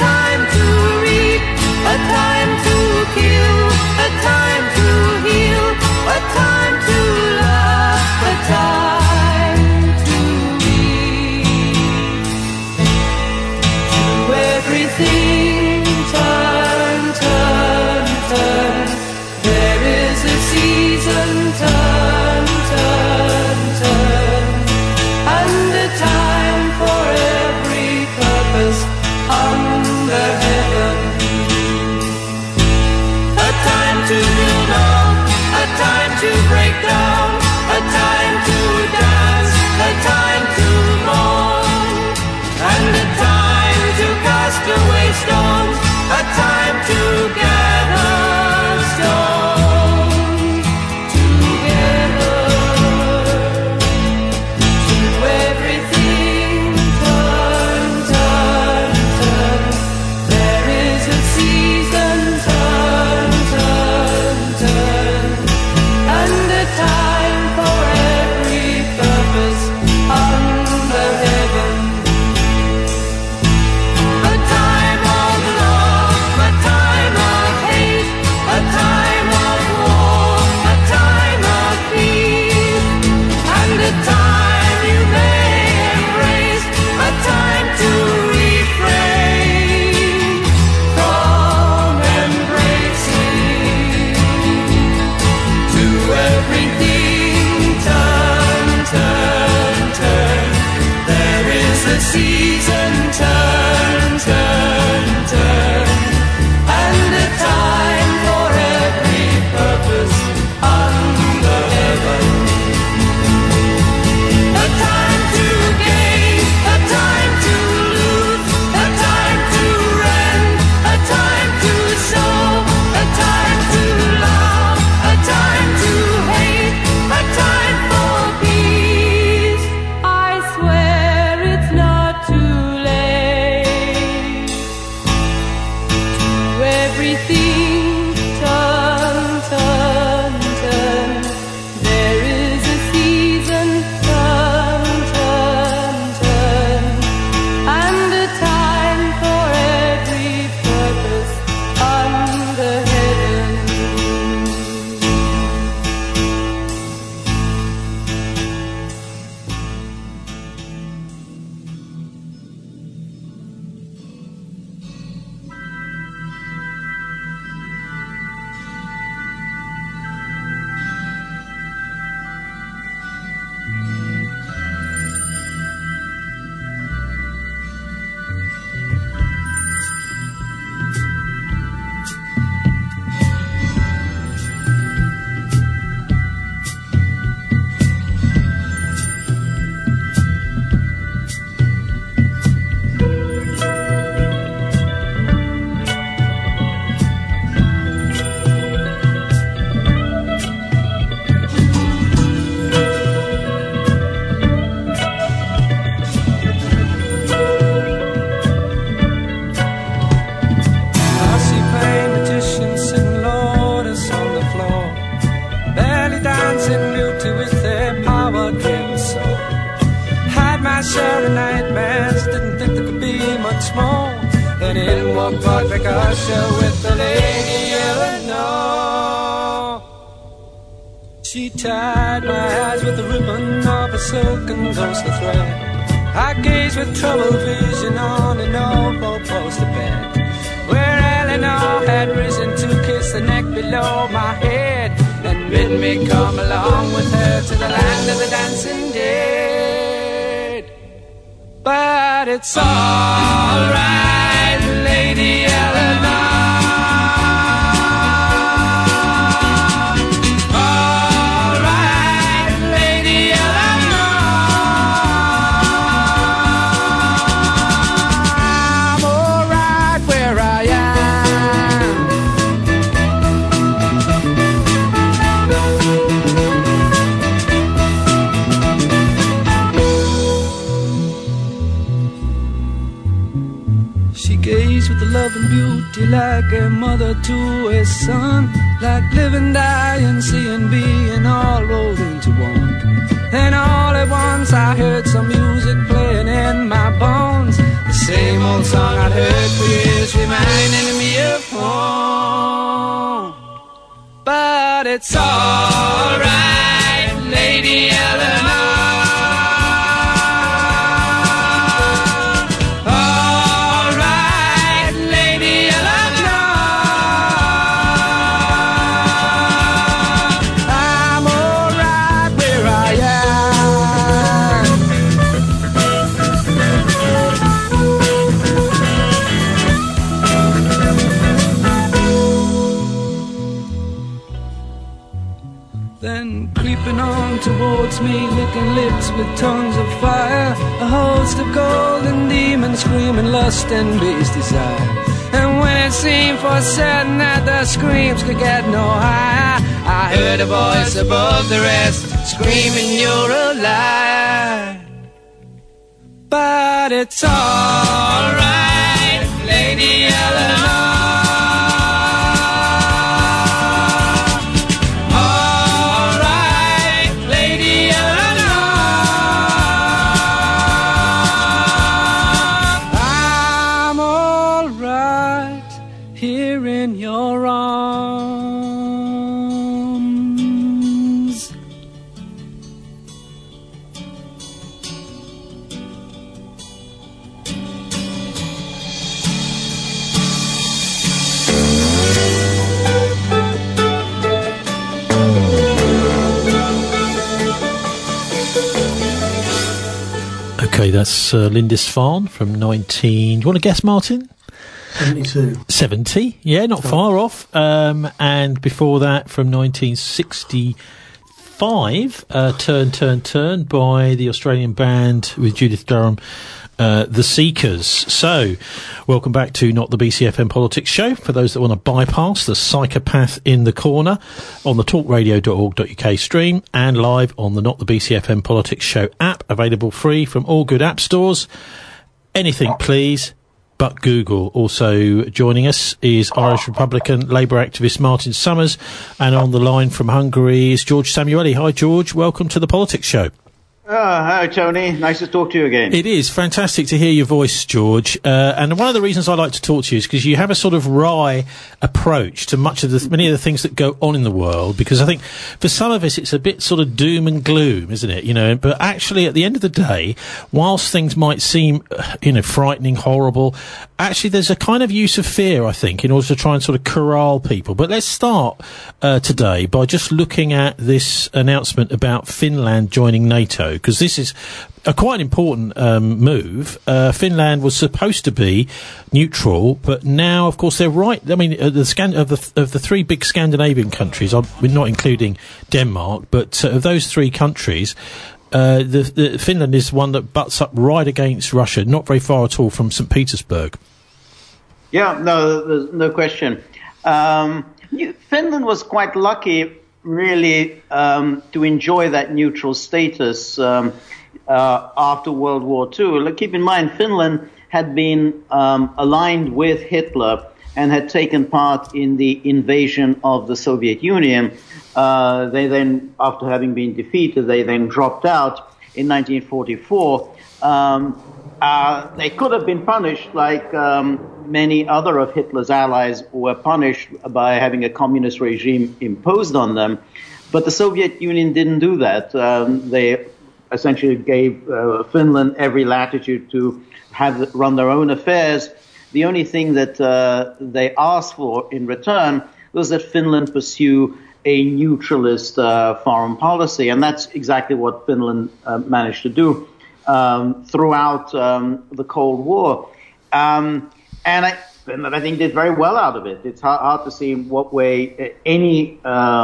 small. And in walked Patrick Usher with the Lady Eleanor. She tied my eyes with the ribbon of a silken ghostly thread. I gazed with troubled vision on an old four-poster bed, where Eleanor had risen to kiss the neck below my head, and bid me come along with her to the land of the dancing dead. But it's all right, Lady Eleanor. With the love and beauty like a mother to a son, like living, dying, seeing, being all rolled into one. Then all at once I heard some music playing in my bones, the same old song I'd heard for years, reminding me of home. But it's all right, Lady Eleanor. Towards me, licking lips with tongues of fire, a host of golden demons screaming lust and base desire. And when it seemed for certain that the screams could get no higher, I heard a voice above the rest screaming, "You're a liar." But it's all right, Lady Eleanor. Okay, that's Lindisfarne from 19... Do you want to guess, Martin? 72. 70, yeah, not far off. And before that, from 1965, Turn, Turn, Turn by the Australian band with Judith Durham, The Seekers. So, welcome back to Not the BCFM Politics Show. For those that want to bypass the psychopath in the corner, on the talkradio.org.uk stream and live on the Not the BCFM Politics Show app, available free from all good app stores. Anything, please, but Google. Also joining us is Irish Republican Labour activist Martin Summers, and on the line from Hungary is George Samueli. Hi, George. Welcome to the Politics Show. Hi, Tony. Nice to talk to you again. It is fantastic to hear your voice, George. And one of the reasons I like to talk to you is because you have a sort of wry approach to many of the things that go on in the world. Because I think for some of us, it's a bit sort of doom and gloom, isn't it? You know, but actually, at the end of the day, whilst things might seem, frightening, horrible, actually, there's a kind of use of fear, I think, in order to try and sort of corral people. But let's start today by just looking at this announcement about Finland joining NATO, because this is a quite important move. Finland was supposed to be neutral, but now, of course, they're right. I mean, of the three big Scandinavian countries, we're not including Denmark, but of those three countries, the Finland is one that butts up right against Russia, not very far at all from St. Petersburg. Yeah, no, there's no question. Finland was quite lucky, really, to enjoy that neutral status after World War II. Keep in mind, Finland had been aligned with Hitler and had taken part in the invasion of the Soviet Union. They then, after having been defeated, they then dropped out in 1944. They could have been punished like many other of Hitler's allies were punished by having a communist regime imposed on them. But the Soviet Union didn't do that. They essentially gave Finland every latitude to run their own affairs. The only thing that they asked for in return was that Finland pursue a neutralist foreign policy, and that's exactly what Finland managed to do throughout the Cold War. Finland, I think, did very well out of it. It's hard to see in what way any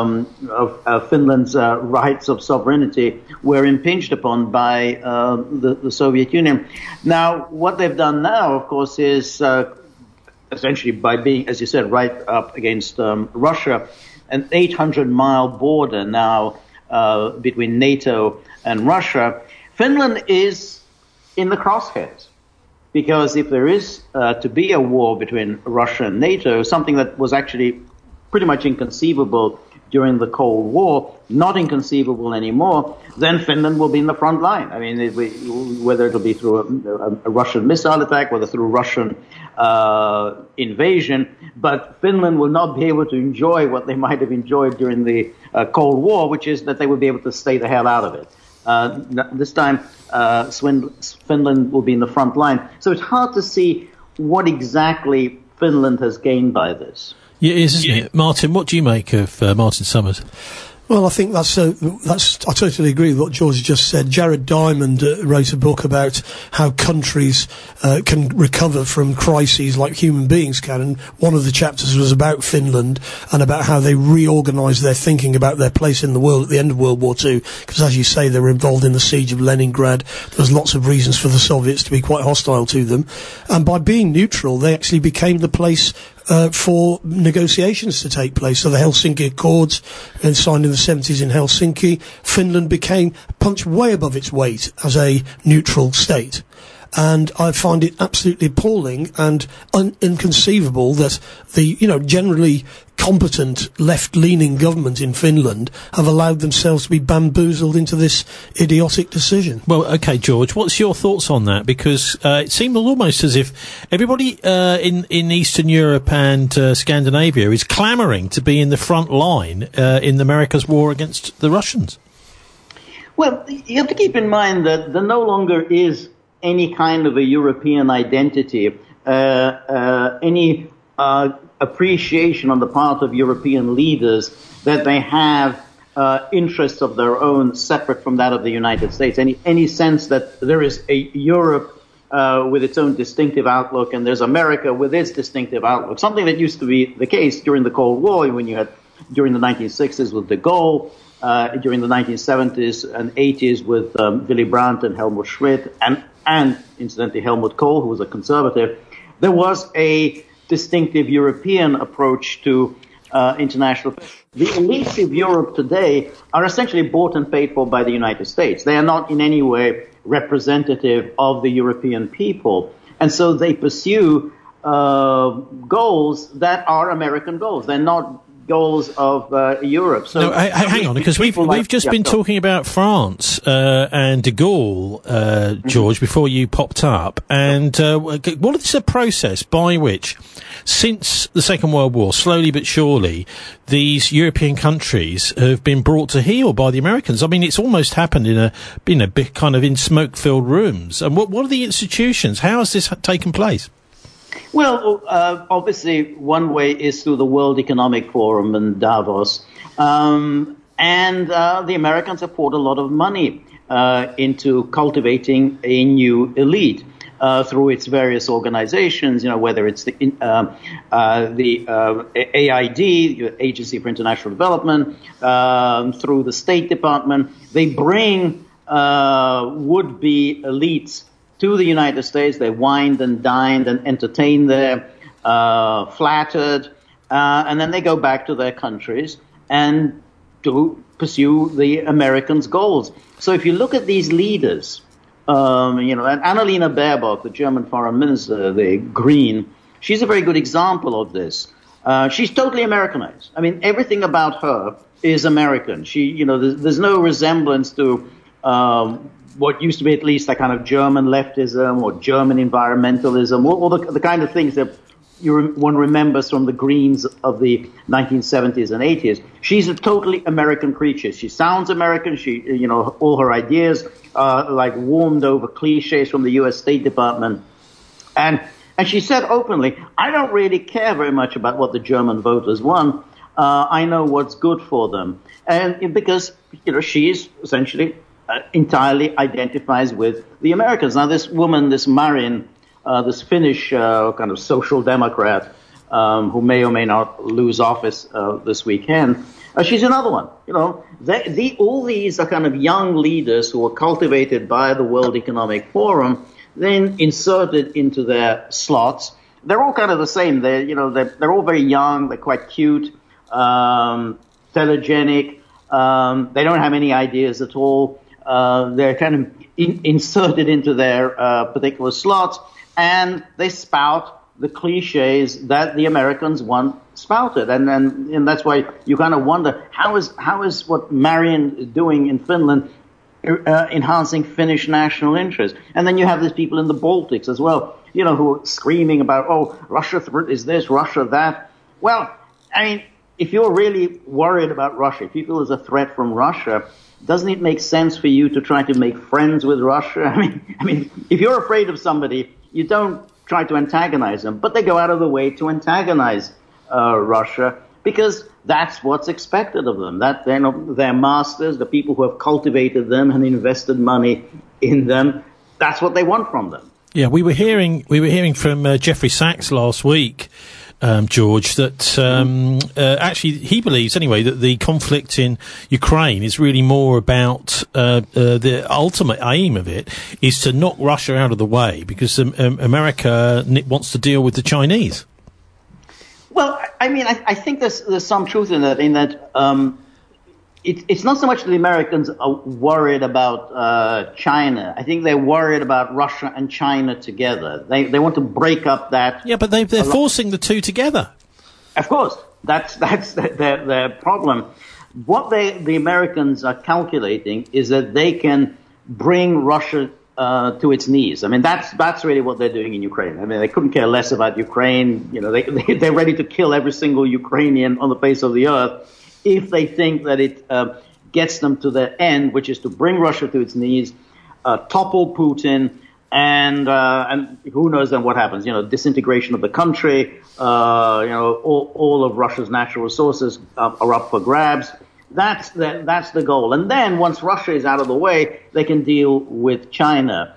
of Finland's rights of sovereignty were impinged upon by the Soviet Union. Now, what they've done now, of course, is essentially by being, as you said, right up against Russia, an 800-mile border now between NATO and Russia. Finland is in the crosshairs. Because if there is to be a war between Russia and NATO, something that was actually pretty much inconceivable during the Cold War, not inconceivable anymore, then Finland will be in the front line. I mean, whether it'll be through a Russian missile attack, whether through Russian invasion, but Finland will not be able to enjoy what they might have enjoyed during the Cold War, which is that they would be able to stay the hell out of it. This time, Finland will be in the front line. So it's hard to see what exactly Finland has gained by this. Yeah, it is, isn't it? Martin, what do you make of Martin Summers? Well, I think that's I totally agree with what George just said. Jared Diamond wrote a book about how countries can recover from crises like human beings can, and one of the chapters was about Finland and about how they reorganised their thinking about their place in the world at the end of World War II, because as you say, they were involved in the siege of Leningrad. There was lots of reasons for the Soviets to be quite hostile to them, and by being neutral, they actually became the place for negotiations to take place. So the Helsinki Accords, signed in the 70s in Helsinki, Finland punched way above its weight as a neutral state. And I find it absolutely appalling and inconceivable that the, generally competent left-leaning government in Finland have allowed themselves to be bamboozled into this idiotic decision. Well, okay, George, what's your thoughts on that? Because it seemed almost as if everybody in Eastern Europe and Scandinavia is clamouring to be in the front line in America's war against the Russians. Well, you have to keep in mind that there no longer is any kind of a European identity, any appreciation on the part of European leaders that they have interests of their own separate from that of the United States. Any sense that there is a Europe with its own distinctive outlook and there's America with its distinctive outlook. Something that used to be the case during the Cold War, when you had during the 1960s with de Gaulle, during the 1970s and 80s with Willy Brandt and Helmut Schmidt, and incidentally Helmut Kohl, who was a conservative. There was a distinctive European approach to international affairs. The elites of Europe today are essentially bought and paid for by the United States. They are not in any way representative of the European people. And so they pursue goals that are American goals. They're not goals of Europe. So no, hang on, because we've just been talking about France and de Gaulle, George, before you popped up. And what is the process by which, since the Second World War, slowly but surely, these European countries have been brought to heel by the Americans? I mean, it's almost happened in a big kind of in smoke-filled rooms. And what are the institutions? How has this taken place? Well, obviously, one way is through the World Economic Forum and Davos. And the Americans have poured a lot of money into cultivating a new elite through its various organizations, whether it's the AID, the Agency for International Development, through the State Department. They bring would-be elites to the United States. They wined and dined and entertained there, flattered, and then they go back to their countries and to pursue the Americans' goals. So if you look at these leaders, and Annalena Baerbock, the German foreign minister, the Green, she's a very good example of this. She's totally Americanized. I mean, everything about her is American. She, there's no resemblance to what used to be at least a kind of German leftism or German environmentalism, all the kind of things that one remembers from the Greens of the 1970s and 80s. She's a totally American creature. She sounds American. All her ideas are like warmed over cliches from the U.S. State Department. And she said openly, I don't really care very much about what the German voters want. I know what's good for them. And because, she's essentially entirely identifies with the Americans. Now, this woman, this Marin, this Finnish kind of social democrat who may or may not lose office this weekend, she's another one. All these are kind of young leaders who were cultivated by the World Economic Forum, then inserted into their slots. They're all kind of the same. They're all very young. They're quite cute, telegenic. They don't have any ideas at all. They're kind of inserted into their particular slots, and they spout the cliches that the Americans want spouted. And that's why you kind of wonder, how is what Marion is doing in Finland enhancing Finnish national interest? And then you have these people in the Baltics as well, who are screaming about, Russia is this, Russia that. Well, I mean, if you're really worried about Russia, if you feel there's a threat from Russia, doesn't it make sense for you to try to make friends with Russia? I mean, if you're afraid of somebody, you don't try to antagonize them, but they go out of the way to antagonize Russia because that's what's expected of them. That their masters, the people who have cultivated them and invested money in them, that's what they want from them. Yeah, we were hearing from Jeffrey Sachs last week, George, that actually he believes anyway that the conflict in Ukraine is really more about the ultimate aim of it is to knock Russia out of the way because America wants to deal with the Chinese. Well, I mean, I think there's some truth in that. It's not so much that the Americans are worried about China. I think they're worried about Russia and China together. They want to break up that. Yeah, but they're forcing the two together. Of course, that's their problem. What the Americans are calculating is that they can bring Russia to its knees. I mean, that's really what they're doing in Ukraine. I mean, they couldn't care less about Ukraine. They're ready to kill every single Ukrainian on the face of the earth if they think that it gets them to their end, which is to bring Russia to its knees, topple Putin, and who knows then what happens? Disintegration of the country. All of Russia's natural resources are up for grabs. That's the goal. And then once Russia is out of the way, they can deal with China.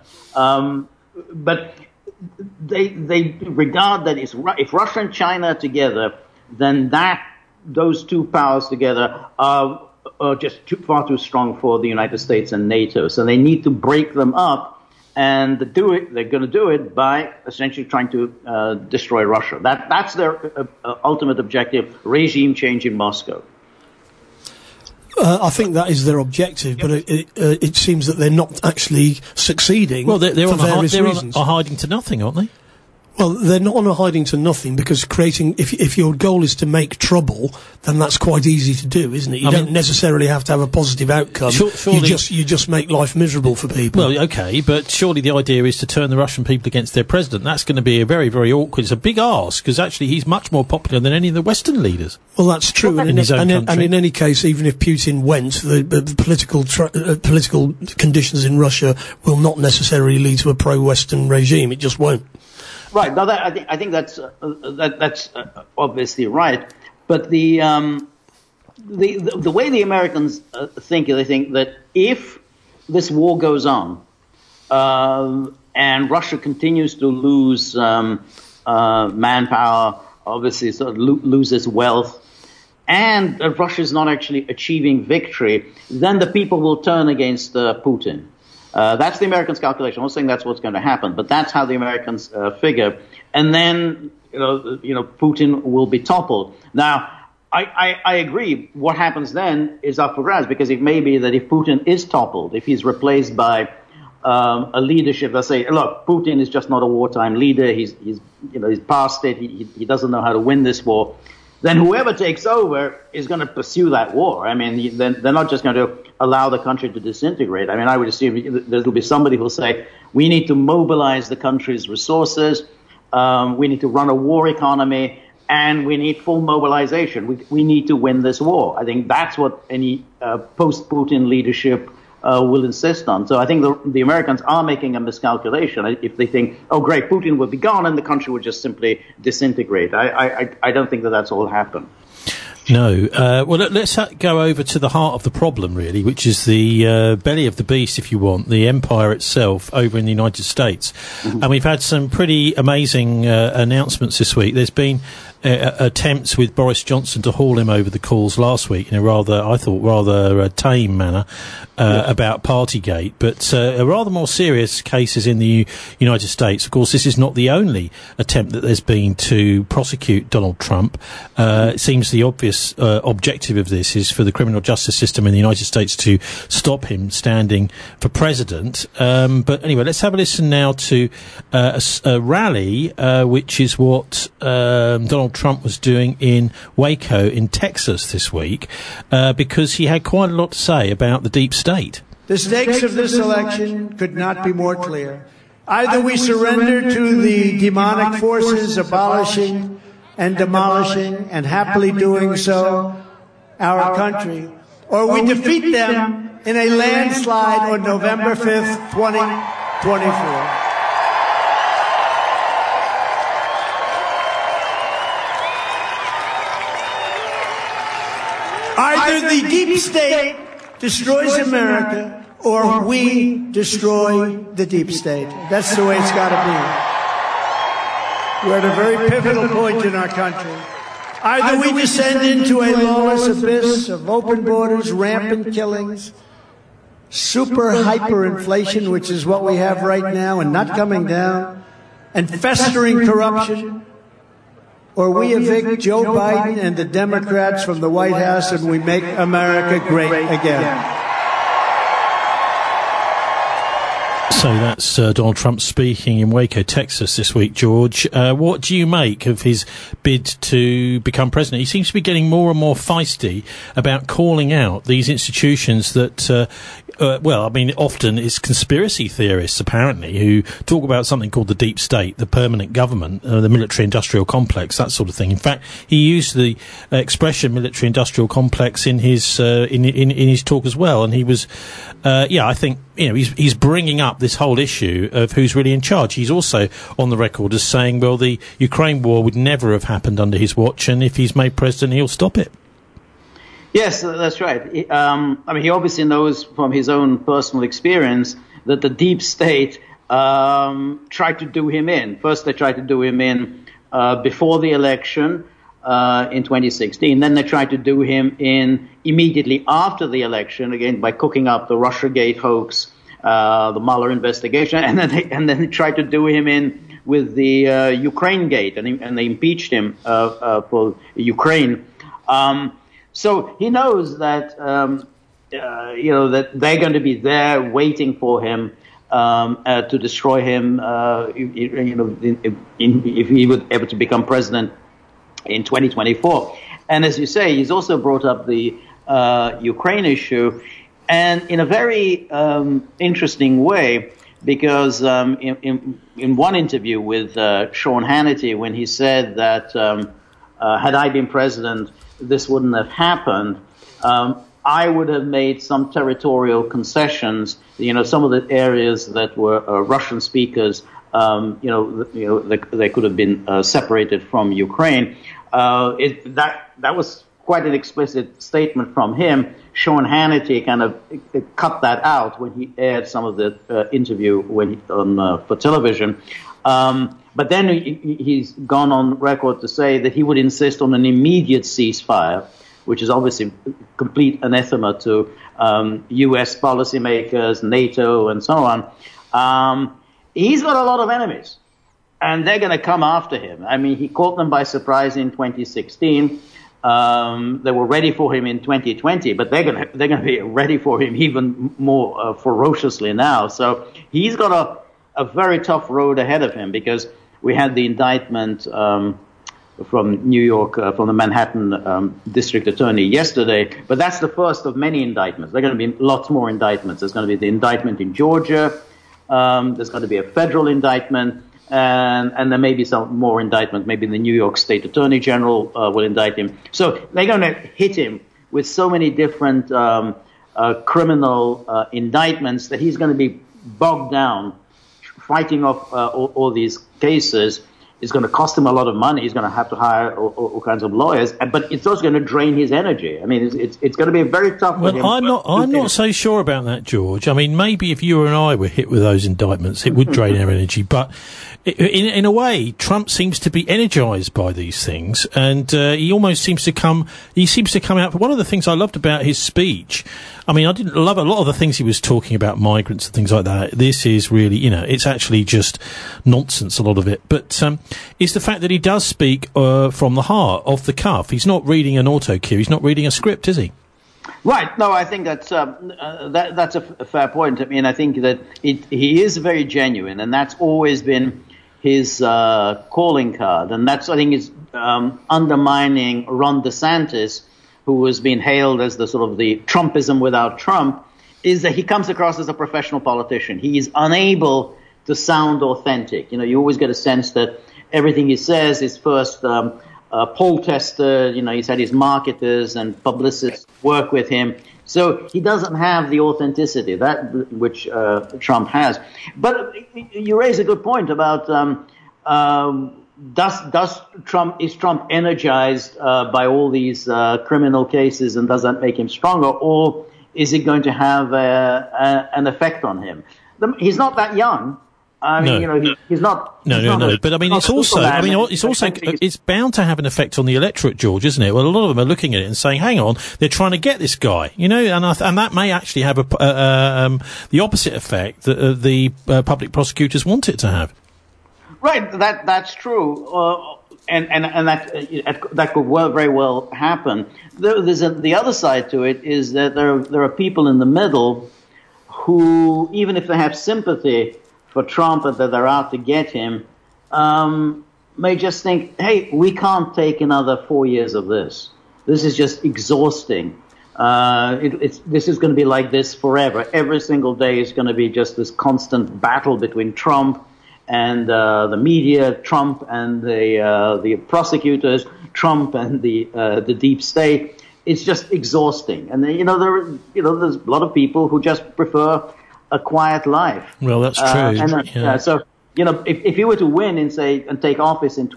But they regard that if Russia and China are together, then those two powers together are just far too strong for the United States and NATO. So they need to break them up, and they're going to do it by essentially trying to destroy Russia. That's their ultimate objective: regime change in Moscow. I think that is their objective, but it seems that they're not actually succeeding. Well, they're for various reasons. Are hiding to nothing, aren't they? Well, they're not on a hiding to nothing because if your goal is to make trouble, then that's quite easy to do, isn't it? You don't necessarily have to have a positive outcome. Surely, you just make life miserable for people. Well, okay, but surely the idea is to turn the Russian people against their president. That's going to be a very, very awkward. It's a big ask because actually he's much more popular than any of the Western leaders. Well, that's true. And in any case, even if Putin went, the political conditions in Russia will not necessarily lead to a pro-Western regime. It just won't. Right. Now, I think that's obviously right. But the way the Americans think, they think that if this war goes on and Russia continues to lose manpower, obviously sort of loses wealth, and Russia is not actually achieving victory, then the people will turn against Putin. That's the Americans' calculation. I'm not saying that's what's going to happen, but that's how the Americans figure. And then, Putin will be toppled. Now, I agree. What happens then is up for grabs, because it may be that if Putin is toppled, if he's replaced by a leadership that say, look, Putin is just not a wartime leader. He's past it. He doesn't know how to win this war. then whoever takes over is going to pursue that war. I mean, they're not just going to allow the country to disintegrate. I mean, I would assume there will be somebody who will say, we need to mobilize the country's resources, we need to run a war economy, and we need full mobilization. We need to win this war. I think that's what any post-Putin leadership will insist on. So I think the Americans are making a miscalculation if they think, oh, great, Putin will be gone and the country will just simply disintegrate. I don't think that's all happen. No. Well, let's go over to the heart of the problem, really, which is the belly of the beast, if you want, the empire itself over in the United States. Mm-hmm. And we've had some pretty amazing announcements this week. There's been attempts with Boris Johnson to haul him over the coals last week in a rather tame manner about Partygate, but rather more serious cases in the United States. Of course, this is not the only attempt that there's been to prosecute Donald Trump. It seems the obvious objective of this is for the criminal justice system in the United States to stop him standing for president. But anyway, let's have a listen now to a rally, which is what Donald Trump was doing in Waco in Texas this week, because he had quite a lot to say about the deep state. The stakes of this election could not be more clear. Either we surrender to the demonic forces abolishing and demolishing and happily doing so our country, or we defeat them in a landslide on November 5th, 2024. Either the deep state destroys America, or we destroy the deep state. That's the way it's got to be. We're at a very pivotal point in our country. Either we descend into a lawless abyss of open borders, rampant killings, super hyperinflation, which is what we have right now and not coming down, and festering corruption, or we evict Joe Biden and the Democrats from the White House and we make America great again. So that's Donald Trump speaking in Waco, Texas this week, George. What do you make of his bid to become president? He seems to be getting more and more feisty about calling out these institutions that often it's conspiracy theorists, apparently, who talk about something called the deep state, the permanent government, the military-industrial complex, that sort of thing. In fact, he used the expression military-industrial complex in his in his talk as well, and he was, I think, he's bringing up this whole issue of who's really in charge. He's also on the record as saying, well, the Ukraine war would never have happened under his watch, and if he's made president, he'll stop it. Yes, that's right. He obviously knows from his own personal experience that the deep state tried to do him in. First, they tried to do him in before the election in 2016. Then they tried to do him in immediately after the election, again, by cooking up the Russiagate hoax, the Mueller investigation. And then they tried to do him in with the Ukraine gate, and they impeached him for Ukraine. So he knows that, that they're going to be there waiting for him to destroy him, if he would ever to become president in 2024. And as you say, he's also brought up the Ukraine issue, and in a very interesting way, because in one interview with Sean Hannity, when he said that had I been president, this wouldn't have happened, I would have made some territorial concessions. Some of the areas that were Russian speakers, they could have been separated from Ukraine. That was quite an explicit statement from him. Sean Hannity kind of cut that out when he aired some of the interview for television. But then he's gone on record to say that he would insist on an immediate ceasefire, which is obviously complete anathema to U.S. policymakers, NATO, and so on. He's got a lot of enemies, and they're going to come after him. I mean, he caught them by surprise in 2016. They were ready for him in 2020, but they're going to be ready for him even more ferociously now. So he's got a very tough road ahead of him, because we had the indictment from New York, from the Manhattan district attorney yesterday. But that's the first of many indictments. There are going to be lots more indictments. There's going to be the indictment in Georgia. There's going to be a federal indictment. And there may be some more indictments. Maybe the New York State Attorney General will indict him. So they're going to hit him with so many different criminal indictments that he's going to be bogged down fighting off all these cases. It's going to cost him a lot of money. He's going to have to hire all kinds of lawyers, but it's also going to drain his energy. I mean, it's going to be very tough for him. Well, I'm not so sure about that, George. I mean, maybe if you and I were hit with those indictments, it would drain our energy. But in a way, Trump seems to be energized by these things, and he almost seems to come out. But one of the things I loved about his speech, I mean, I didn't love a lot of the things he was talking about, migrants and things like that. This is really, it's actually just nonsense, a lot of it. But it's the fact that he does speak from the heart, off the cuff. He's not reading an auto cue. He's not reading a script, is he? Right. No, I think that's a fair point. I mean, I think that he is very genuine, and that's always been his calling card. And that's, I think, is undermining Ron DeSantis, who has been hailed as the sort of the Trumpism without Trump, is that he comes across as a professional politician. He is unable to sound authentic. You always get a sense that everything he says is first poll tested. He's had his marketers and publicists work with him. So he doesn't have the authenticity that which Trump has. But you raise a good point about is Trump energized by all these criminal cases, and does that make him stronger, or is it going to have an effect on him? He's not that young. I mean, he's not. No. But I mean, it's bound to have an effect on the electorate, George, isn't it? Well, a lot of them are looking at it and saying, "Hang on, they're trying to get this guy," and that may actually have the opposite effect that the public prosecutors want it to have. Right, that's true, and that could very well happen. The other side to it is that there are people in the middle who, even if they have sympathy for Trump and that they're out to get him, may just think, hey, we can't take another 4 years of this. This is just exhausting. This is going to be like this forever. Every single day is going to be just this constant battle between Trump and the media, Trump and the prosecutors, Trump and the deep state. It's just exhausting. And there's a lot of people who just prefer a quiet life. Well, that's true. So if he were to win and take office in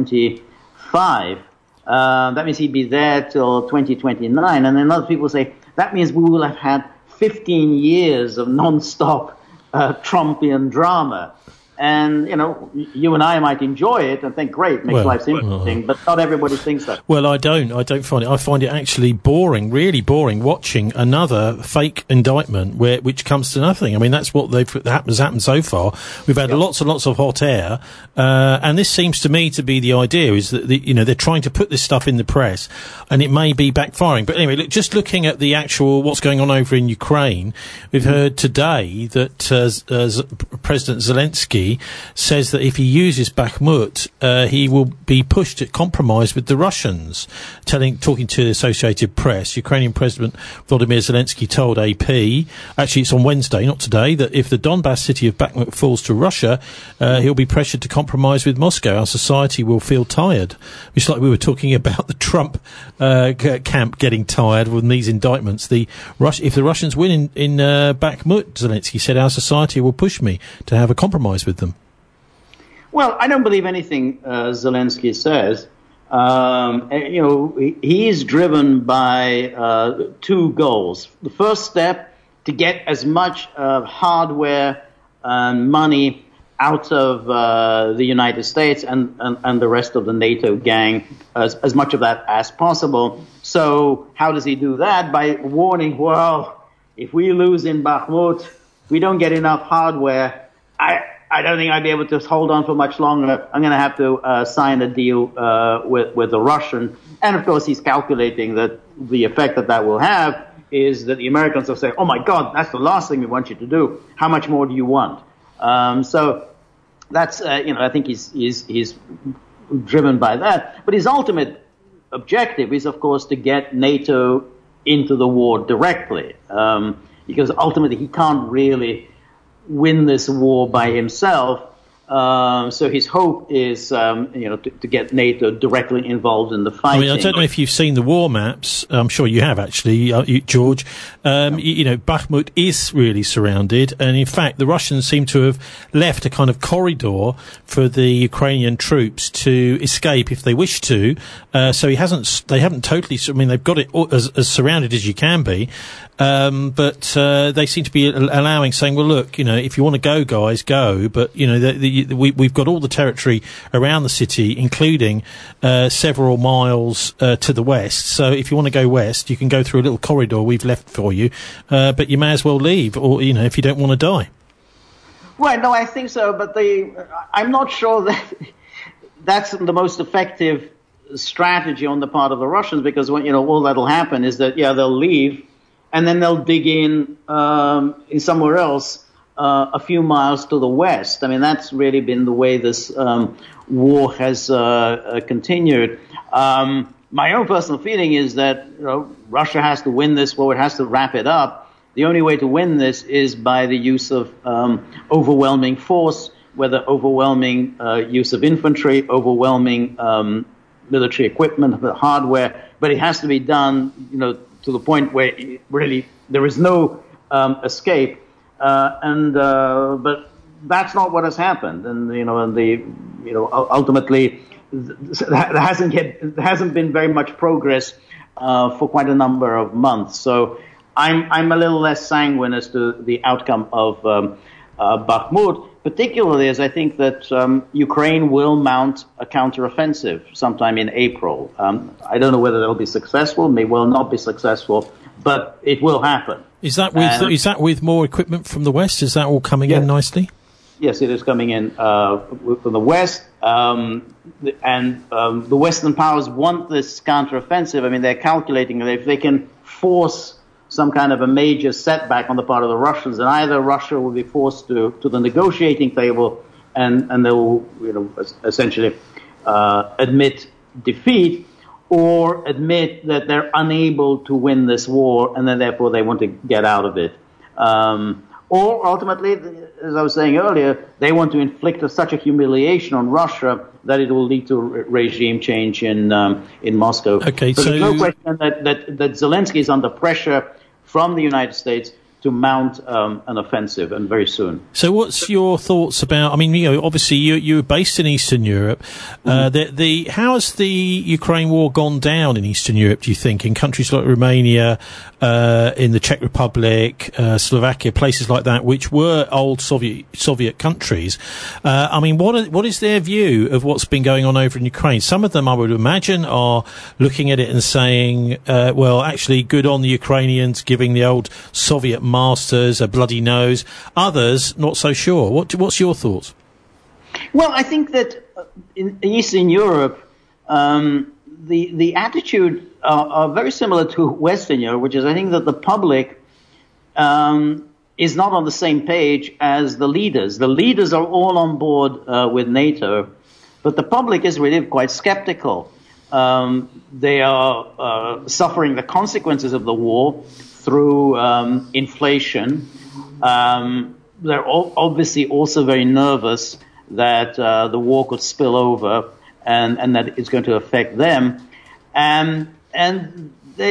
2025, that means he'd be there till 2029. And then other people say that means we will have had 15 years of nonstop Trumpian drama. And, you and I might enjoy it and think, great, makes life interesting, but not everybody thinks that. Well, I don't find it. I find it actually boring, really boring, watching another fake indictment which comes to nothing. I mean, that's what has happened so far. We've had lots and lots of hot air, and this seems to me to be the idea, is that, they're trying to put this stuff in the press, and it may be backfiring. But anyway, just looking at the actual, what's going on over in Ukraine, we've heard today that President Zelensky says that if he uses Bakhmut, he will be pushed at compromise with the Russians. Talking to the Associated Press, Ukrainian President Volodymyr Zelensky told AP, actually it's on Wednesday, not today, that if the Donbass city of Bakhmut falls to Russia, he'll be pressured to compromise with Moscow. Our society will feel tired. It's like we were talking about the Trump camp getting tired with these indictments. If the Russians win in Bakhmut, Zelensky said, our society will push me to have a compromise with them. Well, I don't believe anything Zelensky says. He's driven by two goals. The first step, to get as much hardware and money out of the United States and the rest of the NATO gang, as much of that as possible. So how does he do that? By warning, well, if we lose in Bakhmut, we don't get enough hardware, I don't think I'd be able to hold on for much longer. I'm going to have to sign a deal with the Russian. And, of course, he's calculating that the effect that will have is that the Americans will say, oh, my God, that's the last thing we want you to do. How much more do you want? So that's, I think he's driven by that. But his ultimate objective is, of course, to get NATO into the war directly, because ultimately he can't really win this war by himself. So his hope is, to get NATO directly involved in the fighting. I mean, I don't know if you've seen the war maps. I'm sure you have, actually, George. Bakhmut is really surrounded, and in fact, the Russians seem to have left a kind of corridor for the Ukrainian troops to escape if they wish to. So they haven't totally. I mean, they've got it as surrounded as you can be. But they seem to be saying, well, look, if you want to go, guys, go. But, we've got all the territory around the city, including several miles to the west. So if you want to go west, you can go through a little corridor we've left for you. But you may as well leave, or, if you don't want to die. Well, no, I think so. But I'm not sure that that's the most effective strategy on the part of the Russians, because all that'll happen is that, they'll leave. And then they'll dig in somewhere else a few miles to the west. I mean, that's really been the way this war has continued. My own personal feeling is that Russia has to win this war. It has to wrap it up. The only way to win this is by the use of overwhelming force, whether overwhelming use of infantry, overwhelming military equipment, hardware. But it has to be done, to the point where really there is no escape, but that's not what has happened, and ultimately there hasn't been very much progress for quite a number of months. So I'm a little less sanguine as to the outcome of Bakhmut, particularly as I think that Ukraine will mount a counteroffensive sometime in April. I don't know whether that'll be successful, may well not be successful, but it will happen. Is that with more equipment from the West? Is that all coming in nicely? Yes, it is coming in from the West, and the Western powers want this counteroffensive. I mean, they're calculating that if they can force some kind of a major setback on the part of the Russians, and either Russia will be forced to the negotiating table and they will, essentially admit defeat, or admit that they're unable to win this war, and then therefore they want to get out of it. Or ultimately, as I was saying earlier, they want to inflict such a humiliation on Russia that it will lead to regime change in Moscow. Okay, so there's no question that Zelensky is under pressure from the United States to mount an offensive, and very soon. So what's your thoughts about, I mean, obviously you're based in Eastern Europe. How has the Ukraine war gone down in Eastern Europe, do you think, in countries like Romania, in the Czech Republic, Slovakia, places like that, which were old Soviet countries? I mean, what is their view of what's been going on over in Ukraine? Some of them, I would imagine, are looking at it and saying, well, actually, good on the Ukrainians giving the old Soviet masters a bloody nose. Others, not so sure. What's your thoughts? Well, I think that in Eastern Europe, the attitude are very similar to Western Europe, which is I think that the public is not on the same page as the leaders. The leaders are all on board with NATO, but the public is really quite skeptical. They are suffering the consequences of the war through inflation. They're obviously also very nervous that the war could spill over and that it's going to affect them. And there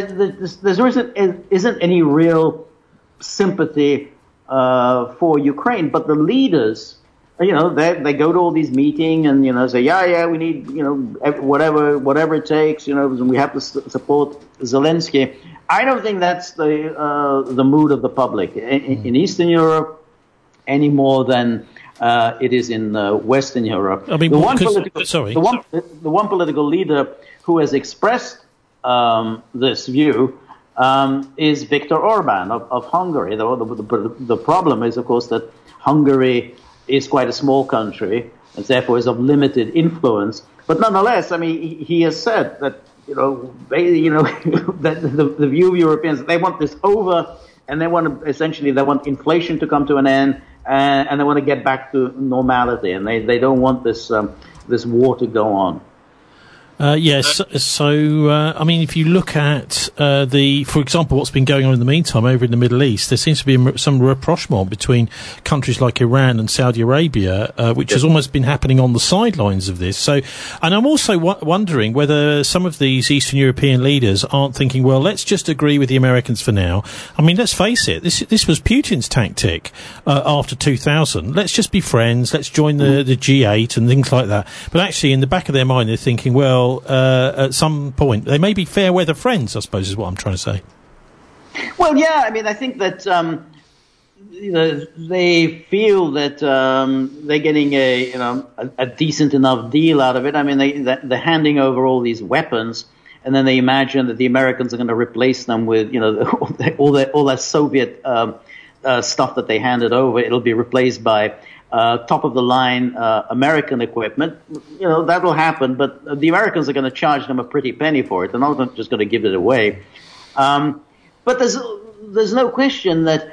isn't any real sympathy for Ukraine, but the leaders, they go to all these meetings and say, we need whatever it takes, we have to support Zelensky. I don't think that's the mood of the public in Eastern Europe any more than it is in Western Europe. I mean, the one political leader who has expressed this view is Viktor Orban of Hungary. The problem is, of course, that Hungary is quite a small country and therefore is of limited influence. But nonetheless, I mean, he has said that that the view of Europeans, they want this over and they want inflation to come to an end, and they want to get back to normality, and they don't want this war to go on. Yes. So, I mean, if you look at for example, what's been going on in the meantime over in the Middle East, there seems to be some rapprochement between countries like Iran and Saudi Arabia, which has almost been happening on the sidelines of this. So, and I'm also wondering whether some of these Eastern European leaders aren't thinking, well, let's just agree with the Americans for now. I mean, let's face it, this was Putin's tactic after 2000. Let's just be friends. Let's join the G8 and things like that. But actually, in the back of their mind, they're thinking, well, at some point, they may be fair weather friends, I suppose, is what I'm trying to say. Well, yeah, I mean, I think that they feel that they're getting a decent enough deal out of it. I mean, they're handing over all these weapons, and then they imagine that the Americans are going to replace them with all that Soviet stuff that they handed over. It'll be replaced by top-of-the-line American equipment. That will happen, but the Americans are going to charge them a pretty penny for it. They're not just going to give it away. But there's no question that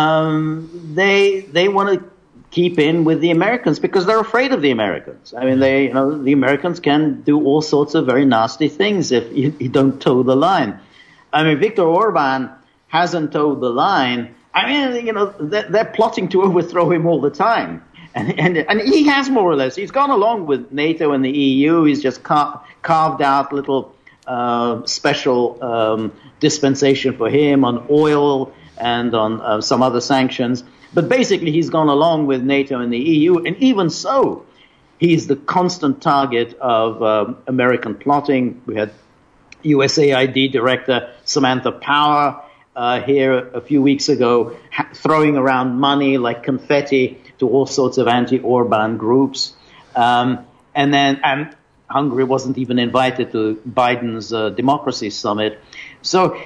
they want to keep in with the Americans because they're afraid of the Americans. I mean, the Americans can do all sorts of very nasty things if you don't toe the line. I mean, Viktor Orban hasn't toed the line. I mean, they're plotting to overthrow him all the time. And he has more or less. He's gone along with NATO and the EU. He's just carved out little special dispensation for him on oil and on some other sanctions. But basically, he's gone along with NATO and the EU. And even so, he's the constant target of American plotting. We had USAID Director Samantha Power here a few weeks ago, throwing around money like confetti to all sorts of anti-Orban groups. And Hungary wasn't even invited to Biden's Democracy Summit. So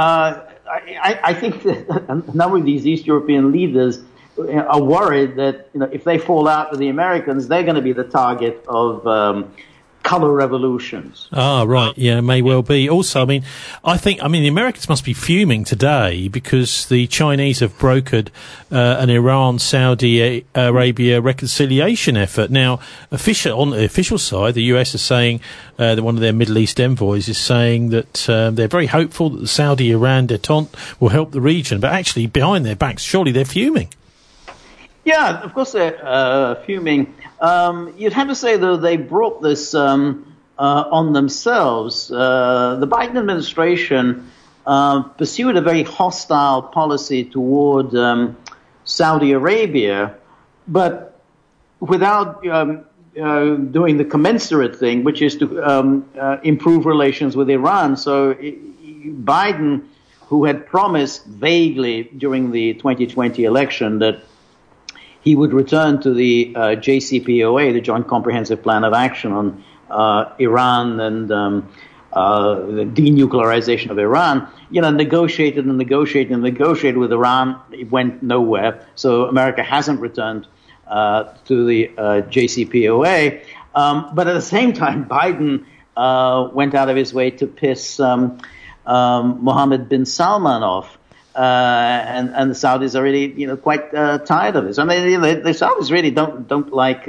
I think that a number of these East European leaders are worried that if they fall out with the Americans, they're going to be the target of color revolutions. Ah, right. Yeah, may well be. Also, I mean, the Americans must be fuming today because the Chinese have brokered an Iran-Saudi Arabia reconciliation effort. Now, on the official side, the US is saying that one of their Middle East envoys is saying that they're very hopeful that the Saudi-Iran détente will help the region. But actually, behind their backs, surely they're fuming. Yeah, of course they're fuming. You'd have to say, though, they brought this on themselves. The Biden administration pursued a very hostile policy toward Saudi Arabia, but without doing the commensurate thing, which is to improve relations with Iran. So Biden, who had promised vaguely during the 2020 election that he would return to the JCPOA, the Joint Comprehensive Plan of Action on Iran and the denuclearization of Iran, negotiated with Iran. It went nowhere. So America hasn't returned to the JCPOA. But at the same time, Biden went out of his way to piss Mohammed bin Salman off. And the Saudis are really, quite tired of this. I mean, the Saudis really don't like,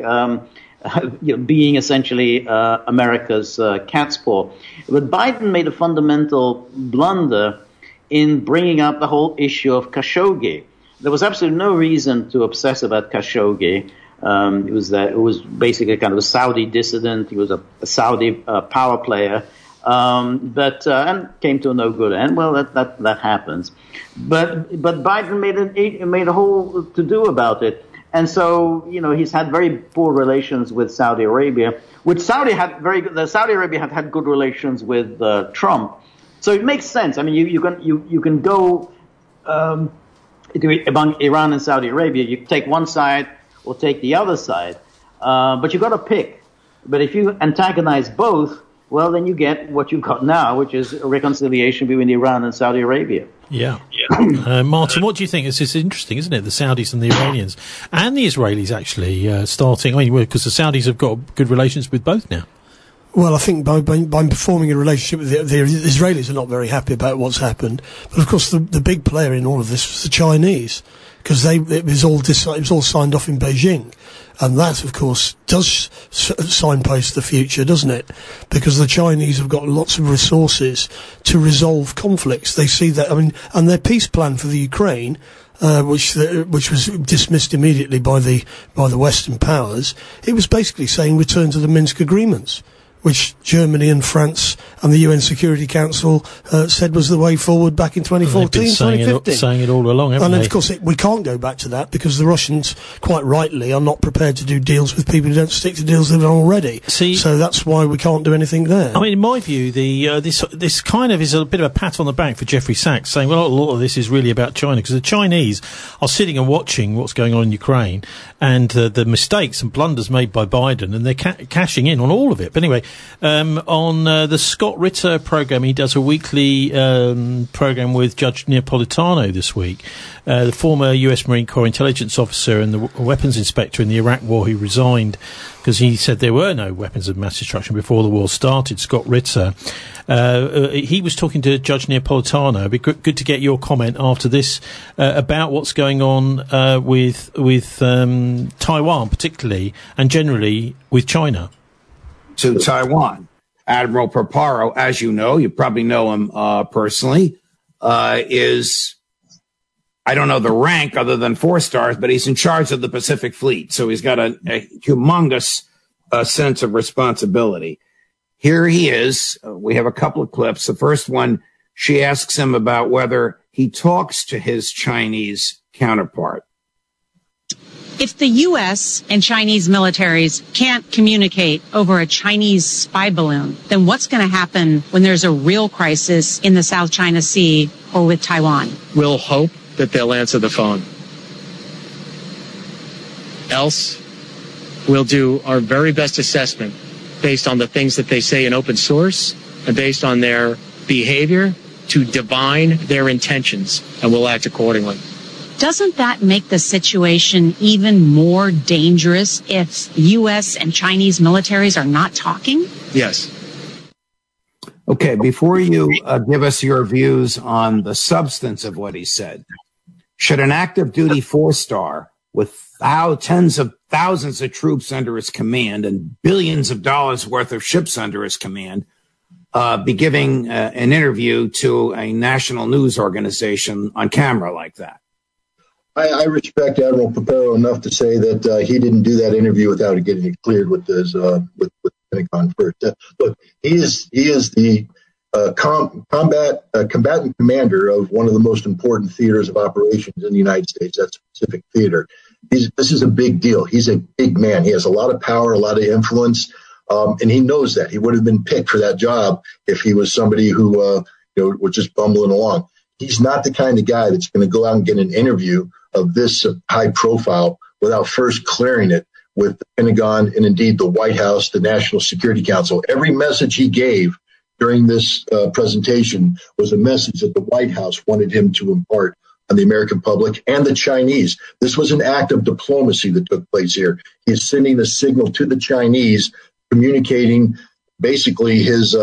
being essentially America's cat's paw. But Biden made a fundamental blunder in bringing up the whole issue of Khashoggi. There was absolutely no reason to obsess about Khashoggi. It was basically kind of a Saudi dissident. He was a Saudi power player. But came to a no good end. Well, that happens. But Biden made a whole to do about it, and so he's had very poor relations with Saudi Arabia. The Saudi Arabia had good relations with Trump, so it makes sense. I mean, you can go among Iran and Saudi Arabia. You take one side or take the other side, but you've got to pick. But if you antagonize both, well, then you get what you've got now, which is a reconciliation between Iran and Saudi Arabia. Yeah. Martin, what do you think? It's interesting, isn't it? The Saudis and the Iranians and the Israelis actually starting. I mean, because the Saudis have got good relations with both now. Well, I think by forming a relationship with the Israelis are not very happy about what's happened. But of course, the big player in all of this was the Chinese, because it was all signed off in Beijing. And that, of course, does signpost the future, doesn't it? Because the Chinese have got lots of resources to resolve conflicts. They see that, and their peace plan for the Ukraine, which was dismissed immediately by the Western powers, it was basically saying return to the Minsk agreements, which Germany and France and the UN Security Council said was the way forward back in 2014, 2015. Saying it all along, haven't they? And of course, we can't go back to that because the Russians, quite rightly, are not prepared to do deals with people who don't stick to deals they've done already. So that's why we can't do anything there. I mean, in my view, this kind of is a bit of a pat on the back for Jeffrey Sachs, saying, well, a lot of this is really about China, because the Chinese are sitting and watching what's going on in Ukraine and the mistakes and blunders made by Biden, and they're cashing in on all of it. But anyway, on the Scott Ritter programme, he does a weekly programme with Judge Napolitano this week, the former US Marine Corps intelligence officer and the weapons inspector in the Iraq War, who resigned because he said there were no weapons of mass destruction before the war started. Scott Ritter, he was talking to Judge Napolitano. It'd be good to get your comment after this about what's going on with Taiwan particularly, and generally with China. To Taiwan. Admiral Paparo, as you know, you probably know him personally, is, I don't know the rank other than 4 stars, but he's in charge of the Pacific Fleet. So he's got a humongous sense of responsibility. Here he is. We have a couple of clips. The first one, she asks him about whether he talks to his Chinese counterpart. If the U.S. and Chinese militaries can't communicate over a Chinese spy balloon, then what's going to happen when there's a real crisis in the South China Sea or with Taiwan? We'll hope that they'll answer the phone. Else, we'll do our very best assessment based on the things that they say in open source and based on their behavior to divine their intentions, and we'll act accordingly. Doesn't that make the situation even more dangerous if U.S. and Chinese militaries are not talking? Yes. Okay, before you give us your views on the substance of what he said, should an active duty 4-star with tens of thousands of troops under his command and billions of dollars worth of ships under his command be giving an interview to a national news organization on camera like that? I respect Admiral Paparo enough to say that he didn't do that interview without getting it cleared with with Pentagon first. Look, he is the combatant commander of one of the most important theaters of operations in the United States. That's the Pacific Theater. This is a big deal. He's a big man. He has a lot of power, a lot of influence, and he knows that. He would have been picked for that job if he was somebody who was just bumbling along. He's not the kind of guy that's going to go out and get an interview of this high profile without first clearing it with the Pentagon and indeed the White House, the National Security Council. Every message he gave during this presentation was a message that the White House wanted him to impart on the American public and the Chinese. This was an act of diplomacy that took place here. He is sending a signal to the Chinese, communicating basically his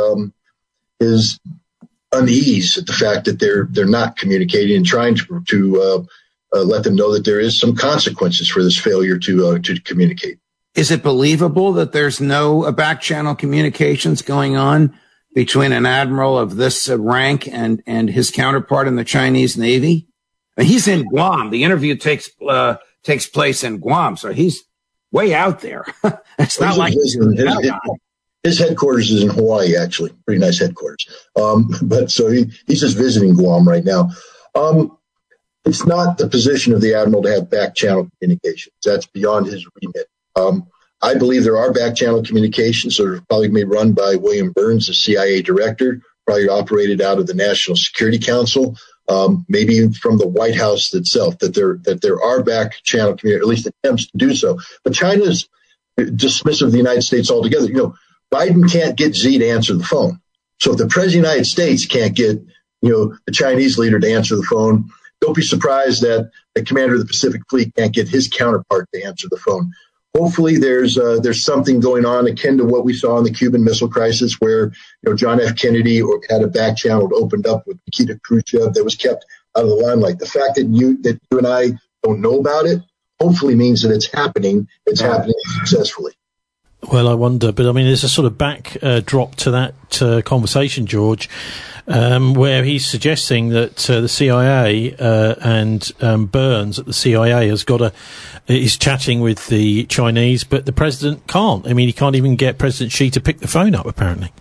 unease at the fact that they're not communicating and trying to let them know that there is some consequences for this failure to communicate. Is it believable that there's no back channel communications going on between an admiral of this rank and his counterpart in the Chinese Navy? And he's in Guam. The interview takes place in Guam, so he's way out there. It's not like his headquarters is in Hawaii, actually. Pretty nice headquarters. But so he's just visiting Guam right now. It's not the position of the admiral to have back channel communications. That's beyond his remit. I believe there are back channel communications that are probably may run by William Burns, the CIA director, probably operated out of the National Security Council, maybe from the White House itself, that there are back channel communications, at least attempts to do so. But China's dismissive of the United States altogether. Biden can't get Xi to answer the phone. So if the president of the United States can't get, the Chinese leader to answer the phone, don't be surprised that the commander of the Pacific Fleet can't get his counterpart to answer the phone. Hopefully there's something going on akin to what we saw in the Cuban Missile Crisis, where John F. Kennedy had a back channel opened up with Nikita Khrushchev that was kept out of the limelight. The fact that you and I don't know about it hopefully means that it's happening. It's happening successfully. Well, I wonder, but I mean, there's a sort of backdrop to that conversation, George, where he's suggesting that the CIA and Burns at the CIA is chatting with the Chinese, but the president can't. I mean, he can't even get President Xi to pick the phone up, apparently.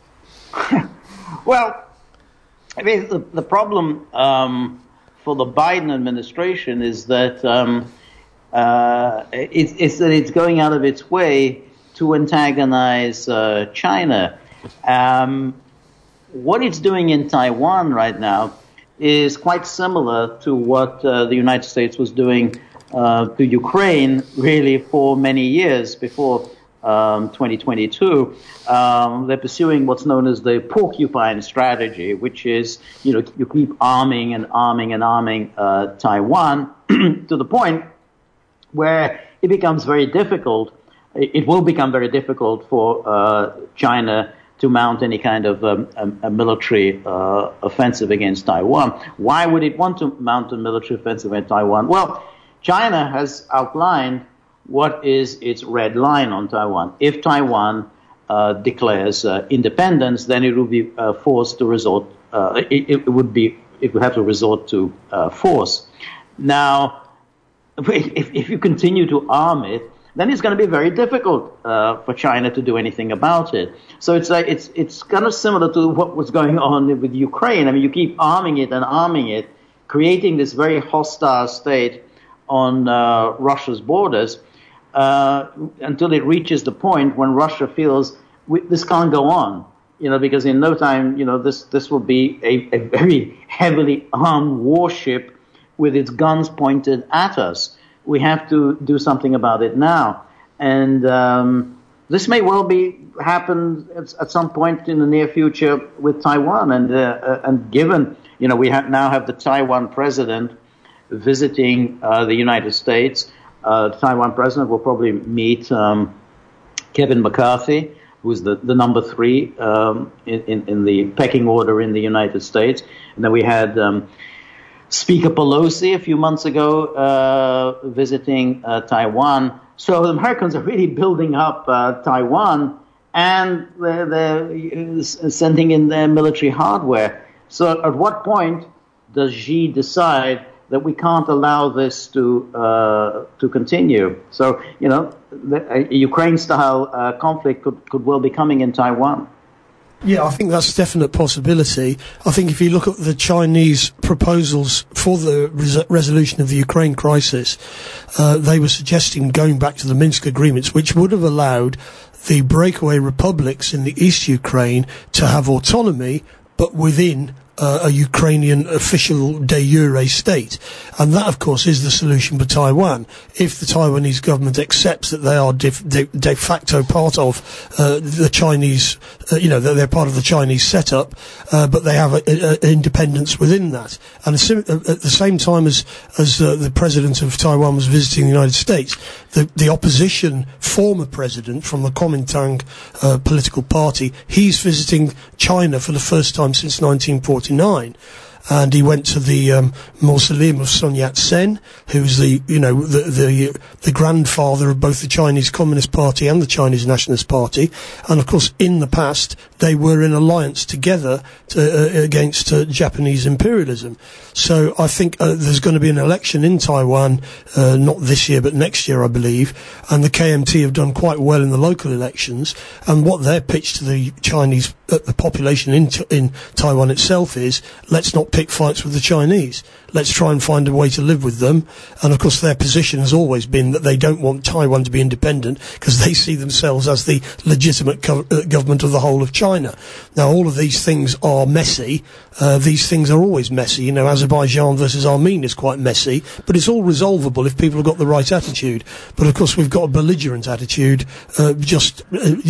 Well, I mean, the problem for the Biden administration is that it's going out of its way to antagonize China. What it's doing in Taiwan right now is quite similar to what the United States was doing to Ukraine, really, for many years before 2022. They're pursuing what's known as the porcupine strategy, which is, you keep arming and arming and arming Taiwan to the point where it becomes very difficult. It will become very difficult for China to mount any kind of a military offensive against Taiwan. Why would it want to mount a military offensive against Taiwan? Well, China has outlined what is its red line on Taiwan. If Taiwan declares independence, then it will be forced to resort. It would have to resort to force. Now, if you continue to arm it, then it's going to be very difficult for China to do anything about it. So it's kind of similar to what was going on with Ukraine. I mean, you keep arming it, creating this very hostile state on Russia's borders until it reaches the point when Russia feels this can't go on. Because in no time, this will be a very heavily armed warship with its guns pointed at us. We have to do something about it now. And this may well happen at some point in the near future with Taiwan. And given, we now have the Taiwan president visiting the United States, the Taiwan president will probably meet Kevin McCarthy, who's the number 3 in the pecking order in the United States. And then we had Speaker Pelosi a few months ago visiting Taiwan. So the Americans are really building up Taiwan, and they're sending in their military hardware. So at what point does Xi decide that we can't allow this to continue? So, the Ukraine-style conflict could well be coming in Taiwan. Yeah, I think that's a definite possibility. I think if you look at the Chinese proposals for the resolution of the Ukraine crisis, they were suggesting going back to the Minsk agreements, which would have allowed the breakaway republics in the East Ukraine to have autonomy, but within a Ukrainian official de jure state. And that, of course, is the solution for Taiwan. If the Taiwanese government accepts that they are de facto part of the Chinese, that they're part of the Chinese setup, but they have independence within that. And at the same time as the president of Taiwan was visiting the United States, the opposition former president from the Kuomintang political party, he's visiting China for the first time since 1949. And he went to the mausoleum of Sun Yat-sen, who's the grandfather of both the Chinese Communist Party and the Chinese Nationalist Party. And of course, in the past, they were in alliance together against Japanese imperialism. So I think there's going to be an election in Taiwan, not this year, but next year, I believe. And the KMT have done quite well in the local elections. And what their pitch to the Chinese, the population in Taiwan itself is, let's not pick fights with the Chinese. Let's try and find a way to live with them. And of course, their position has always been that they don't want Taiwan to be independent because they see themselves as the legitimate government of the whole of China. Now, all of these things are messy. These things are always messy. Azerbaijan versus Armenia is quite messy, but it's all resolvable if people have got the right attitude. But of course, we've got a belligerent attitude, just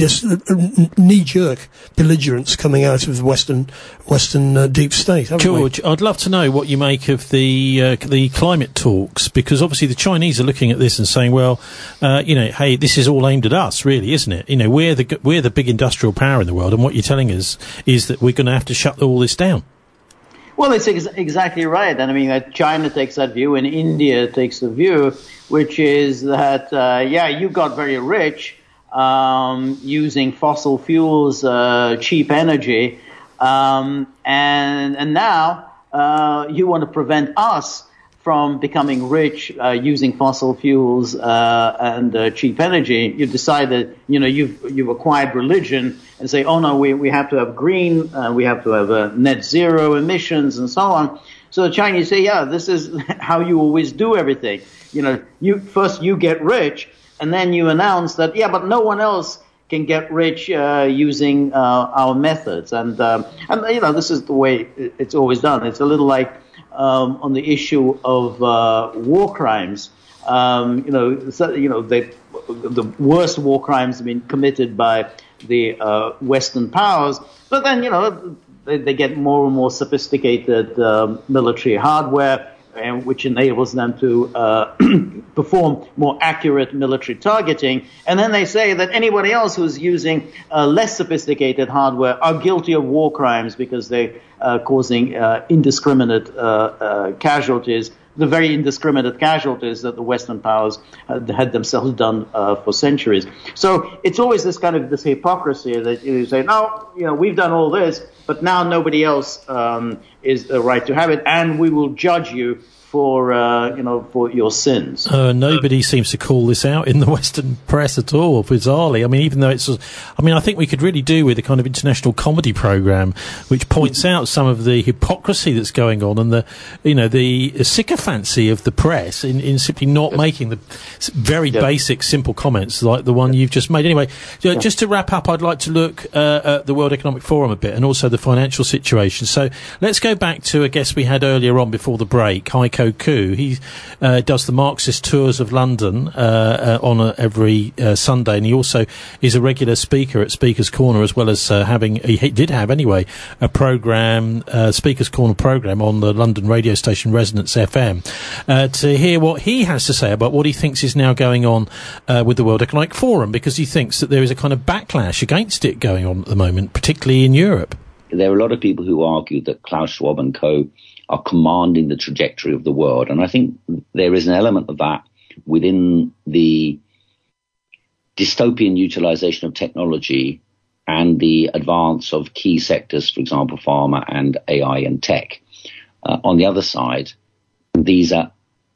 knee-jerk belligerence coming out of the Western deep state. George, I'd love to know what you make of the climate talks? Because obviously the Chinese are looking at this and saying, well, hey, this is all aimed at us, really, isn't it? We're the big industrial power in the world, and what you're telling us is that we're going to have to shut all this down. Well, it's exactly right. And I mean, China takes that view, and India takes the view, which is that, you got very rich using fossil fuels, cheap energy, and now you want to prevent us from becoming rich using fossil fuels and cheap energy. You decide that you've acquired religion and say, oh no, we have to have green, we have to have net zero emissions and so on. So the Chinese say, yeah, this is how you always do everything. You get rich, and then you announce that, but no one else can get rich using our methods. And this is the way it's always done. It's a little like on the issue of war crimes. The worst war crimes have been committed by the Western powers, but then they get more and more sophisticated military hardware, which enables them to perform more accurate military targeting. And then they say that anybody else who's using less sophisticated hardware are guilty of war crimes because they're causing indiscriminate casualties, the very indiscriminate casualties that the Western powers had themselves done for centuries. So it's always this kind of this hypocrisy that you say, no, we've done all this, but now nobody else is right to have it, and we will judge you for your sins. Nobody seems to call this out in the Western press at all, bizarrely. I mean, even though I think we could really do with a kind of international comedy program which points out some of the hypocrisy that's going on and the sycophancy of the press in simply not making the very basic, simple comments like the one you've just made. Anyway, just to wrap up, I'd like to look at the World Economic Forum a bit and also the financial situation. So let's go back to a guest we had earlier on before the break, Heiko Koo. He does the Marxist tours of London on every Sunday, and he also is a regular speaker at Speaker's Corner, as well as he did have a program, Speaker's Corner program on the London radio station Resonance FM, to hear what he has to say about what he thinks is now going on with the World Economic Forum, because he thinks that there is a kind of backlash against it going on at the moment, particularly in Europe. There are a lot of people who argue that Klaus Schwab and co. are commanding the trajectory of the world. And I think there is an element of that within the dystopian utilization of technology and the advance of key sectors, for example, pharma and AI and tech. On the other side, these are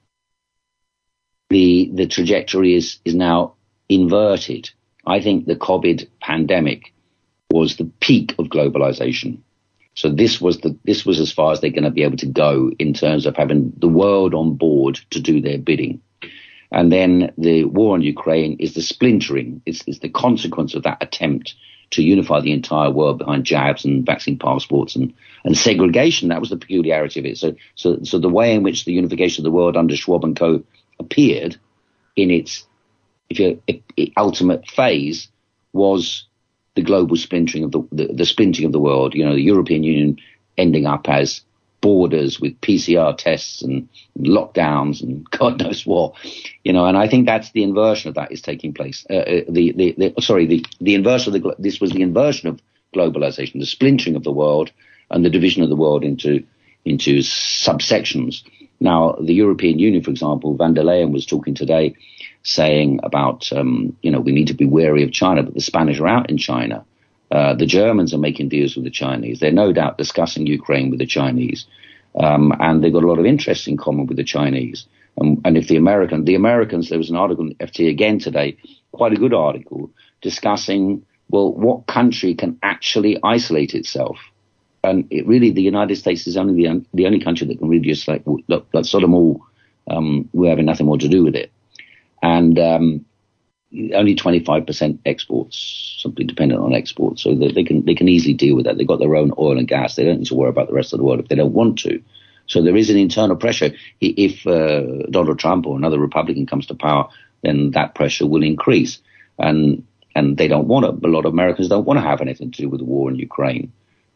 the trajectory is now inverted. I think the COVID pandemic was the peak of globalization. So this was as far as they're going to be able to go in terms of having the world on board to do their bidding. And then the war on Ukraine is the splintering. It's the consequence of that attempt to unify the entire world behind jabs and vaccine passports and segregation. That was the peculiarity of it. So the way in which the unification of the world under Schwab and co. appeared in its ultimate phase was the global splintering of the splintering of the world. The European Union ending up as borders with PCR tests and lockdowns and God knows what, and I think that's the inversion of that is taking place. The inversion of this was the inversion of globalization, the splintering of the world and the division of the world into subsections. Now, the European Union, for example, van der Leyen was talking today saying about, we need to be wary of China, but the Spanish are out in China. The Germans are making deals with the Chinese. They're no doubt discussing Ukraine with the Chinese. And they've got a lot of interest in common with the Chinese. And if the Americans, there was an article in FT again today, quite a good article, discussing, well, what country can actually isolate itself? And really, the United States is only the only country that can really just like, look, sort of all, we're having nothing more to do with it. And only 25% exports, simply dependent on exports, so that they can easily deal with that. They've got their own oil and gas. They don't need to worry about the rest of the world if they don't want to. So there is an internal pressure. If Donald Trump or another Republican comes to power, then that pressure will increase. And they don't want to. A lot of Americans don't want to have anything to do with the war in Ukraine.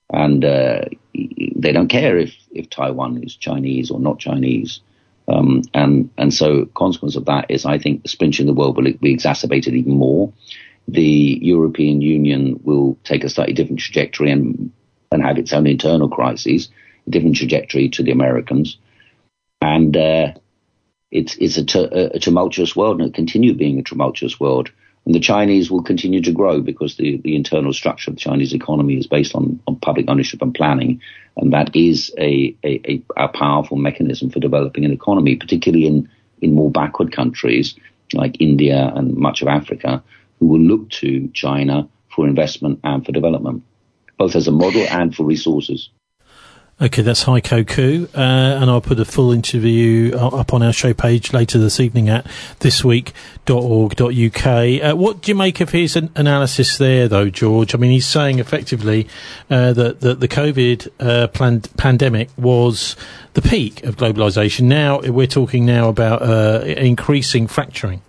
And they don't care if Taiwan is Chinese or not Chinese. And so consequence of that is, I think the splinter in the world will be exacerbated even more. The European Union will take a slightly different trajectory and have its own internal crises, a different trajectory to the Americans. And it's a tumultuous world, and it'll continue being a tumultuous world. And the Chinese will continue to grow because the internal structure of the Chinese economy is based on public ownership and planning. And that is a powerful mechanism for developing an economy, particularly in more backward countries like India and much of Africa, who will look to China for investment and for development, both as a model and for resources. Okay, that's Heiko Koo, and I'll put a full interview up on our show page later this evening at thisweek.org.uk. What do you make of his analysis there, though, George? I mean, he's saying effectively that the COVID pandemic was the peak of globalisation. Now, we're talking now about increasing fracturing.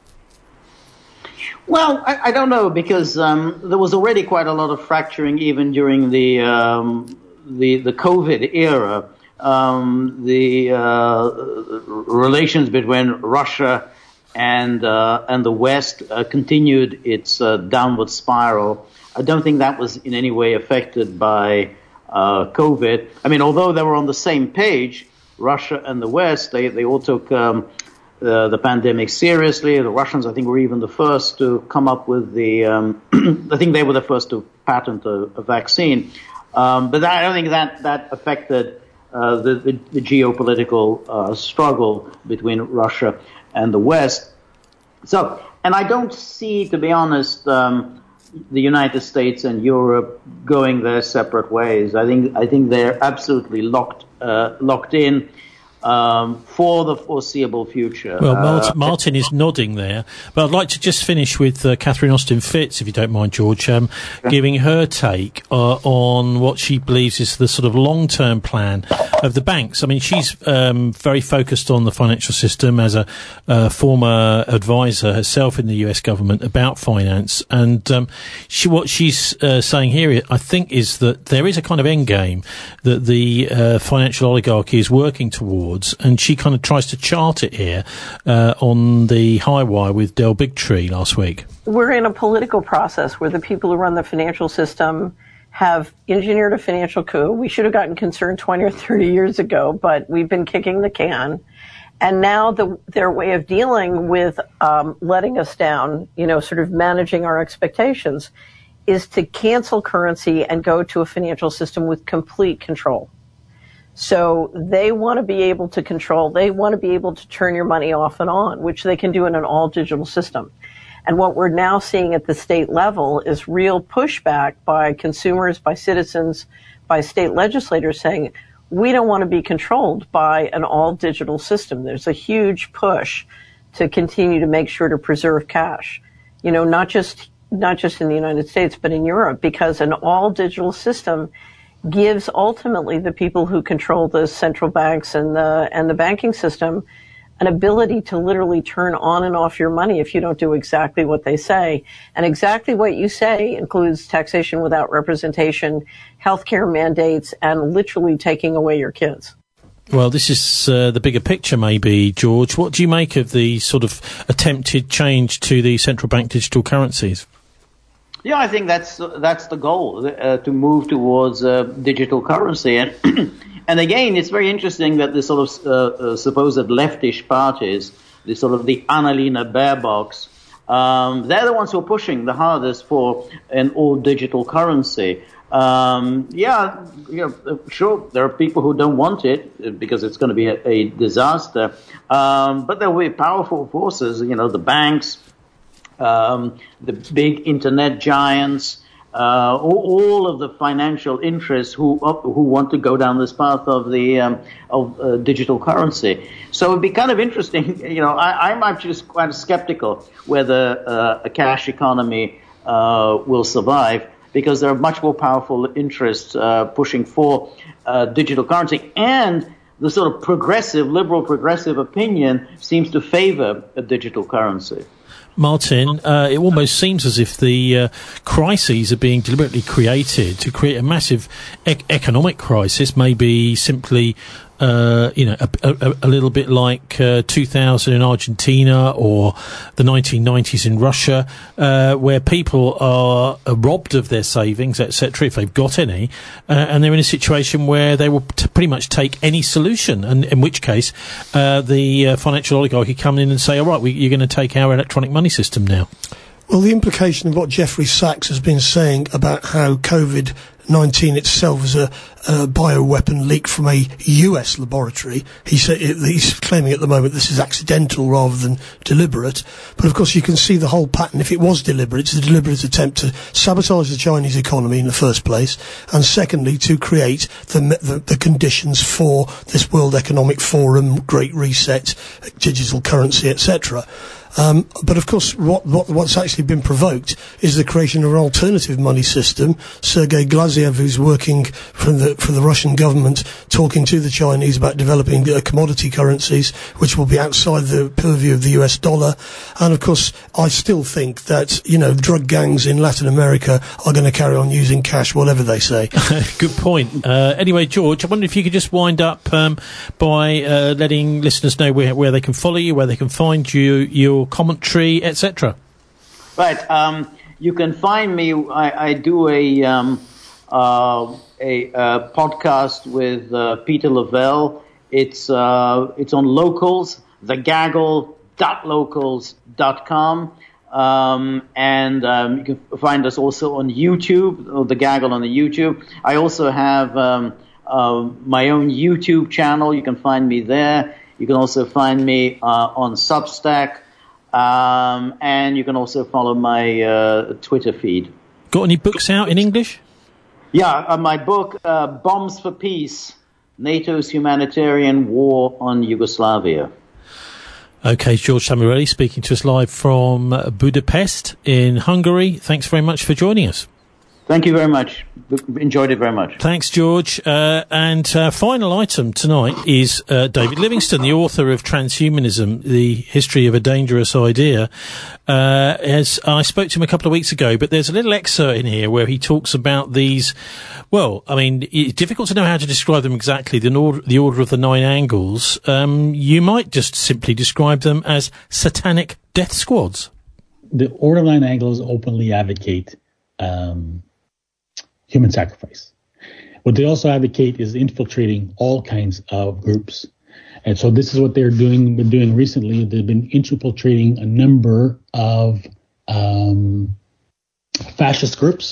Well, I don't know, because there was already quite a lot of fracturing even during the COVID era. The relations between Russia and the West continued its downward spiral. I don't think that was in any way affected by COVID. I mean, although they were on the same page, Russia and the West, they all took the pandemic seriously. The Russians, I think, were even the first to come up with I think they were the first to patent a vaccine. But I don't think that affected the geopolitical struggle between Russia and the West. So, and I don't see, to be honest, the United States and Europe going their separate ways. I think they're absolutely locked in for the foreseeable future. Well, Martin is nodding there, but I'd like to just finish with Catherine Austin-Fitts, if you don't mind, George, giving her take on what she believes is the sort of long-term plan of the banks. I mean, she's very focused on the financial system as a former advisor herself in the US government about finance, and what she's saying here, I think, is that there is a kind of end game that the financial oligarchy is working towards. And she kind of tries to chart it here on the High Wire with Del Bigtree last week. We're in a political process where the people who run the financial system have engineered a financial coup. We should have gotten concerned 20 or 30 years ago, but we've been kicking the can. And now their way of dealing with letting us down, sort of managing our expectations, is to cancel currency and go to a financial system with complete control. So they want to be able to control, they want to be able to turn your money off and on, which they can do in an all-digital system. And what we're now seeing at the state level is real pushback by consumers, by citizens, by state legislators saying, we don't want to be controlled by an all-digital system. There's a huge push to continue to make sure to preserve cash, not just in the United States, but in Europe, because an all-digital system gives ultimately the people who control the central banks and the banking system an ability to literally turn on and off your money if you don't do exactly what they say. And exactly what you say includes taxation without representation, healthcare mandates, and literally taking away your kids. Well, this is the bigger picture, maybe, George. What do you make of the sort of attempted change to the central bank digital currencies? Yeah, I think that's the goal, to move towards digital currency. And again, it's very interesting that the sort of supposed leftish parties, the Annalena Baerbocks, they're the ones who are pushing the hardest for an all-digital currency. Sure, there are people who don't want it because it's going to be a disaster. But there will be powerful forces, the banks, the big internet giants, all of the financial interests who want to go down this path of digital currency. So it'd be kind of interesting. I'm actually quite skeptical whether a cash economy will survive, because there are much more powerful interests pushing for digital currency, and the sort of liberal progressive opinion seems to favor a digital currency. Martin, it almost seems as if the crises are being deliberately created to create a massive economic crisis, maybe simply a little bit like 2000 in Argentina or the 1990s in Russia, where people are robbed of their savings, etc., if they've got any, and they're in a situation where they will pretty much take any solution, and in which case the financial oligarchy come in and say, all right, you're going to take our electronic money system now. Well, the implication of what Jeffrey Sachs has been saying about how COVID-19 itself is a bioweapon leak from a US laboratory. He's claiming at the moment this is accidental rather than deliberate. But of course you can see the whole pattern. If it was deliberate, it's a deliberate attempt to sabotage the Chinese economy in the first place, and secondly to create the conditions for this World Economic Forum, Great Reset, digital currency, etc. But of course, what's actually been provoked is the creation of an alternative money system. Sergei Glaziev, who's working for the Russian government, talking to the Chinese about developing commodity currencies, which will be outside the purview of the US dollar. And of course, I still think that, drug gangs in Latin America are going to carry on using cash, whatever they say. Good point. Anyway, George, I wonder if you could just wind up by letting listeners know where they can follow you, where they can find you, your commentary, etc. Right. You can find me. I do a podcast with Peter Lavelle. It's on Locals, thegaggle.locals.com. And you can find us also on YouTube, or The Gaggle on the YouTube. I also have my own YouTube channel. You can find me there. You can also find me on Substack. And you can also follow my Twitter feed. Got any books out in English? Yeah, my book, Bombs for Peace, NATO's Humanitarian War on Yugoslavia. Okay, George Samirelli speaking to us live from Budapest in Hungary. Thanks very much for joining us. Thank you very much. Enjoyed it very much. Thanks, George. And final item tonight is David Livingstone, the author of Transhumanism, The History of a Dangerous Idea. As I spoke to him a couple of weeks ago, but there's a little excerpt in here where he talks about these, well, I mean, it's difficult to know how to describe them exactly, the order of the 9 angles. You might just simply describe them as satanic death squads. The Order of 9 Angles openly advocate human sacrifice. What they also advocate is infiltrating all kinds of groups. And so this is what been doing recently. They've been infiltrating a number of fascist groups,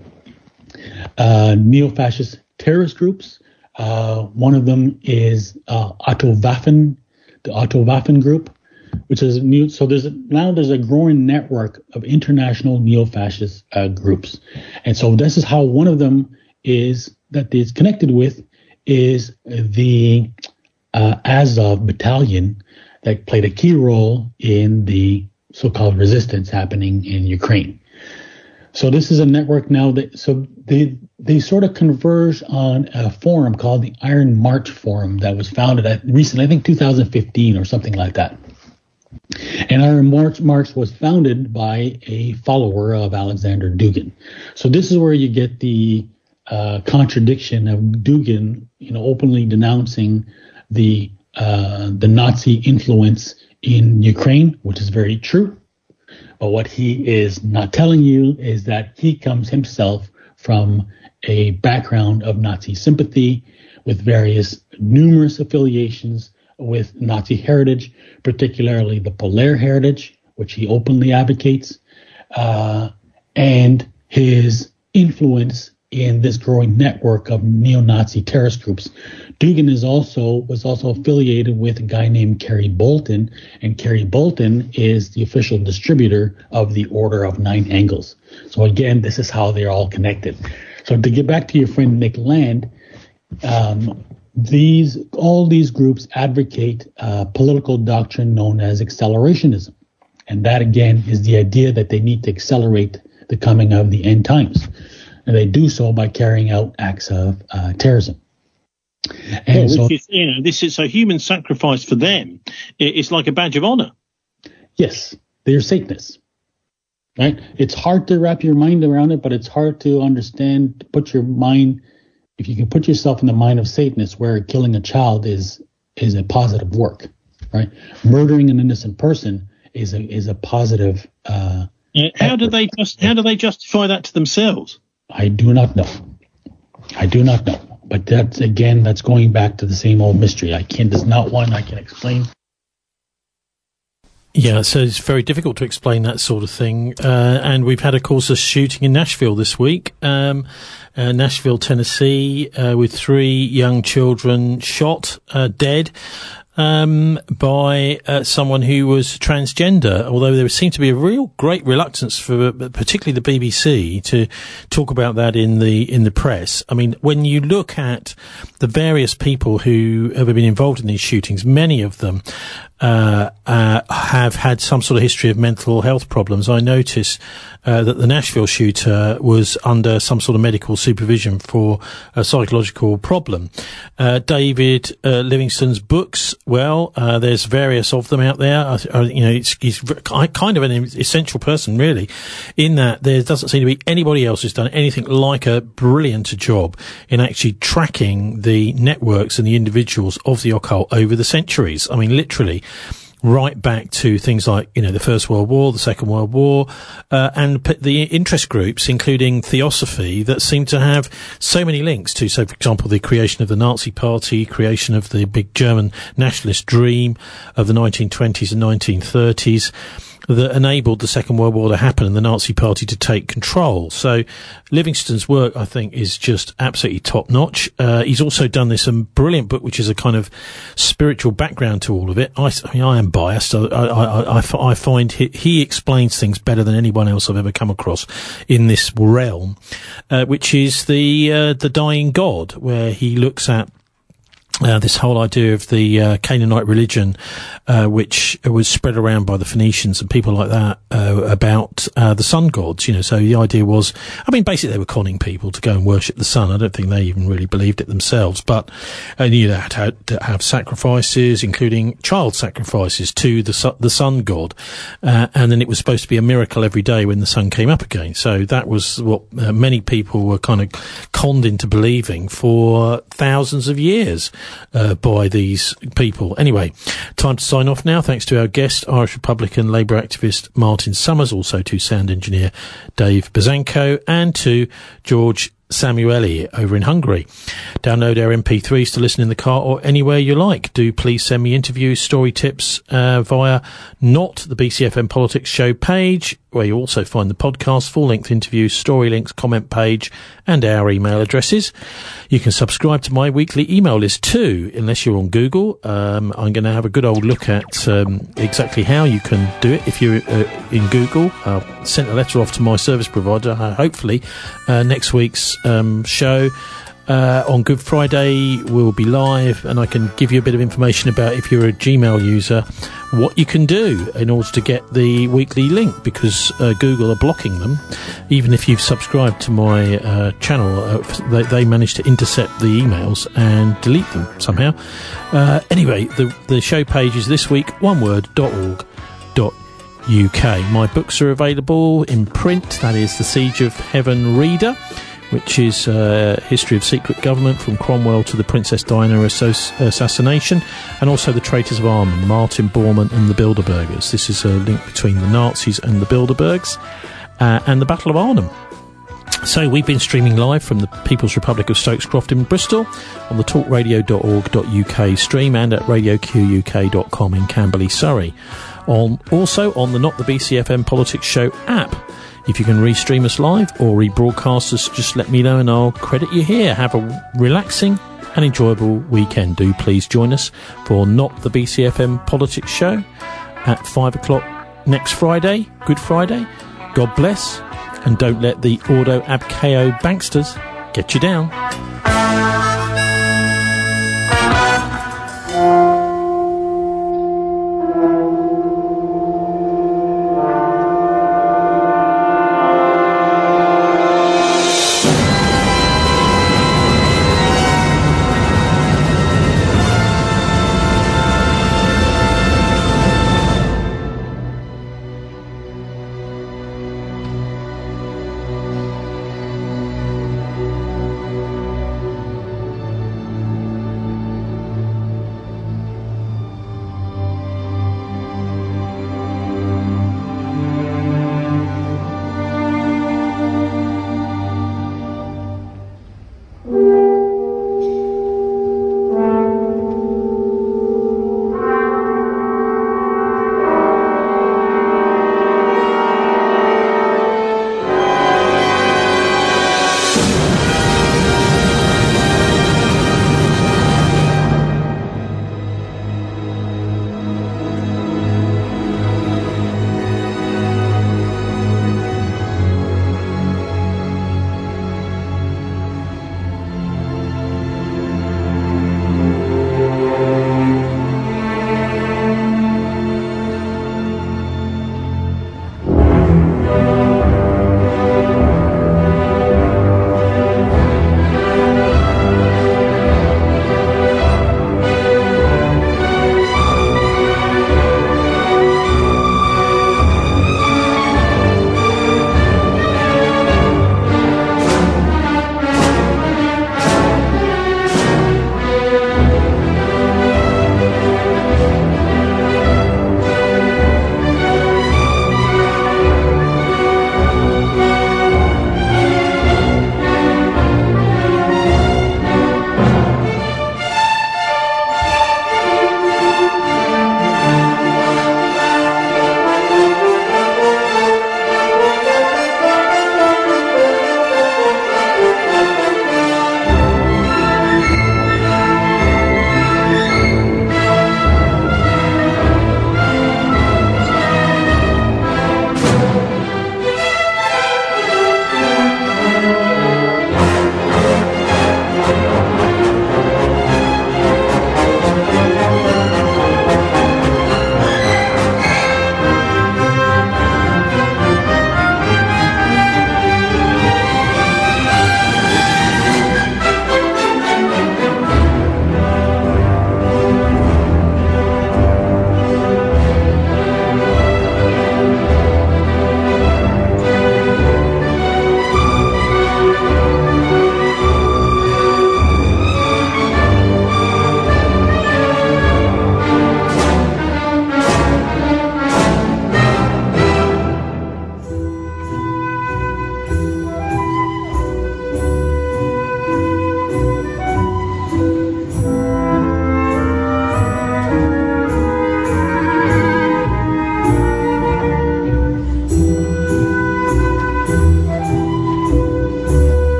neo-fascist terrorist groups. One of them is the Otto Waffen group, which is new. So there's a growing network of international neo-fascist groups, and so this is how one of them is connected with is the Azov battalion that played a key role in the so-called resistance happening in Ukraine. So this is a network now they sort of converge on a forum called the Iron March Forum that was founded recently, I think 2015 or something like that. And Iron March was founded by a follower of Alexander Dugin. So this is where you get the contradiction of Dugin, openly denouncing the Nazi influence in Ukraine, which is very true. But what he is not telling you is that he comes himself from a background of Nazi sympathy with numerous affiliations with Nazi heritage, particularly the Polar heritage, which he openly advocates, and his influence in this growing network of neo-Nazi terrorist groups. Dugin was also affiliated with a guy named Kerry Bolton, and Kerry Bolton is the official distributor of the Order of 9 Angles. So again, this is how they're all connected. So to get back to your friend Nick Land, all these groups advocate political doctrine known as accelerationism. And that, again, is the idea that they need to accelerate the coming of the end times. And they do so by carrying out acts of terrorism. And this is a human sacrifice for them. It's like a badge of honor. Yes. they're Satanists. Right? It's hard to wrap your mind around it, but it's hard to understand, to put your mind, if you can put yourself in the mind of Satanists, where killing a child is a positive work, right? Murdering an innocent person is a positive. How do they justify that to themselves? I do not know. But that's going back to the same old mystery. There's not one I can explain. Yeah, so it's very difficult to explain that sort of thing. And we've had, of course, a shooting in Nashville this week. Nashville, Tennessee, with 3 young children shot, dead, by someone who was transgender, although there seemed to be a real great reluctance for particularly the BBC to talk about that in the press. I mean, when you look at the various people who have been involved in these shootings, many of them have had some sort of history of mental health problems. I noticed that the Nashville shooter was under some sort of medical supervision for a psychological problem. David Livingstone's books, well, there's various of them out there. He's kind of an essential person, really, in that there doesn't seem to be anybody else who's done anything like a brilliant job in actually tracking the networks and the individuals of the occult over the centuries. I mean, literally, right back to things like, the First World War, the Second World War, and the interest groups, including Theosophy, that seem to have so many links to, so for example, the creation of the Nazi Party, creation of the big German nationalist dream of the 1920s and 1930s, that enabled the Second World War to happen and the Nazi Party to take control. So Livingstone's work, I think, is just absolutely top-notch. He's also done this brilliant book, which is a kind of spiritual background to all of it. I am biased. I find he explains things better than anyone else I've ever come across in this realm, which is the Dying God, where he looks at this whole idea of the Canaanite religion, which was spread around by the Phoenicians and people like that, about the sun gods. So the idea was, basically they were conning people to go and worship the sun. I don't think they even really believed it themselves, but they had to have sacrifices, including child sacrifices to the sun god, and then it was supposed to be a miracle every day when the sun came up again. So that was what many people were kind of conned into believing for thousands of years. By these people. Anyway, time to sign off now. Thanks to our guest, Irish Republican Labour activist Martin Summers, also to sound engineer Dave Bazanko, and to George Samueli over in Hungary. Download our MP3s to listen in the car or anywhere you like. Do please send me interviews, story tips via not the BCFM Politics Show page, where you also find the podcast, full-length interviews, story links, comment page, and our email addresses. You can subscribe to my weekly email list too, unless you're on Google. I'm going to have a good old look at exactly how you can do it if you're in Google. I'll send a letter off to my service provider. Hopefully next week's show on Good Friday will be live, and I can give you a bit of information about, if you're a Gmail user, what you can do in order to get the weekly link, because Google are blocking them. Even if you've subscribed to my channel, they manage to intercept the emails and delete them somehow. Anyway, the show page is thisweek.org.uk. My books are available in print. That is The Siege of Heaven Reader, which is history of secret government from Cromwell to the Princess Diana assassination, and also The Traitors of Arnhem, Martin Bormann and the Bilderbergers. This is a link between the Nazis and the Bilderbergs, and the Battle of Arnhem. So we've been streaming live from the People's Republic of Stokes Croft in Bristol on the talkradio.org.uk stream, and at radioquk.com in Camberley, Surrey. Also on the Not the BCFM Politics Show app. If you can restream us live or rebroadcast us, just let me know and I'll credit you here. Have a relaxing and enjoyable weekend. Do please join us for Not the BCFM Politics Show at 5 o'clock next Friday, Good Friday. God bless, and don't let the Auto Abkeo banksters get you down.